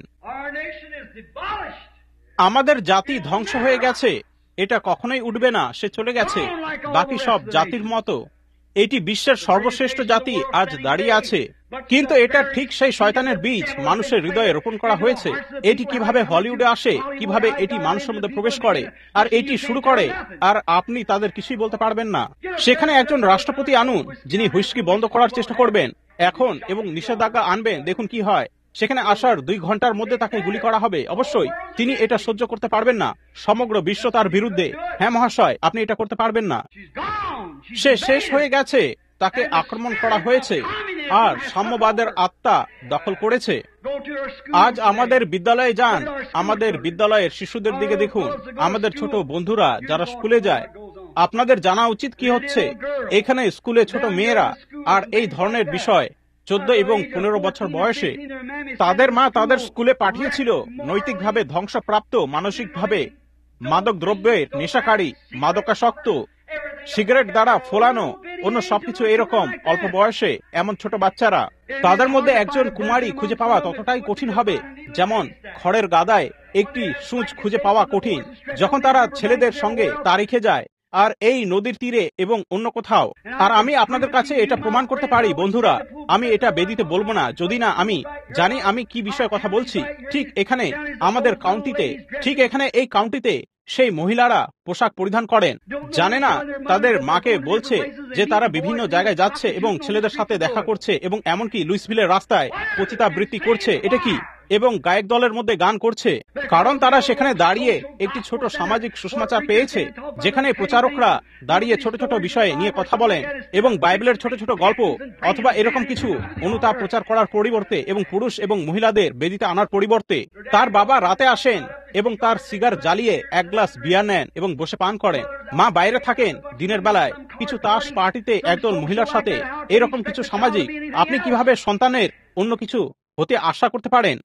আমাদের জাতি ধ্বংস হয়ে গেছে, এটা কখনোই উঠবে না, সে চলে গেছে বাকি সব জাতির মতো। এটি বিশ্বের সর্বশ্রেষ্ঠ জাতি আজ দাঁড়িয়ে আছে, কিন্তু এটা ঠিক সেই শয়তানের বীজ মানুষের হৃদয়ে রোপণ করা হয়েছে। এটি কিভাবে হলিউডে আসে, কিভাবে এটি মানুষের মধ্যে প্রবেশ করে, আর এটি শুরু করে, আর আপনি তাদের কিছুই বলতে পারবেন না। সেখানে একজন রাষ্ট্রপতি আনুন, যিনি হুইস্কি বন্ধ করার চেষ্টা করবেন এখন এবং নিষেধাজ্ঞা আনবেন, দেখুন কি হয়। সেখানে আসার 2 ঘন্টার মধ্যে তাকে গুলি করা হবে। অবশ্যই তিনি এটা সহ্য করতে পারবেন না। সমগ্র বিশ্ব তার বিরুদ্ধে। হ্যাঁ মহাশয়, আপনি এটা করতে পারবেন না। সে শেষ হয়ে গেছে, তাকে আক্রমণ করা হয়েছে, আর সাম্যবাদের আত্মা দখল করেছে। আজ আমাদের বিদ্যালয়ে যান, আমাদের বিদ্যালয়ের শিশুদের দিকে দেখুন, আমাদের ছোট বন্ধুরা যারা স্কুলে যায়। আপনাদের জানা উচিত কি হচ্ছে এখানে স্কুলে ছোট মেয়েরা, আর এই ধরনের বিষয় 14 এবং 15 বছর বয়সে তাদের মা তাদের স্কুলে পাঠিয়েছিল নৈতিকভাবে ধ্বংসপ্রাপ্ত, মানসিকভাবে মাদক দ্রব্যের নেশাকারী, মাদকাসক্ত, সিগারেট দ্বারা ফোলানো, অন্য সবকিছু এরকম অল্প বয়সে এমন ছোট বাচ্চারা। তাদের মধ্যে একজন কুমারী খুঁজে পাওয়া ততটাই কঠিন হবে যেমন খড়ের গাদায় একটি সূঁচ খুঁজে পাওয়া কঠিন, যখন তারা ছেলেদের সঙ্গে তারিখে যায়, আর এই নদীর তীরে এবং অন্য কোথাও। আর আমি আপনাদের কাছে এটা প্রমাণ করতে পারি বন্ধুরা, আমি এটা বেদিতে বলবো না যদি না আমি জানি আমি কি বিষয়ে কথা বলছি। ঠিক এখানে আমাদের কাউন্টিতে, ঠিক এখানে এই কাউন্টিতে সেই মহিলারা পোশাক পরিধান করেন, জানে না তাদের মাকে বলছে যে তারা বিভিন্ন জায়গায় যাচ্ছে এবং ছেলেদের সাথে দেখা করছে, এবং এমনকি লুইসভিলের রাস্তায় পতিতাবৃত্তি করছে। এটা কি? এবং গায়ক দলের মধ্যে গান করছে, কারণ তারা সেখানে দাঁড়িয়ে একটি ছোট সামাজিক সুসমাচার পেয়েছে, যেখানে প্রচারকরা দাঁড়িয়ে ছোট ছোট বিষয়ে নিয়ে কথা বলেন এবং বাইবেলের ছোট ছোট গল্প অথবা এরকম কিছু অনুতাপ প্রচার করার পরিবর্তে এবং পুরুষ এবং মহিলাদের বেদিতে আনার পরিবর্তে তার বাবা রাতে আসেন এবং তার সিগার জ্বালিয়ে 1 গ্লাস বিয়ার নেন এবং বসে পান করেন। মা বাইরে থাকেন দিনের বেলায় কিছু তাস পার্টিতে একদল মহিলার সাথে। এরকম কিছু সামাজিক, আপনি কিভাবে সন্তানের অন্য কিছু হতে আশা করতে পারেন?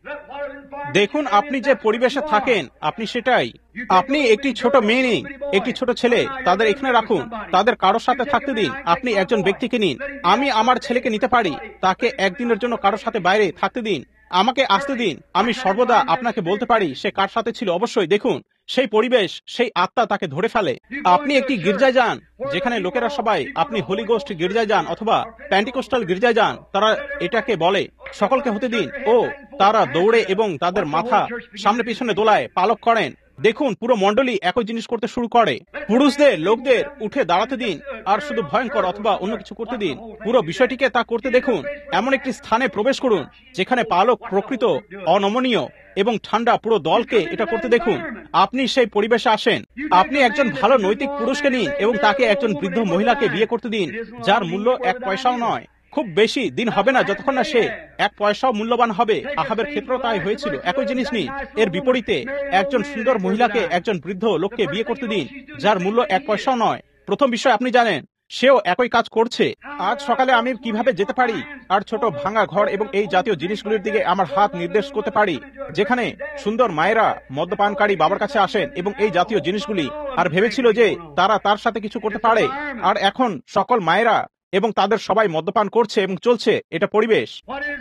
দেখুন আপনি যে পরিবেশে থাকেন, আপনি সেটাই। আপনি একটি ছোট মেয়ে নিন, একটি ছোট ছেলে, তাদের এখানে রাখুন, তাদের কারোর সাথে থাকতে দিন। আপনি একজন ব্যক্তিকে নিন, আমি আমার ছেলেকে নিতে পারি, তাকে একদিনের জন্য কারোর সাথে বাইরে থাকতে দিন, আমাকে আসতে দিন। আমি সর্বদা আপনাকে বলতে পারি সে কার সাথে ছিল। অবশ্যই দেখুন সেই পরিবেশ, সেই আত্মা তাকে ধরে ফেলে। আপনি একটি গির্জায় যান যেখানে লোকেরা সবাই, আপনি হোলি গোস্ট গির্জায় যান অথবা প্যান্টিকোস্টাল গির্জায় যান, তারা এটাকে বলে সকলকে হতে দিন। ও তারা দৌড়ে এবং তাদের মাথা সামনে পিছনে দোলায়, পালক করেন, দেখুন পুরো মণ্ডলী একই জিনিস করতে শুরু করে। পুরুষদের লোকদের উঠে দাঁড়াতে দিন আর শুধু ভয়ঙ্কর অথবা অন্য কিছু করতে দিন। পুরো বিষয়টিকে তা করতে দেখুন। এমন একটি স্থানে প্রবেশ করুন যেখানে পালক প্রকৃত অনমনীয় এবং ঠান্ডা। পুরো দলকে এটা করতে দেখুন। আপনি সেই পরিবেশে আসেন। আপনি একজন ভালো নৈতিক পুরুষকে নিন এবং তাকে একজন বৃদ্ধ মহিলাকে বিয়ে করতে দিন যার মূল্য 1 পয়সাও নয়। খুব বেশি দিন হবে না যতক্ষণ না সে 1 পয়সাও মূল্যবান হবে। আহাবের ক্ষেত্রেও তাই হয়েছিল। একই জিনিস নিন। এর বিপরীতে একজন সুন্দর মহিলাকে একজন বৃদ্ধ লোককে বিয়ে করতে দিন যার মূল্য 1 পয়সাও নয়। প্রথম বিষয় আপনি জানেন সেও একই কাজ করছে। আজ সকালে আমি কিভাবে যেতে পারি আর ছোট ভাঙা ঘর এবং এই জাতীয় জিনিসগুলির দিকে আমার হাত নির্দেশ করতে পারি যেখানে সুন্দর মায়েরা মদ্যপানকারী বাবার কাছে আসেন এবং এই জাতীয় জিনিসগুলি আর ভেবেছিল যে তারা তার সাথে কিছু করতে পারে। আর এখন সকল মায়েরা এবং তাদের সবাই মদ্যপান করছে এবং চলছে। এটা পরিবেশ।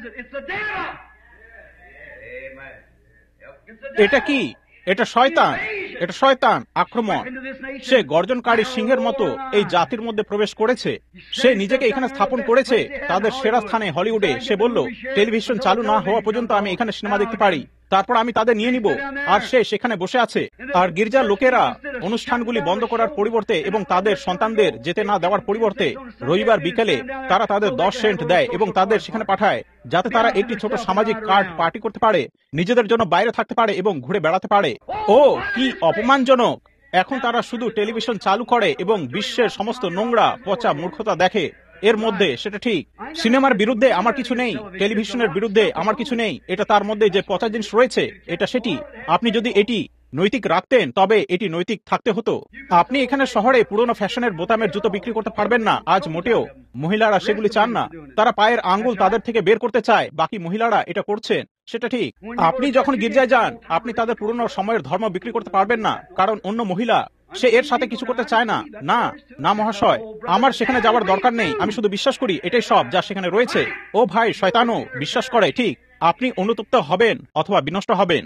এটা কি? এটা শয়তান। এটা শয়তান আক্রমণ। সে গর্জনকারী সিংহের মতো এই জাতির মধ্যে প্রবেশ করেছে। সে নিজেকে এখানে স্থাপন করেছে তাদের সেরা স্থানে হলিউডে। সে বলল টেলিভিশন চালু না হওয়া পর্যন্ত আমি এখানে সিনেমা দেখতে পারি, তারপর আমি তাদের নিয়ে নিব। আর সে সেখানে বসে আছে। আর গির্জার লোকেরা অনুষ্ঠানগুলি বন্ধ করার পরিবর্তে এবং তাদের সন্তানদের যেতে না দেওয়ার পরিবর্তে রবিবার বিকেলে তারা তাদের 10 সেন্ট দেয় এবং তাদের সেখানে পাঠায় যাতে তারা একটি ছোট সামাজিক কার্ড পার্টি করতে পারে, নিজেদের জন্য বাইরে থাকতে পারে এবং ঘুরে বেড়াতে পারে। ও কি অপমানজনক! এখন তারা শুধু টেলিভিশন চালু করে এবং বিশ্বের সমস্ত নোংরা পচা মূর্খতা দেখে এর মধ্যে। সেটা ঠিক। সিনেমার বিরুদ্ধে আমার কিছু নেই, টেলিভিশনের বিরুদ্ধে আমার কিছু নেই। এটা তার মধ্যে যে পচা জিনিস রয়েছে এটা সেটি। আপনি যদি এটি নৈতিক রাখতেন তবে এটি নৈতিক থাকতে হতো। আপনি এখানে শহরে পুরনো ফ্যাশনের বোতামের জুতো বিক্রি করতে পারবেন না আজ মোটেও। মহিলারা সেগুলি চান না। তারা পায়ের আঙ্গুল তাদের থেকে বের করতে চায়। বাকি মহিলারা এটা করছেন। সেটা ঠিক। আপনি যখন গির্জায় যান আপনি তাদের পুরনো সময়ের ধর্ম বিক্রি করতে পারবেন না কারণ অন্য মহিলা সে এর সাথে কিছু করতে চায় না। না না মহাশয়, আমার সেখানে যাওয়ার দরকার নেই। আমি শুধু বিশ্বাস করি এটাই সব যা সেখানে রয়েছে। ও ভাই, শয়তানও বিশ্বাস করে। ঠিক, আপনি অনুতপ্ত হবেন অথবা বিনষ্ট হবেন।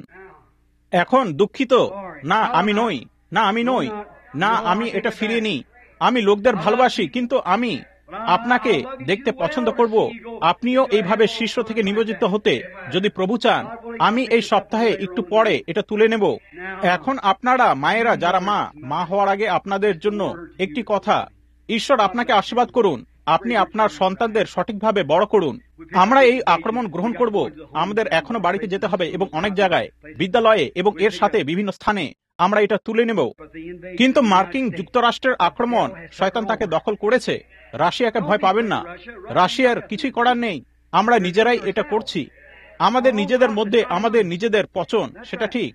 এখন দুঃখিত। না আমি নই, না আমি নই, না আমি এটা ফিরিয়ে নিই। আমি লোকদের ভালোবাসি কিন্তু আমি আপনাকে দেখতে পছন্দ করব। আপনিও এইভাবে শীর্ষ থেকে নিয়োজিত হতে যদি প্রভু চান। আমি এই সপ্তাহে একটু পরে এটা তুলে নেব। এখন আপনারা মায়েরা যারা মা হওয়ার আগে আপনাদের জন্য একটি কথা। ঈশ্বর আপনাকে আশীর্বাদ করুন। আপনি আপনার সন্তানদের সঠিকভাবে বড় করুন। আমরা এই আক্রমণ গ্রহণ করব। আমাদের এখনো বাড়িতে যেতে হবে এবং অনেক জায়গায়, বিদ্যালয়ে এবং এর সাথে বিভিন্ন স্থানে আমরা এটা তুলে নেব। কিন্তু মার্কিন যুক্তরাষ্ট্রের আক্রমণ, শয়তান তাকে দখল করেছে। রাশিয়াকে ভয় পাবেন না। রাশিয়ার কিছুই করার নেই। আমরা নিজেরাই এটা করছি। আমাদের নিজেদের মধ্যে আমাদের নিজেদের পচন। সেটা ঠিক।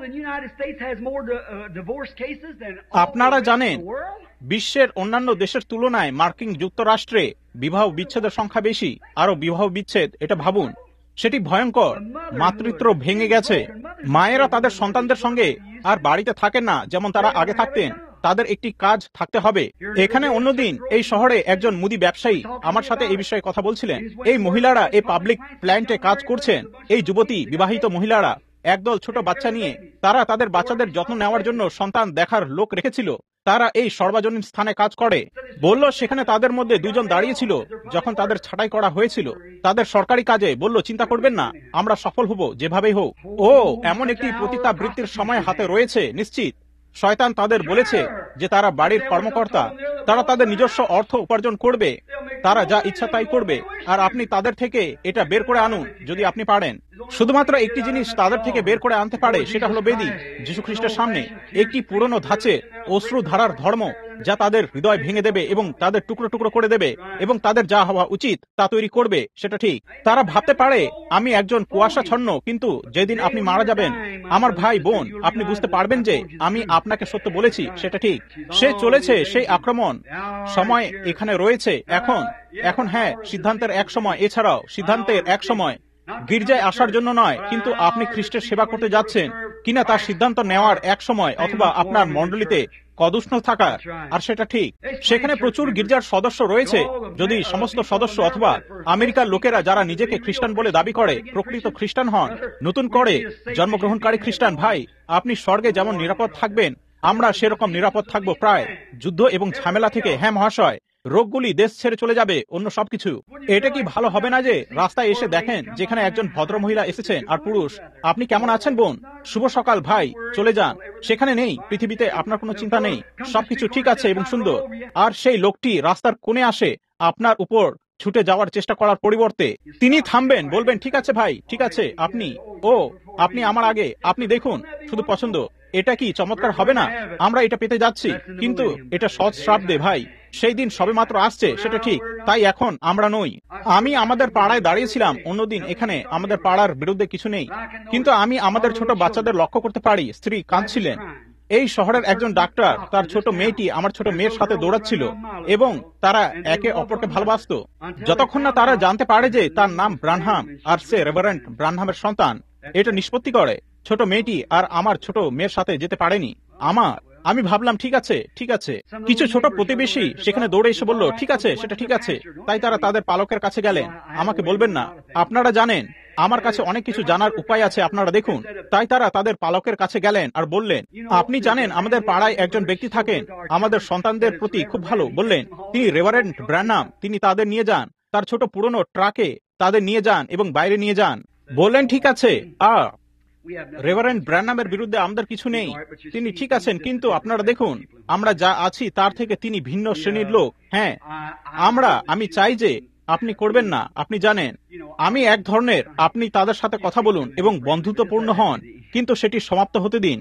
আপনারা জানেন বিশ্বের অন্যান্য দেশের তুলনায় মার্কিন যুক্তরাষ্ট্রে বিবাহ বিচ্ছেদের সংখ্যা বেশি। আরো বিবাহ বিচ্ছেদ, এটা ভাবুন। সেটি ভয়ঙ্কর। মাতৃত্ব ভেঙে গেছে। মায়েরা তাদের সন্তানদের সঙ্গে আর বাড়িতে থাকেন না যেমন তারা আগে থাকতেন। তাদের একটি কাজ থাকতে হবে। এখানে অন্যদিন এই শহরে একজন মুদি ব্যবসায়ী আমার সাথে এই বিষয়ে কথা বলছিলেন। এই মহিলারা এই পাবলিক প্ল্যান্টে কাজ করছেন। এই যুবতী বিবাহিত মহিলারা একদল ছোট বাচ্চা নিয়ে তারা তাদের বাচ্চাদের যত্ন নেওয়ার জন্য সন্তান দেখার লোক রেখেছিল। তারা এই সর্বজনীন স্থানে কাজ করে। বলল সেখানে তাদের মধ্যে 2 জন দাঁড়িয়েছিল যখন তাদের ছাঁটাই করা হয়েছিল তাদের সরকারি কাজে। বলল চিন্তা করবেন না, আমরা সফল হব যেভাবেই হোক। ও এমন একটি পতিতাবৃত্তির সময় হাতে রয়েছে নিশ্চিত। শয়তান তাদের বলেছে যে তারা বাড়ির কর্মকর্তা, তারা তাদের নিজস্ব অর্থ উপার্জন করবে, তারা যা ইচ্ছা তাই করবে। আর আপনি তাদের থেকে এটা বের করে আনুন যদি আপনি পারেন। শুধুমাত্র একটি জিনিস তাদের থেকে বের করে আনতে পারে, সেটা হলো বেদী। যীশু খ্রিস্টের সামনে একটি পুরনো ধাঁচে অশ্রু ধারার ধর্ম যা তাদের হৃদয় ভেঙে দেবে এবং তাদের টুকরো টুকরো করে দেবে এবং তাদের যা হওয়া উচিত তা তৈরি করবে। সেটা ঠিক। তারা ভাবতে পারে আমি একজন কুয়াশাচ্ছন্ন, কিন্তু যেদিন আপনি মারা যাবেন আমার ভাই বোন আপনি বুঝতে পারবেন যে আমি আপনাকে সত্য বলেছি। সেটা ঠিক। সে চলেছে সেই আক্রমণ। সময় এখানে রয়েছে এখন হ্যাঁ, সিদ্ধান্তের এক সময়। এছাড়াও সিদ্ধান্তের এক সময় গির্জায় আসার জন্য নয়, কিন্তু আপনি খ্রিস্টের সেবা করতে যাচ্ছেন কিনা তার সিদ্ধান্ত নেওয়ার এক সময়, অথবা আপনার মণ্ডলীতে কদুষ্ণ থাকার। আর সেটা ঠিক। সেখানে প্রচুর গির্জার সদস্য রয়েছে। যদি সমস্ত সদস্য অথবা আমেরিকার লোকেরা যারা নিজেকে খ্রিস্টান বলে দাবি করে প্রকৃত খ্রিস্টান হন, নতুন করে জন্মগ্রহণকারী খ্রিস্টান, ভাই আপনি স্বর্গে যেমন নিরাপদ থাকবেন আমরা সেরকম নিরাপদ থাকবো প্রায় যুদ্ধ এবং ঝামেলা থেকে। হ্যাঁ মহাশয়, রোগগুলি দেশ ছেড়ে চলে যাবে, অন্য সবকিছু। এটা কি ভালো হবে না যে রাস্তায় এসে দেখেন যেখানে একজন ভদ্রমহিলা এসেছেন আর পুরুষ, আপনি কেমন আছেন বোন, শুভ সকাল ভাই, চলে যান, সেখানে নেই, পৃথিবীতে আপনার কোনো চিন্তা নেই, সবকিছু ঠিক আছে এবং সুন্দর। আর সেই লোকটি রাস্তার কোণে আসে আপনার উপর ছুটে যাওয়ার চেষ্টা করার পরিবর্তে তিনি থামবেন, বলবেন ঠিক আছে ভাই, ঠিক আছে, আপনি আমার আগে, আপনি দেখুন, শুধু পছন্দ। এটা কি চমৎকার হবে না? আমরা এটা পেতে যাচ্ছি, কিন্তু এটা সৎ শ্রাদ্ধে ভাই, সেই দিন সবেমাত্র আসছে, সেটা ঠিক। তাই এখন আমরা নই। আমি আমাদের পাড়ায় দাঁড়িয়েছিলাম অন্যদিন, এখানে আমাদের পাড়ার বিরুদ্ধে কিছু নেই, কিন্তু আমি আমাদের ছোট বাচ্চাদের লক্ষ্য করতে পারি, স্ত্রী কাঁদছিলেন। এই শহরের একজন ডাক্তার, তার ছোট মেয়েটি আমার ছোট মেয়ের সাথে দৌড়াচ্ছিল এবং তারা একে অপরকে ভালোবাসত, যতক্ষণ না তারা জানতে পারে যে তার নাম ব্রানহাম আর সে রেভারেন্ড ব্রানহামের সন্তান। এটা নিষ্পত্তি করে ছোট মেয়েটি আর আমার ছোট মেয়ের সাথে যেতে পারেনি। আমি ভাবলাম ঠিক আছে, ঠিক আছে। কিছু ছোট প্রতিবেশী সেখানে দৌড়ে এসে বলল ঠিক আছে, সেটা ঠিক আছে। তাই তারা তাদের পালকের কাছে গেলেন। আমাকে বলবেন না, আপনারা জানেন আমার কাছে অনেক কিছু জানার উপায় আছে, আপনারা দেখুন। তাই তারা তাদের পালকের কাছে গেলেন আর বললেন, আপনি জানেন আমাদের পাড়ায় একজন ব্যক্তি থাকেন, আমাদের সন্তানদের প্রতি খুব ভালো। বললেন তিনি রেভারেন্ড ব্রানহাম, তিনি তাদের নিয়ে যান, তার ছোট পুরনো ট্রাকে তাদের নিয়ে যান এবং বাইরে নিয়ে যান। বললেন ঠিক আছে, রেভারেন্ড ব্রানহামের বিরুদ্ধে আমাদের কিছু নেই, তিনি ঠিক আছেন, কিন্তু আপনারা দেখুন আমরা যা আছি তার থেকে তিনি ভিন্ন শ্রেণীর লোক। হ্যাঁ, আমি চাই যে আপনি করবেন না, আপনি জানেন আমি এক ধরনের, আপনি তাদের সাথে কথা বলুন এবং বন্ধুত্বপূর্ণ হন, কিন্তু সেটি সমাপ্ত হতে দিন।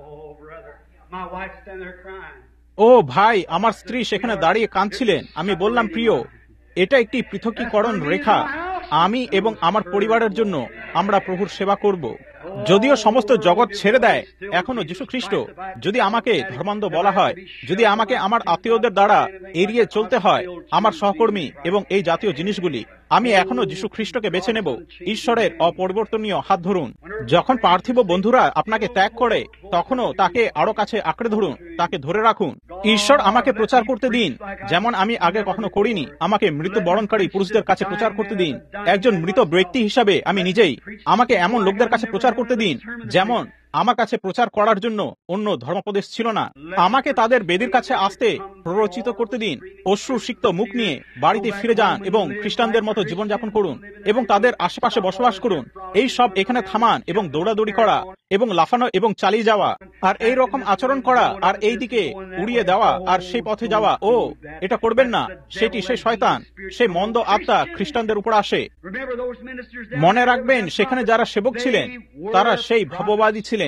ও ভাই, আমার স্ত্রী সেখানে দাঁড়িয়ে কাঁদছিলেন। আমি বললাম, প্রিয়, এটা একটি পৃথকীকরণ রেখা। আমি এবং আমার পরিবারের জন্য আমরা প্রভুর সেবা করব। যদিও সমস্ত জগৎ ছেড়ে দেয়, এখনো যীশু খ্রিস্ট, যদি আমাকে ধর্মান্ধ বলা হয়, যদি আমাকে আমার আত্মীয়দের দ্বারা এড়িয়ে চলতে হয়, আমার সহকর্মী এবং এই জাতীয় জিনিসগুলি, আমি এখনো যীশু খ্রিস্টকে বেছে নেব। ঈশ্বরের অপরিবর্তনীয় হাত ধরুন। যখন পার্থিব বন্ধুরা আপনাকে ত্যাগ করে, তখনও তাকে আরো কাছে আঁকড়ে ধরুন, তাকে ধরে রাখুন। ঈশ্বর আমাকে প্রচার করতে দিন যেমন আমি আগে কখনো করিনি। আমাকে মৃত্যুবরণকারী পুরুষদের কাছে প্রচার করতে দিন। একজন মৃত ব্যক্তি হিসাবে আমি নিজেই, আমাকে এমন লোকদের কাছে প্রচার করতে দিন যেমন আমার কাছে প্রচার করার জন্য অন্য ধর্মোপদেশ ছিল না। আমাকে তাদের বেদির কাছে আসতে প্ররোচিত করতে দিন। অশ্রুসিক্ত মুখ নিয়ে বাড়িতে ফিরে যান এবং খ্রিস্টানদের মতো জীবনযাপন করুন এবং তাদের আশেপাশে বসবাস করুন। এই সব এখানে থামান এবং দৌড়াদৌড়ি করা এবং লাফানো এবং চালিয়ে যাওয়া আর এই রকম আচরণ করা আর এই দিকে উড়িয়ে দেওয়া আর সেই পথে যাওয়া, এটা করবেন না। সেটি সেই শয়তান, সেই মন্দ আত্মা খ্রিস্টানদের উপর আসে। মনে রাখবেন, সেখানে যারা সেবক ছিলেন তারা সেই ভাববাদী ছিলেন,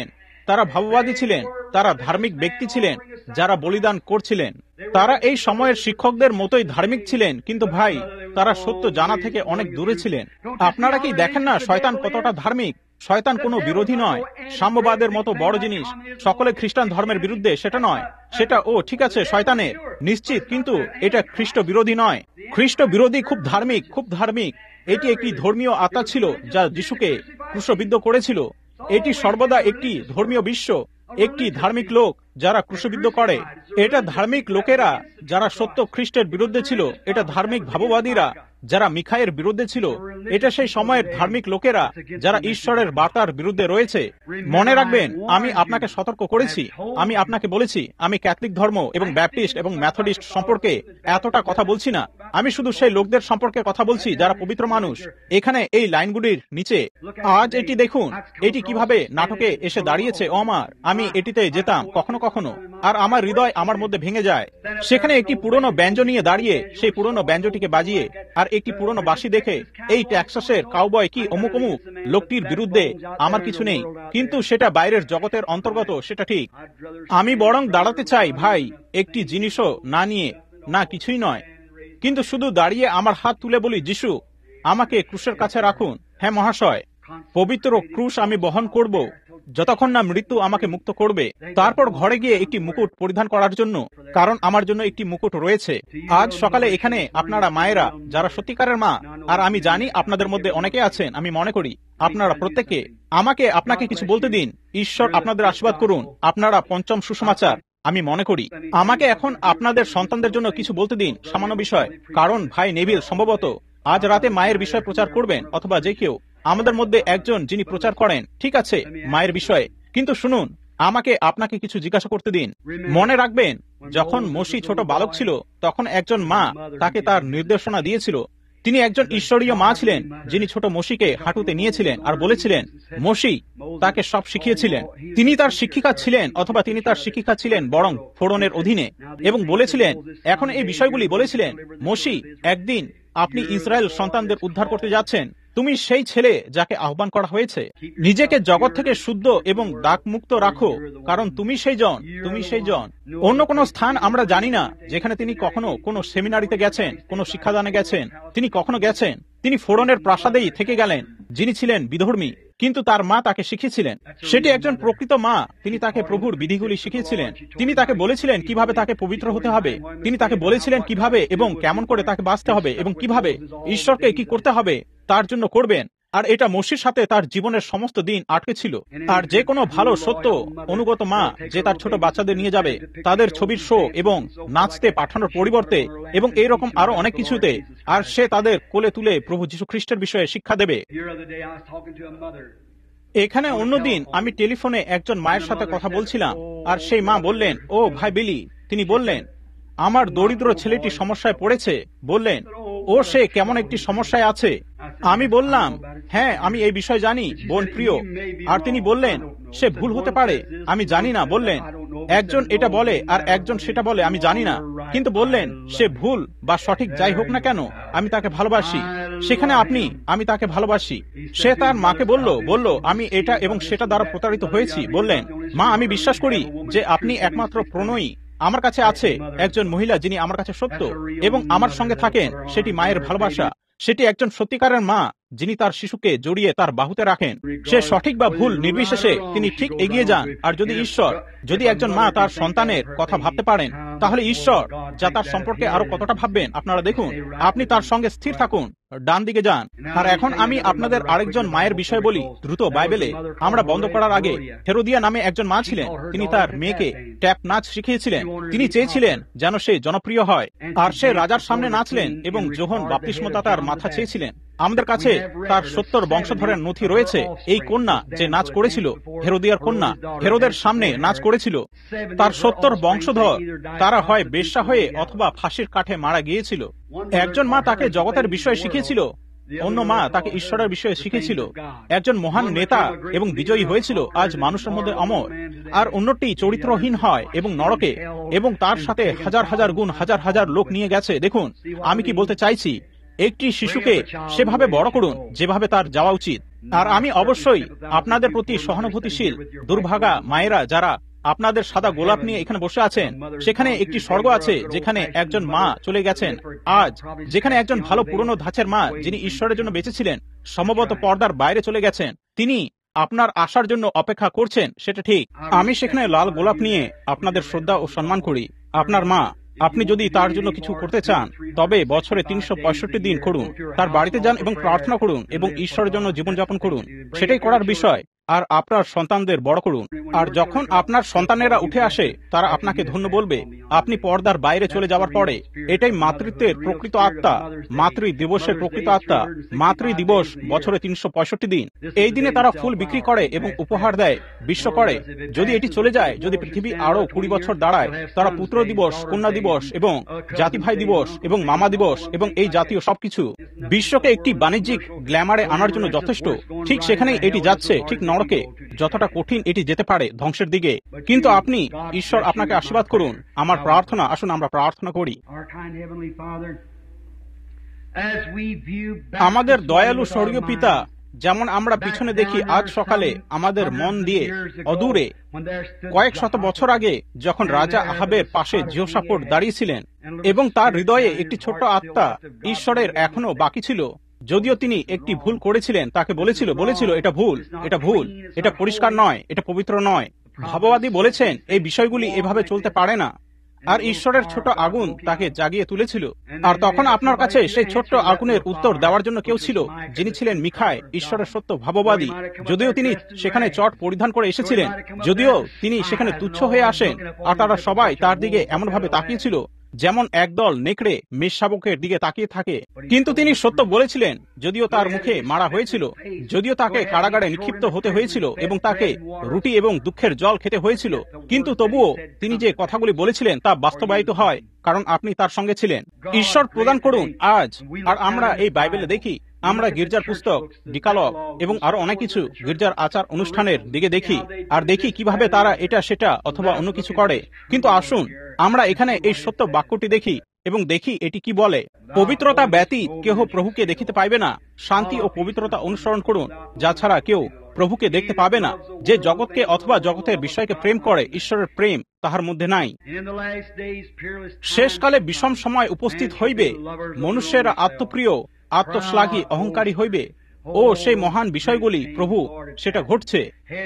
তারা ধার্মিক ব্যক্তি ছিলেন যারা বলিদান করছিলেন। তারা এই সময়ের শিক্ষকদের মতোই ধার্মিক ছিলেন, কিন্তু ভাই, তারা সত্য জানা থেকে অনেক দূরে ছিলেন। আপনারা কি দেখেন না শয়তান কতটা ধার্মিক? শয়তান কোনো বিরোধী নয়। সাম্যবাদের মতো বড় জিনিস সকলে খ্রিস্টান ধর্মের বিরুদ্ধে, সেটা নয়। সেটা ঠিক আছে শয়তানের, নিশ্চিত, কিন্তু এটা খ্রিস্ট বিরোধী নয়। খ্রিস্ট বিরোধী খুব ধার্মিক, খুব ধার্মিক। এটি একটি ধর্মীয় আত্মা ছিল যা যিশুকে ক্রুশবিদ্ধ করেছিল। এটি সর্বদা একটি ধর্মীয় বিশ্ব, একটি ধার্মিক লোক যারা ক্রুশবিদ্ধ করে। এটা ধার্মিক লোকেরা যারা সত্য খ্রিস্টের বিরুদ্ধে ছিল। এটা ধার্মিক ভাববাদীরা যারা মিখাইয়ের বিরুদ্ধে ছিল। এটা সেই সময়ের ধার্মিক লোকেরা যারা ঈশ্বরের বার্তার বিরুদ্ধে রয়েছে। মনে রাখবেন, আমি আপনাকে সতর্ক করেছি, আমি আপনাকে বলেছি, আমি ক্যাথলিক ধর্ম এবং ব্যাপটিস্ট এবং ম্যাথডিস্ট সম্পর্কে এতটা কথা বলছি না। আমি শুধু সেই লোকদের সম্পর্কে কথা বলছি যারা পবিত্র মানুষ। এখানে এই লাইনগুলির নিচে আজ এটি দেখুন, এটি কিভাবে নাটকে এসে দাঁড়িয়েছে। আমি এটিতে যেতাম কখনো কখনো, আর আমার হৃদয় আমার মধ্যে ভেঙে যায়। সেখানে একটি পুরনো ব্যঞ্জ নিয়ে দাঁড়িয়ে সেই পুরনো ব্যঞ্জটিকে বাজিয়ে আর একটি পুরনো বাঁশি দেখে, এই টেক্সাসের কাউবয় কি অমুক অমুক লোকটির বিরুদ্ধে আমার কিছু নেই, কিন্তু সেটা বাইরের জগতের অন্তর্গত, সেটা ঠিক। আমি বরং দাঁড়াতে চাই ভাই, একটি জিনিসও না নিয়ে, না কিছুই নয়, কিন্তু শুধু দাঁড়িয়ে আমার হাত তুলে বলি, যিশু, আমাকে ক্রুশের কাছে রাখুন। হ্যাঁ মহাশয়, পবিত্র ক্রুশ আমি বহন করব যতক্ষণ না মৃত্যু আমাকে মুক্ত করবে। তারপর ঘরে গিয়ে একটি মুকুট পরিধান করার জন্য, কারণ আমার জন্য একটি মুকুট রয়েছে। আজ সকালে এখানে আপনারা মায়েরা যারা সত্যিকারের মা, আর আমি জানি আপনাদের মধ্যে অনেকে আছেন, আমি মনে করি আপনারা প্রত্যেকে, আপনাকে কিছু বলতে দিন। ঈশ্বর আপনাদের আশীর্বাদ করুন। আপনারা পঞ্চম সুসমাচার, আমি মনে করি। আমাকে এখন আপনাদের সন্তানদের জন্য কিছু বলতে দিন, সামান্য বিষয়, কারণ ভাই নেভিল সম্ভবত আজ রাতে মায়ের বিষয় প্রচার করবেন, অথবা যে কেউ আমাদের মধ্যে একজন যিনি প্রচার করেন, ঠিক আছে, মায়ের বিষয়ে। কিন্তু শুনুন, আমাকে আপনাকে কিছু জিজ্ঞাসা করতে দিন। মনে রাখবেন, যখন মসি ছোট বালক ছিল, তখন একজন মা তাকে তার নির্দেশনা দিয়েছিল। তিনি একজন ঈশ্বরীয় মা ছিলেন, যিনি ছোট মসিকে হাঁটুতে নিয়েছিলেন আর বলেছিলেন, মসি তাকে সব শিখিয়েছিলেন। তিনি তার শিক্ষিকা ছিলেন, অথবা তিনি তার শিক্ষিকা ছিলেন বরং ফোড়নের অধীনে, এবং বলেছিলেন, এখন এই বিষয়গুলি বলেছিলেন, মসি, একদিন আপনি ইসরায়েল সন্তানদের উদ্ধার করতে যাচ্ছেন। তুমি সেই ছেলে যাকে আহ্বান করা হয়েছে। নিজেকে জগৎ থেকে শুদ্ধ এবং দাগমুক্ত রাখো, কারণ তুমি সেই জন, তুমি সেই জন। অন্য কোনো স্থান আমরা জানি না যেখানে তিনি কখনো কোনো সেমিনারিতে গেছেন, কোনো শিক্ষাদানে গেছেন। তিনি কখনো গেছেন, তিনি ফোড়নের প্রাসাদেই থেকে গেলেন, যিনি ছিলেন বিধর্মী, কিন্তু তার মা তাকে শিখিয়েছিলেন। সেটি একজন প্রকৃত মা। তিনি তাকে প্রভুর বিধিগুলি শিখিয়েছিলেন। তিনি তাকে বলেছিলেন কিভাবে তাকে পবিত্র হতে হবে। তিনি তাকে বলেছিলেন কিভাবে এবং কেমন করে তাকে বাঁচতে হবে, এবং কিভাবে ঈশ্বরকে কি করতে হবে তার জন্য করবেন। আর এটা মসির সাথে তার জীবনের সমস্ত দিন আটকে ছিল। আর যে কোনো ভালো সত্য অনুগত মা যে তার ছোট বাচ্চাদের নিয়ে যাবে তাদের ছবির শো এবং নাচতে পাঠানোর পরিবর্তে এবং এইরকম আরো অনেক কিছুতে, আর সে তাদের কোলে তুলে প্রভু যীশু খ্রিস্টের বিষয়ে শিক্ষা দেবে। এখানে অন্যদিন আমি টেলিফোনে একজন মায়ের সাথে কথা বলছিলাম, আর সেই মা বললেন, ও ভাই বিলি, তিনি বললেন, আমার দরিদ্র ছেলেটি সমস্যায় পড়েছে। বললেন, ও সে কেমন একটি সমস্যায় আছে। আমি বললাম, হ্যাঁ, আমি এই বিষয় জানি বোন প্রিয়। আর তিনি বললেন, সে ভুল হতে পারে, আমি জানি না। বললেন, একজন এটা বলে আর একজন সেটা বলে, আমি জানি না, কিন্তু বললেন, সে ভুল বা সঠিক যাই হোক না কেন, আমি তাকে ভালোবাসি। সেখানে আমি তাকে ভালোবাসি। সে তার মাকে বলল, আমি এটা এবং সেটা দ্বারা প্রতারিত হয়েছি। বললেন, মা, আমি বিশ্বাস করি যে আপনি একমাত্র প্রণয়ী আমার কাছে আছে, একজন মহিলা যিনি আমার কাছে সত্য এবং আমার সঙ্গে থাকেন। সেটি মায়ের ভালোবাসা। সেটি একজন সত্যিকারের মা যিনি তার শিশুকে জড়িয়ে তার বাহুতে রাখেন। সে সঠিক বা ভুল নির্বিশেষে তিনি ঠিক এগিয়ে যান। আর যদি একজন মা তার সন্তানের কথা ভাবতে পারেন, তাহলে ঈশ্বর যা তার সম্পর্কে আরো কতটা ভাববেন আপনারা দেখুন। আপনি তার সঙ্গে স্থির থাকুন, ডান দিকে যান। আর এখন আমি আপনাদের আরেকজন মায়ের বিষয় বলি দ্রুত। বাইবেলে আমরা বন্ধ করার আগে হেরোদিয়া নামে একজন মা ছিলেন। তিনি তার মেয়েকে ট্যাপ নাচ শিখিয়েছিলেন। তিনি চেয়েছিলেন যেন সে জনপ্রিয় হয়, আর সে রাজার সামনে নাচলেন এবং যোহন বাপ্তিস্মদাতার মাথা চেয়েছিলেন। আমাদের কাছে তার 70 বংশধরের নথি রয়েছে। এই কন্যা যে নাচ করেছিল, হেরোদিয়ার কন্যা, হেরোদের সামনে নাচ করেছিল, তার 70 বংশধর তারা হয় বেশ্যা হয়ে অথবা ফাঁসির কাঠে মারা গিয়েছিল। একজন মা তাকে জগতের বিষয়ে শিখিয়েছিল, অন্য মা তাকে ঈশ্বরের বিষয়ে শিখেছিল। একজন মহান নেতা এবং বিজয়ী হয়েছিল, আজ মানুষের মধ্যে অমর। আর অন্যটি চরিত্রহীন হয় এবং নরকে, এবং তার সাথে হাজার হাজার গুণ হাজার হাজার লোক নিয়ে গেছে। দেখুন আমি কি বলতে চাইছি। একটি শিশুকে সেভাবে বড় করুন যেভাবে তার যাওয়া উচিত। আর আমি অবশ্যই আপনাদের প্রতি সহানুভূতিশীল। দুর্ভাগা মায়েরা যারা আপনাদের সাদা গোলাপ নিয়ে এখানে বসে আছেন, সেখানে একটি স্বর্গ আছে যেখানে একজন মা চলে গেছেন আজ, যেখানে একজন ভালো পুরনো ধাঁচের মা যিনি ঈশ্বরের জন্য বেঁচেছিলেন সম্ভবত পর্দার বাইরে চলে গেছেন। তিনি আপনার আসার জন্য অপেক্ষা করছেন, সেটা ঠিক। আমি সেখানে লাল গোলাপ নিয়ে আপনাদের শ্রদ্ধা ও সম্মান করি। আপনার মা, আপনি যদি তার জন্য কিছু করতে চান, তবে বছরে 365 দিন করুন। তার বাড়িতে যান এবং প্রার্থনা করুন এবং ঈশ্বরের জন্য জীবনযাপন করুন। সেটাই করার বিষয়। আর আপনার সন্তানদের বড় করুন। আর যখন আপনার সন্তানেরা উঠে আসে, তারা আপনাকে ধন্য বলবে। আপনি পর্দার বাইরে চলে যাওয়ার পরে, এটাই মাতৃত্বের প্রকৃত আত্মা, মাতৃ দিবসের প্রকৃত আত্মা। মাতৃ দিবস বছরে 365 দিন। এই দিনে তারা ফুল বিক্রি করে এবং উপহার দেয়, বিশ্ব করে। যদি এটি চলে যায়, যদি পৃথিবী আরো 20 বছর দাঁড়ায়, তারা পুত্র দিবস, কন্যা দিবস এবং জাতি ভাই দিবস এবং মামা দিবস এবং এই জাতীয় সবকিছু বিশ্বকে একটি বাণিজ্যিক গ্ল্যামারে আনার জন্য যথেষ্ট। ঠিক সেখানেই এটি যাচ্ছে, ঠিক নরকে। যতটা কঠিন এটি যেতে পারে ধ্বংসের দিকে। কিন্তু আপনি, ঈশ্বর আপনাকে আশীর্বাদ করুন। আমার প্রার্থনা, আসুন আমরা প্রার্থনা করি। আমাদের দয়ালু স্বর্গীয় পিতা, যেমন আমরা পিছনে দেখি আজ সকালে আমাদের মন দিয়ে অদূরে কয়েক শত বছর আগে যখন রাজা আহাবের পাশে জিহোশাফাট দাঁড়িয়েছিলেন এবং তার হৃদয়ে একটি ছোট্ট আত্মা ঈশ্বরের এখনো বাকি ছিল। যদিও তিনি একটি ভুল করেছিলেন, তাকে বলেছিল এটা ভুল, এটা পরিষ্কার নয়, এটা পবিত্র নয়। ভাববাদী বলেছেন এই বিষয়গুলি এভাবে চলতে পারে না। আর ঈশ্বরের ছোট আগুন তাকে জাগিয়ে তুলেছিল। আর তখন আপনার কাছে সেই ছোট্ট আগুনের উত্তর দেওয়ার জন্য কেউ ছিল, যিনি ছিলেন মিখায়, ঈশ্বরের সত্য ভাববাদী। যদিও তিনি সেখানে চট পরিধান করে এসেছিলেন, যদিও তিনি সেখানে তুচ্ছ হয়ে আসেন, আর তারা সবাই তার দিকে এমনভাবে তাকিয়েছিল যেমন একদল নেকড়ে মেষশাবকের দিকে তাকিয়ে থাকে। কিন্তু তিনি সত্য বলেছিলেন, যদিও তার মুখে মারা হয়েছিল, যদিও তাকে কারাগারে নিক্ষিপ্ত হতে হয়েছিল এবং তাকে রুটি এবং দুঃখের জল খেতে হয়েছিল, কিন্তু তবুও তিনি যে কথাগুলি বলেছিলেন তা বাস্তবায়িত হয়, কারণ আপনি তার সঙ্গে ছিলেন। ঈশ্বর প্রদান করুন আজ। আর আমরা এই বাইবেলে দেখি, আমরা গির্জার পুস্তক, ডিকালগ এবং আরো অনেক কিছু গির্জার আচার অনুষ্ঠানের দিকে দেখি, আর দেখি কিভাবে তারা এটা সেটা অথবা অন্য কিছু করে। কিন্তু আসুন আমরা এখানে এই সত্য বাক্যটি দেখি এবং দেখি এটি কি বলে। পবিত্রতা ব্যতীত কেহ প্রভুকে দেখিতে পাইবে না। শান্তি ও পবিত্রতা অনুসরণ করুন, যা ছাড়া কেউ প্রভুকে দেখতে পাবে না। যে জগৎকে অথবা জগতের বিষয়কে প্রেম করে, ঈশ্বরের প্রেম তাহার মধ্যে নাই। শেষকালে বিষম সময় উপস্থিত হইবে। মনুষ্যেরা আত্মপ্রিয়, আত্মশ্লাঘী, অহংকারী হইবে। ও সেই মহান বিষয়গুলি, প্রভু, সেটা ঘটছে।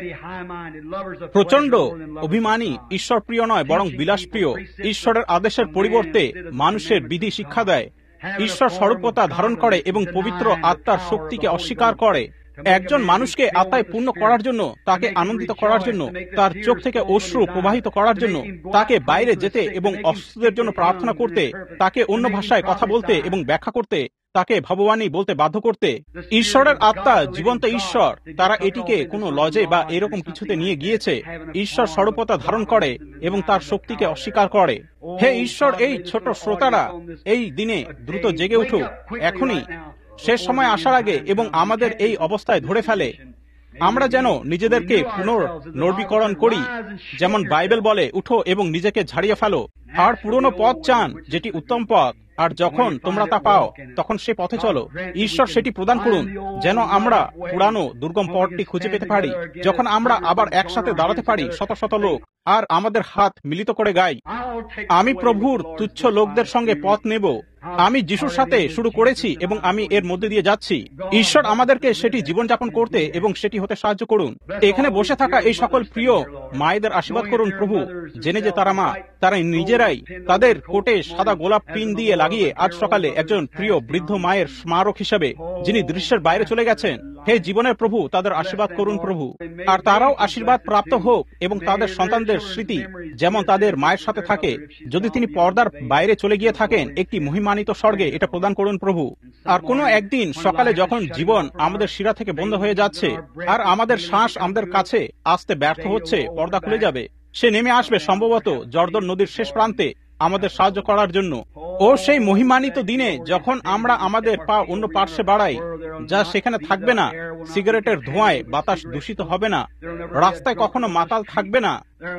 প্রচন্ড অভিমানী, ঈশ্বর প্রিয় নয় বরং বিলাসপ্রিয়। ঈশ্বরের আদেশের পরিবর্তে মানুষের বিধি শিক্ষা দেয়। ঈশ্বর স্বরূপতা ধারণ করে এবং পবিত্র আত্মার শক্তিকে অস্বীকার করে। একজন মানুষকে আত্মায় পূর্ণ করার জন্য, তাকে আনন্দিত করার জন্য, তার চোখ থেকে অশ্রু প্রবাহিত করার জন্য, তাকে বাইরে যেতে এবং অসুস্থদের জন্য প্রার্থনা করতে, তাকে অন্য ভাষায় কথা বলতে এবং ব্যাখ্যা করতে, তাকে ভগবানী বলতে বাধ্য করতে। ঈশ্বরের আত্মা জীবন্ত ঈশ্বর। তারা এটিকে কোনো লজে বা এরকম কিছুতে নিয়ে গিয়েছে। ঈশ্বর স্বরূপতা ধারণ করে এবং তার শক্তিকে অস্বীকার করে। হে ঈশ্বর, এই ছোট শ্রোতারা এই দিনে দ্রুত জেগে উঠুক এখনই, শেষ সময় আসার আগে, এবং আমাদের এই অবস্থায় ধরে ফেলে। আমরা যেন নিজেদেরকে পুনর্নবীকরণ করি, যেমন বাইবেল বলে, উঠো এবং নিজেকে ঝাড়িয়ে ফেলো। আর পুরনো পথ চান, যেটি উত্তম পথ, আর যখন তোমরা তা পাও তখন সে পথে চলো। ঈশ্বর সেটি প্রদান করুন, যেন আমরা পুরানো দুর্গম পথটি খুঁজে পেতে পারি, যখন আমরা আবার একসাথে দাঁড়াতে পারি, শত শত লোক, আর আমাদের হাত মিলিত করে গাই, আমি প্রভুর তুচ্ছ লোকদের সঙ্গে পথ নেব। আমি যিশুর সাথে শুরু করেছি এবং আমি এর মধ্যে দিয়ে যাচ্ছি। ঈশ্বর আমাদেরকে সেটি জীবনযাপন করতে এবং সেটি হতে সাহায্য করুন। এখানে বসে থাকা এই সকল প্রিয় মায়েদের আশীর্বাদ করুন প্রভু, জেনে যে তারা মা, তারা নিজেরাই তাদের কোটে সাদা গোলাপ পিন দিয়ে লাগিয়ে আজ সকালে একজন প্রিয় বৃদ্ধ মায়ের স্মারক হিসেবে, যিনি দৃশ্যের বাইরে চলে গেছেন। হে জীবনের প্রভু, তাদের আশীর্বাদ করুন প্রভু, আর তারাও আশীর্বাদ প্রাপ্ত হোক এবং তাদের সন্তানদের স্মৃতি যেমন তাদের মায়ের সাথে থাকে, যদি তিনি পর্দার বাইরে চলে গিয়ে থাকেন, একটি মহিমান্বিত স্বর্গে এটা প্রদান করুন প্রভু। আর কোনো একদিন সকালে যখন জীবন আমাদের শিরা থেকে বন্ধ হয়ে যাচ্ছে আর আমাদের শ্বাস আমাদের কাছে আসতে ব্যর্থ হচ্ছে, পর্দা খুলে যাবে। সে নেমে আসবে সম্ভবত জর্দন নদীর শেষ প্রান্তে আমাদের সাহায্য করার জন্য। ও সেই মহিমান্বিত দিনে যখন আমরা আমাদের পা অন্য পার্শ্বে বাড়াই, যা সেখানে থাকবে না, সিগারেটের ধোঁয়ায় বাতাস দূষিত হবে না, রাস্তায় কখনো মাতাল থাকবে না,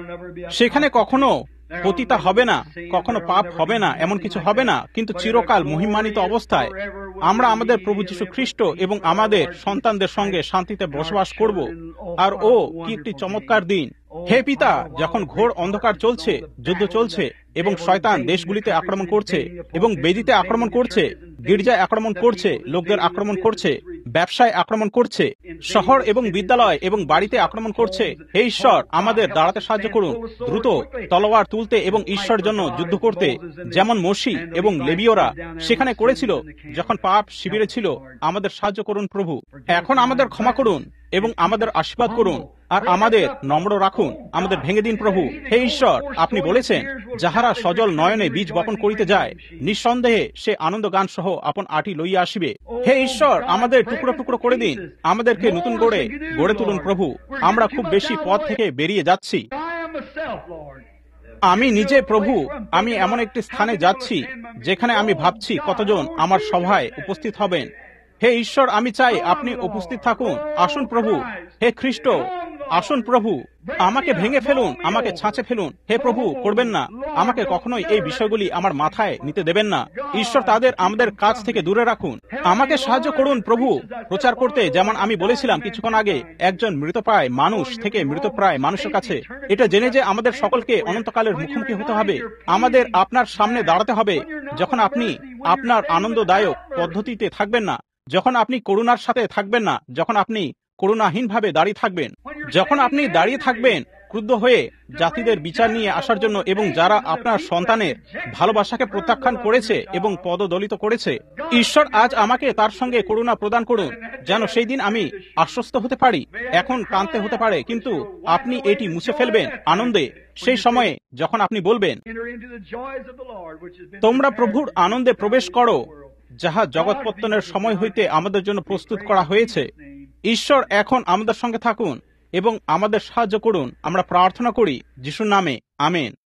সেখানে কখনো পতিতা হবে না, কখনো পাপ হবে না, এমন কিছু হবে না, কিন্তু চিরকাল মহিমান্বিত অবস্থায় আমরা আমাদের প্রভু যীশু খ্রিস্ট এবং আমাদের সন্তানদের সঙ্গে শান্তিতে বসবাস করব। আর ও কি একটি চমৎকার দিন! হে পিতা, যখন ঘোর অন্ধকার চলছে, যুদ্ধ চলছে এবং শয়তান দেশগুলিতে আক্রমণ করছে এবং বেদিতে আক্রমণ করছে, গির্জায় আক্রমণ করছে, লোকদের আক্রমণ করছে, ব্যবসায় আক্রমণ করছে, শহর এবং বিদ্যালয় এবং বাড়িতে আক্রমণ করছে, হে ঈশ্বর আমাদের দাঁড়াতে সাহায্য করুন, দ্রুত তলোয়ার তুলতে এবং ঈশ্বরের জন্য যুদ্ধ করতে, যেমন মোশি এবং লেবীয়রা সেখানে করেছিল যখন পাপ শিবিরে ছিল। আমাদের সাহায্য করুন প্রভু। এখন আমাদের ক্ষমা করুন এবং আমাদের আশীর্বাদ করুন আর আমাদের নম্র রাখুন, আমাদের ভেঙে দিন প্রভু। হে ঈশ্বর, আপনি বলেছেন, যাহারা সজল নয়নে বীজ বপন করিতে যায়, নিঃসন্দেহে সে আনন্দ গান সহ আপন আটি লইয়া আসিবে। হে ঈশ্বর, আমাদের টুকরো টুকরো করে দিন, আমাদেরকে নতুন করে গড়ে তুলুন প্রভু। আমরা খুব বেশি পথ থেকে বেরিয়ে যাচ্ছি। আমি নিজে প্রভু, আমি এমন একটি স্থানে যাচ্ছি যেখানে আমি ভাবছি কতজন আমার সভায় উপস্থিত হবেন। হে ঈশ্বর, আমি চাই আপনি উপস্থিত থাকুন। আসুন প্রভু। হে খ্রিস্ট, আসুন প্রভু, আমাকে ভেঙে ফেলুন, আমাকে ছাঁচে ফেলুন। হে প্রভু, করবেন না, আমাকে কখনোই এই বিষয়গুলি আমার মাথায় নিতে দেবেন না। ঈশ্বর, তাদের আমাদের কাছ থেকে দূরে রাখুন। আমাকে সাহায্য করুন প্রভু প্রচার করতে, যেমন আমি বলেছিলাম কিছুক্ষণ আগে, একজন মৃতপ্রায় মানুষ থেকে মৃতপ্রায় মানুষের কাছে, এটা জেনে যে আমাদের সকলকে অনন্তকালের মুখোমুখি হতে হবে। আমাদের আপনার সামনে দাঁড়াতে হবে যখন আপনি আপনার আনন্দদায়ক পদ্ধতিতে থাকবেন না, যখন আপনি করুণার সাথে থাকবেন না, যখন আপনি করুণাহীনভাবে দাঁড়িয়ে থাকবেন, যখন আপনি দাঁড়িয়ে থাকবেন ক্রুদ্ধ হয়ে জাতিদের বিচার নিয়ে আসার জন্য, এবং যারা আপনার সন্তানের ভালোবাসাকে প্রত্যাখ্যান করেছে এবং পদদলিত করেছে। ঈশ্বর, আজ আমাকে তার সঙ্গে করুণা প্রদান করুন, যেন সেই দিন আমি আশ্বস্ত হতে পারি। এখন ক্লান্তে হতে পারে, কিন্তু আপনি এটি মুছে ফেলবেন আনন্দে সেই সময়ে যখন আপনি বলবেন, তোমরা প্রভুর আনন্দে প্রবেশ করো, যাহা জগৎপত্তনের সময় হইতে আমাদের জন্য প্রস্তুত করা হয়েছে। ঈশ্বর এখন আমাদের সঙ্গে থাকুন এবং আমাদের সাহায্য করুন। আমরা প্রার্থনা করি যিশুর নামে, আমেন।